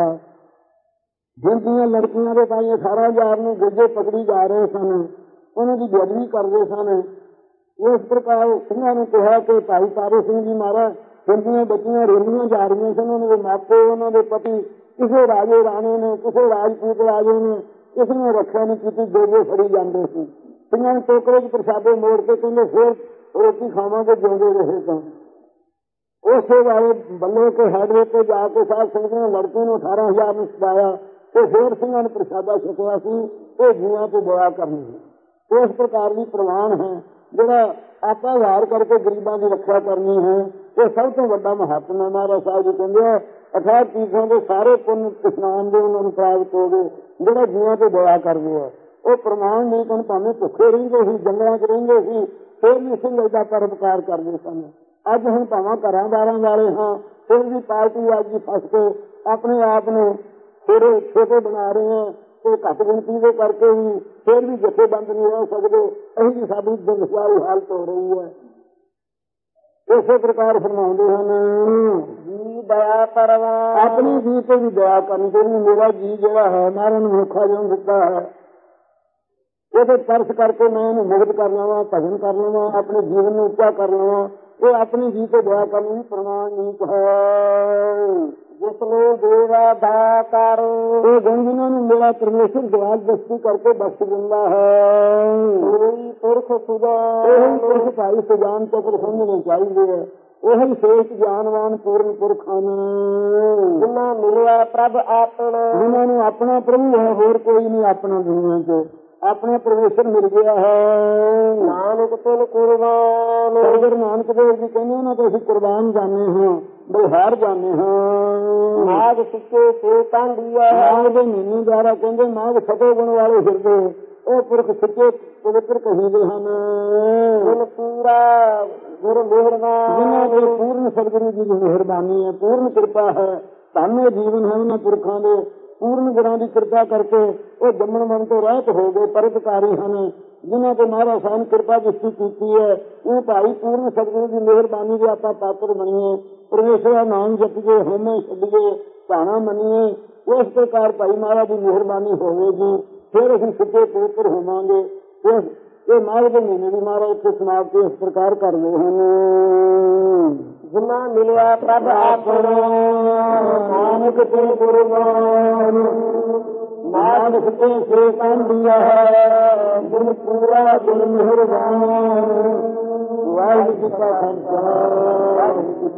ਜਿੰਦੀਆਂ ਲੜਕੀਆਂ ਦੇ ਭਾਈ ਅਠਾਰਾਂ ਹਜ਼ਾਰ ਨੂੰ ਗੁੱਜੇ ਪਕੜੀ ਜਾ ਰਹੇ ਸਨ, ਉਹਨਾਂ ਦੀ ਬੇਅਦਬੀ ਕਰਦੇ ਸਨ। ਇਸ ਪ੍ਰਕਾਰ ਸਿੰਘਾਂ ਨੂੰ ਕਿਹਾ ਕਿ ਭਾਈ ਤਾਰੂ ਸਿੰਘ ਜੀ ਮਹਾਰਾਜ ਹਿੰਦੀਆਂ ਬੱਚੀਆਂ ਰੋਂਦੀਆਂ ਜਾ ਰਹੀਆਂ ਸਨ। ਉਹਨਾਂ ਦੇ ਮਾਪੇ, ਉਹਨਾਂ ਦੇ ਪਤੀ, ਕਿਸੇ ਰਾਜੇ ਰਾਣੇ ਨੇ, ਕਿਸੇ ਰਾਜਪੂਤ ਰਾਜੇ ਨੇ ਇਸ ਨੂੰ ਰੱਖਿਆ ਨਹੀਂ ਕੀਤੀ, ਗੋਗੇ ਫੜੀ ਜਾਂਦੇ ਸੀ। ਸਿੰਘਾਂ ਨੇ ਟੋਕਰੇ ਚ ਪ੍ਰਸ਼ਾਦੇ ਮੋੜ ਕੇ ਕਹਿੰਦੇ ਫਿਰ ਰੋਟੀ ਖਾਵਾਂਗੇ ਜਿਉਂਦੇ ਰਹੇ ਤਾਂ। ਉਸੇ ਵਾਲੇ ਬੱਲੇ ਕੇ ਹੈਡਵੇ ਤੇ ਜਾ ਕੇ ਸਾਧ ਸੰਗਤਾਂ ਨੇ ਲੜਕੇ ਨੂੰ ਅਠਾਰਾਂ ਹਜ਼ਾਰ ਨੂੰ ਛਡਾਇਆ ਤੇ ਫਿਰ ਸਿੰਘਾਂ ਨੇ ਪ੍ਰਸ਼ਾਦਾ ਛਕਿਆ ਸੀ। ਇਹ ਜੀਆਂ ਤੋਂ ਦਇਆ ਕਰਨੀ ਹੈ। ਇਸ ਪ੍ਰਕਾਰ ਦੀ ਪ੍ਰਵਾਨ ਹੈ ਜਿਹੜਾ ਆਪਾਂ ਵਾਰ ਕਰਕੇ ਗਰੀਬਾਂ ਦੀ ਰੱਖਿਆ ਕਰਨੀ ਹੈ। ਇਹ ਸਭ ਤੋਂ ਵੱਡਾ ਮਹੱਤਵ ਹੈ। ਮਹਾਰਾਜ ਸਾਹਿਬ ਜੀ ਕਹਿੰਦੇ ਆ ਅਠਾਰਾਂ ਤੀਰਥਾਂ ਦੇ ਸਾਰੇ ਪੁੰਨ ਇਸ਼ਨਾਨ ਦੇ ਉਹਨਾਂ ਨੂੰ ਪ੍ਰਾਪਤ ਹੋ ਗਏ ਜਿਹੜਾ ਜੀਆਂ ਤੋਂ ਦਇਆ ਕਰਦੇ ਆ। ਉਹ ਪ੍ਰਮਾਣ ਨਹੀਂ ਕਰਨ, ਭਾਵੇਂ ਭੁੱਖੇ ਰਹਿੰਦੇ ਸੀ, ਜੰਗਲਾਂ ਚ ਰਹਿੰਦੇ ਸੀ, ਫਿਰ ਵੀ ਸਿੰਘ ਏਦਾਂ ਪਰਉਪਕਾਰ ਕਰਦੇ ਸਨ। ਅੱਜ ਹੁਣ ਭਾਵੇਂ ਘਰਾਂ ਬਾਰਾਂ ਵਾਲੇ ਹਾਂ, ਫਿਰ ਵੀ ਪਾਰਟੀ ਅੱਜ ਹੀ ਫਸ ਕੇ ਆਪਣੇ ਆਪ ਨੂੰ ਥੋੜੇ ਛੋਟੇ ਬਣਾ ਰਹੇ ਹਾਂ ਤੇ ਘੱਟ ਗਿਣਤੀ ਦੇ ਕਰਕੇ ਵੀ ਫਿਰ ਵੀ ਜਥੇਬੰਦ ਨਹੀਂ ਰਹਿ ਸਕਦੇ। ਇਹੀ ਜਿਹੀ ਸਾਡੀ ਦੁਖਦਾਈ ਹਾਲਤ ਹੋ ਰਹੀ ਹੈ। ਇਸੇ ਪ੍ਰਕਾਰ ਫਰਮਾਉਂਦੇ ਹਨ ਜੀ ਦਇਆ ਕਰਵਾ, ਆਪਣੀ ਜੀ ਤੇ ਵੀ ਦਇਆ ਕਰਨੀ ਚਾਹੀਦੀ। ਮੇਰਾ ਜੀ ਜਿਹੜਾ ਹੈ ਮਹਾਰਾਜ ਨੂੰ ਮੌਕਾ ਜਿਉਂ ਦਿੱਤਾ ਹੈ, ਇਹਦੇ ਤਰਸ ਕਰਕੇ ਮੈਂ ਇਹਨੂੰ ਮੁਕਤ ਕਰ ਲਵਾਂ, ਭਜਨ ਕਰ ਲਵਾਂ, ਆਪਣੇ ਜੀਵਨ ਨੂੰ ਉੱਚਾ ਕਰ ਲਵਾਂ। ਇਹ ਆਪਣੀ ਜੀ ਤੇ ਦਇਆ ਕਰਨੀ ਪ੍ਰਮਾਣ ਨਹੀਂ ਹੈ। ਜਿਸ ਨੂੰ ਦੇਵਾ ਦਾ ਕਰ, ਇਹ ਗੁਣ ਜਿਨ੍ਹਾਂ ਨੂੰ ਮੇਰਾ ਪਰਮੇਸ਼ਰ ਦਵਾਲ ਦਸਤੀ ਕਰਕੇ ਬਖਸ਼ ਦਿੰਦਾ ਹੈ। ਕੋਈ ਪੁਰਖ ਸੁਜਾਨ, ਇਹ ਪੁਰਖ ਭਾਈ ਸੁਜਾਨ ਚੱਕਰ ਸਮਝਣੇ ਚਾਹੀਦੇ ਹੈ। ਉਹੀ ਸ੍ਰੇਸ਼ਟ ਗਿਆਨਵਾਨ ਪੂਰਨ ਪੁਰਖ ਹਨ ਜਿਨ੍ਹਾਂ ਮਿਲਿਆ ਪ੍ਰਭ ਆਪਣਾ, ਜਿਨ੍ਹਾਂ ਨੂੰ ਆਪਣਾ ਪ੍ਰਭੂ ਹੈ, ਹੋਰ ਕੋਈ ਨਹੀਂ ਆਪਣਾ ਦੁਨੀਆ ਚ। ਆਪਣਾ ਪਰਮੇਸ਼ਰ ਮਿਲ ਗਿਆ ਹੈ। ਨਾਨਕ ਤੁਲ ਕੁਰਬਾਨ, ਗੁਰੂ ਨਾਨਕ ਦੇਵ ਜੀ ਕਹਿੰਦੇ ਉਹਨਾਂ ਤੋਂ ਅਸੀਂ ਕੁਰਬਾਨ ਜਾਂਦੇ ਹਾਂ, ਬਲਿਹਾਰ ਜਾਂਦੇ ਹਾਂ। ਮਾਘ ਸਿੱਕੇ ਸੇ ਕਾਂਡੀਆ, ਮਾਘ ਦੇ ਮਹੀਨੇ ਦੁਆਰਾ ਕਹਿੰਦੇ ਮਾਘ ਫਤਿਹ ਗੁਣ ਵਾਲੇ ਹਿਰਦੇ ਉਹ ਪੁਰਖ ਸੱਚੇ ਪਵਿੱਤਰ ਕਹੀਦੇ ਹਨ। ਗੁਣ ਪੂਰਾ ਗੁਰੂ ਮਿਹਰਬਾਨ, ਜਿਨ੍ਹਾਂ ਦੇ ਪੂਰਨ ਸਤਿਗੁਰੂ ਜੀ ਦੀ ਮਿਹਰਬਾਨੀ ਹੈ, ਪੂਰਨ ਕਿਰਪਾ ਹੈ, ਧੰਨ ਜੀਵਨ ਹੈ ਉਹਨਾਂ ਪੁਰਖਾਂ ਦੇ। ਪੂਰਨ ਗੁਰਾਂ ਦੀ ਕਿਰਪਾ ਕਰਕੇ ਉਹ ਜੰਮਣ ਮਰਨ ਤੋਂ ਰਹਿਤ ਹੋ ਗਏ, ਪਰਉਪਕਾਰੀ ਹਨ। ਜਿਨ੍ਹਾਂ ਤੇ ਮਹਾਰਾਜ ਸਾਹਿਬ ਨੇ ਕਿਰਪਾ ਦ੍ਰਿਸ਼ਟੀ ਕੀਤੀ ਹੈ, ਉਹ ਭਾਈ ਪੂਰਨ ਸਤਿਗੁਰੂ ਦੀ ਮਿਹਰਬਾਨੀ ਦੇ ਆਪਾਂ ਪਾਤਰ ਬਣੀਏ। ਪਰਮੇਸ਼ਰ ਦਾ ਨਾਮ ਜਪੀਏ, ਹੋਮੇ ਛੱਡੀਏ, ਭਾਣਾ ਮੰਨੀਏ। ਇਸ ਪ੍ਰਕਾਰ ਭਾਈ ਮਹਾਰਾਜ ਦੀ ਮਿਹਰਬਾਨੀ ਹੋਵੇਗੀ, ਫਿਰ ਅਸੀਂ ਸੱਚੇ ਪਵਿੱਤਰ ਹੋਵਾਂਗੇ। ਇਹ ਮਾਘ ਦੇ ਮਹੀਨੇ ਦੀ ਮਹਾਰਾਜ ਇੱਥੇ ਸਮਾਪਤੀ ਇਸ ਪ੍ਰਕਾਰ ਕਰਦੇ ਹਨ। ਜਿਨ੍ਹਾਂ ਮਿਲਿਆ ਪ੍ਰਭ ਆਪਣਾ, ਨਾਨਕ ਤੇ ਕੁਰਬਾਨ, ਨਾਨਕ ਤੇ ਸੇ ਕਾਂਡੀਆ ਹੈ, ਗੁਰ ਪੂਰਾ ਗੁਰ ਮਿਹਰਬਾਨ। ਵਾਹਿਗੁਰੂ ਜੀ ਕਾ ਖਾਲਸਾ, ਵਾਹਿਗੁਰੂ ਜੀ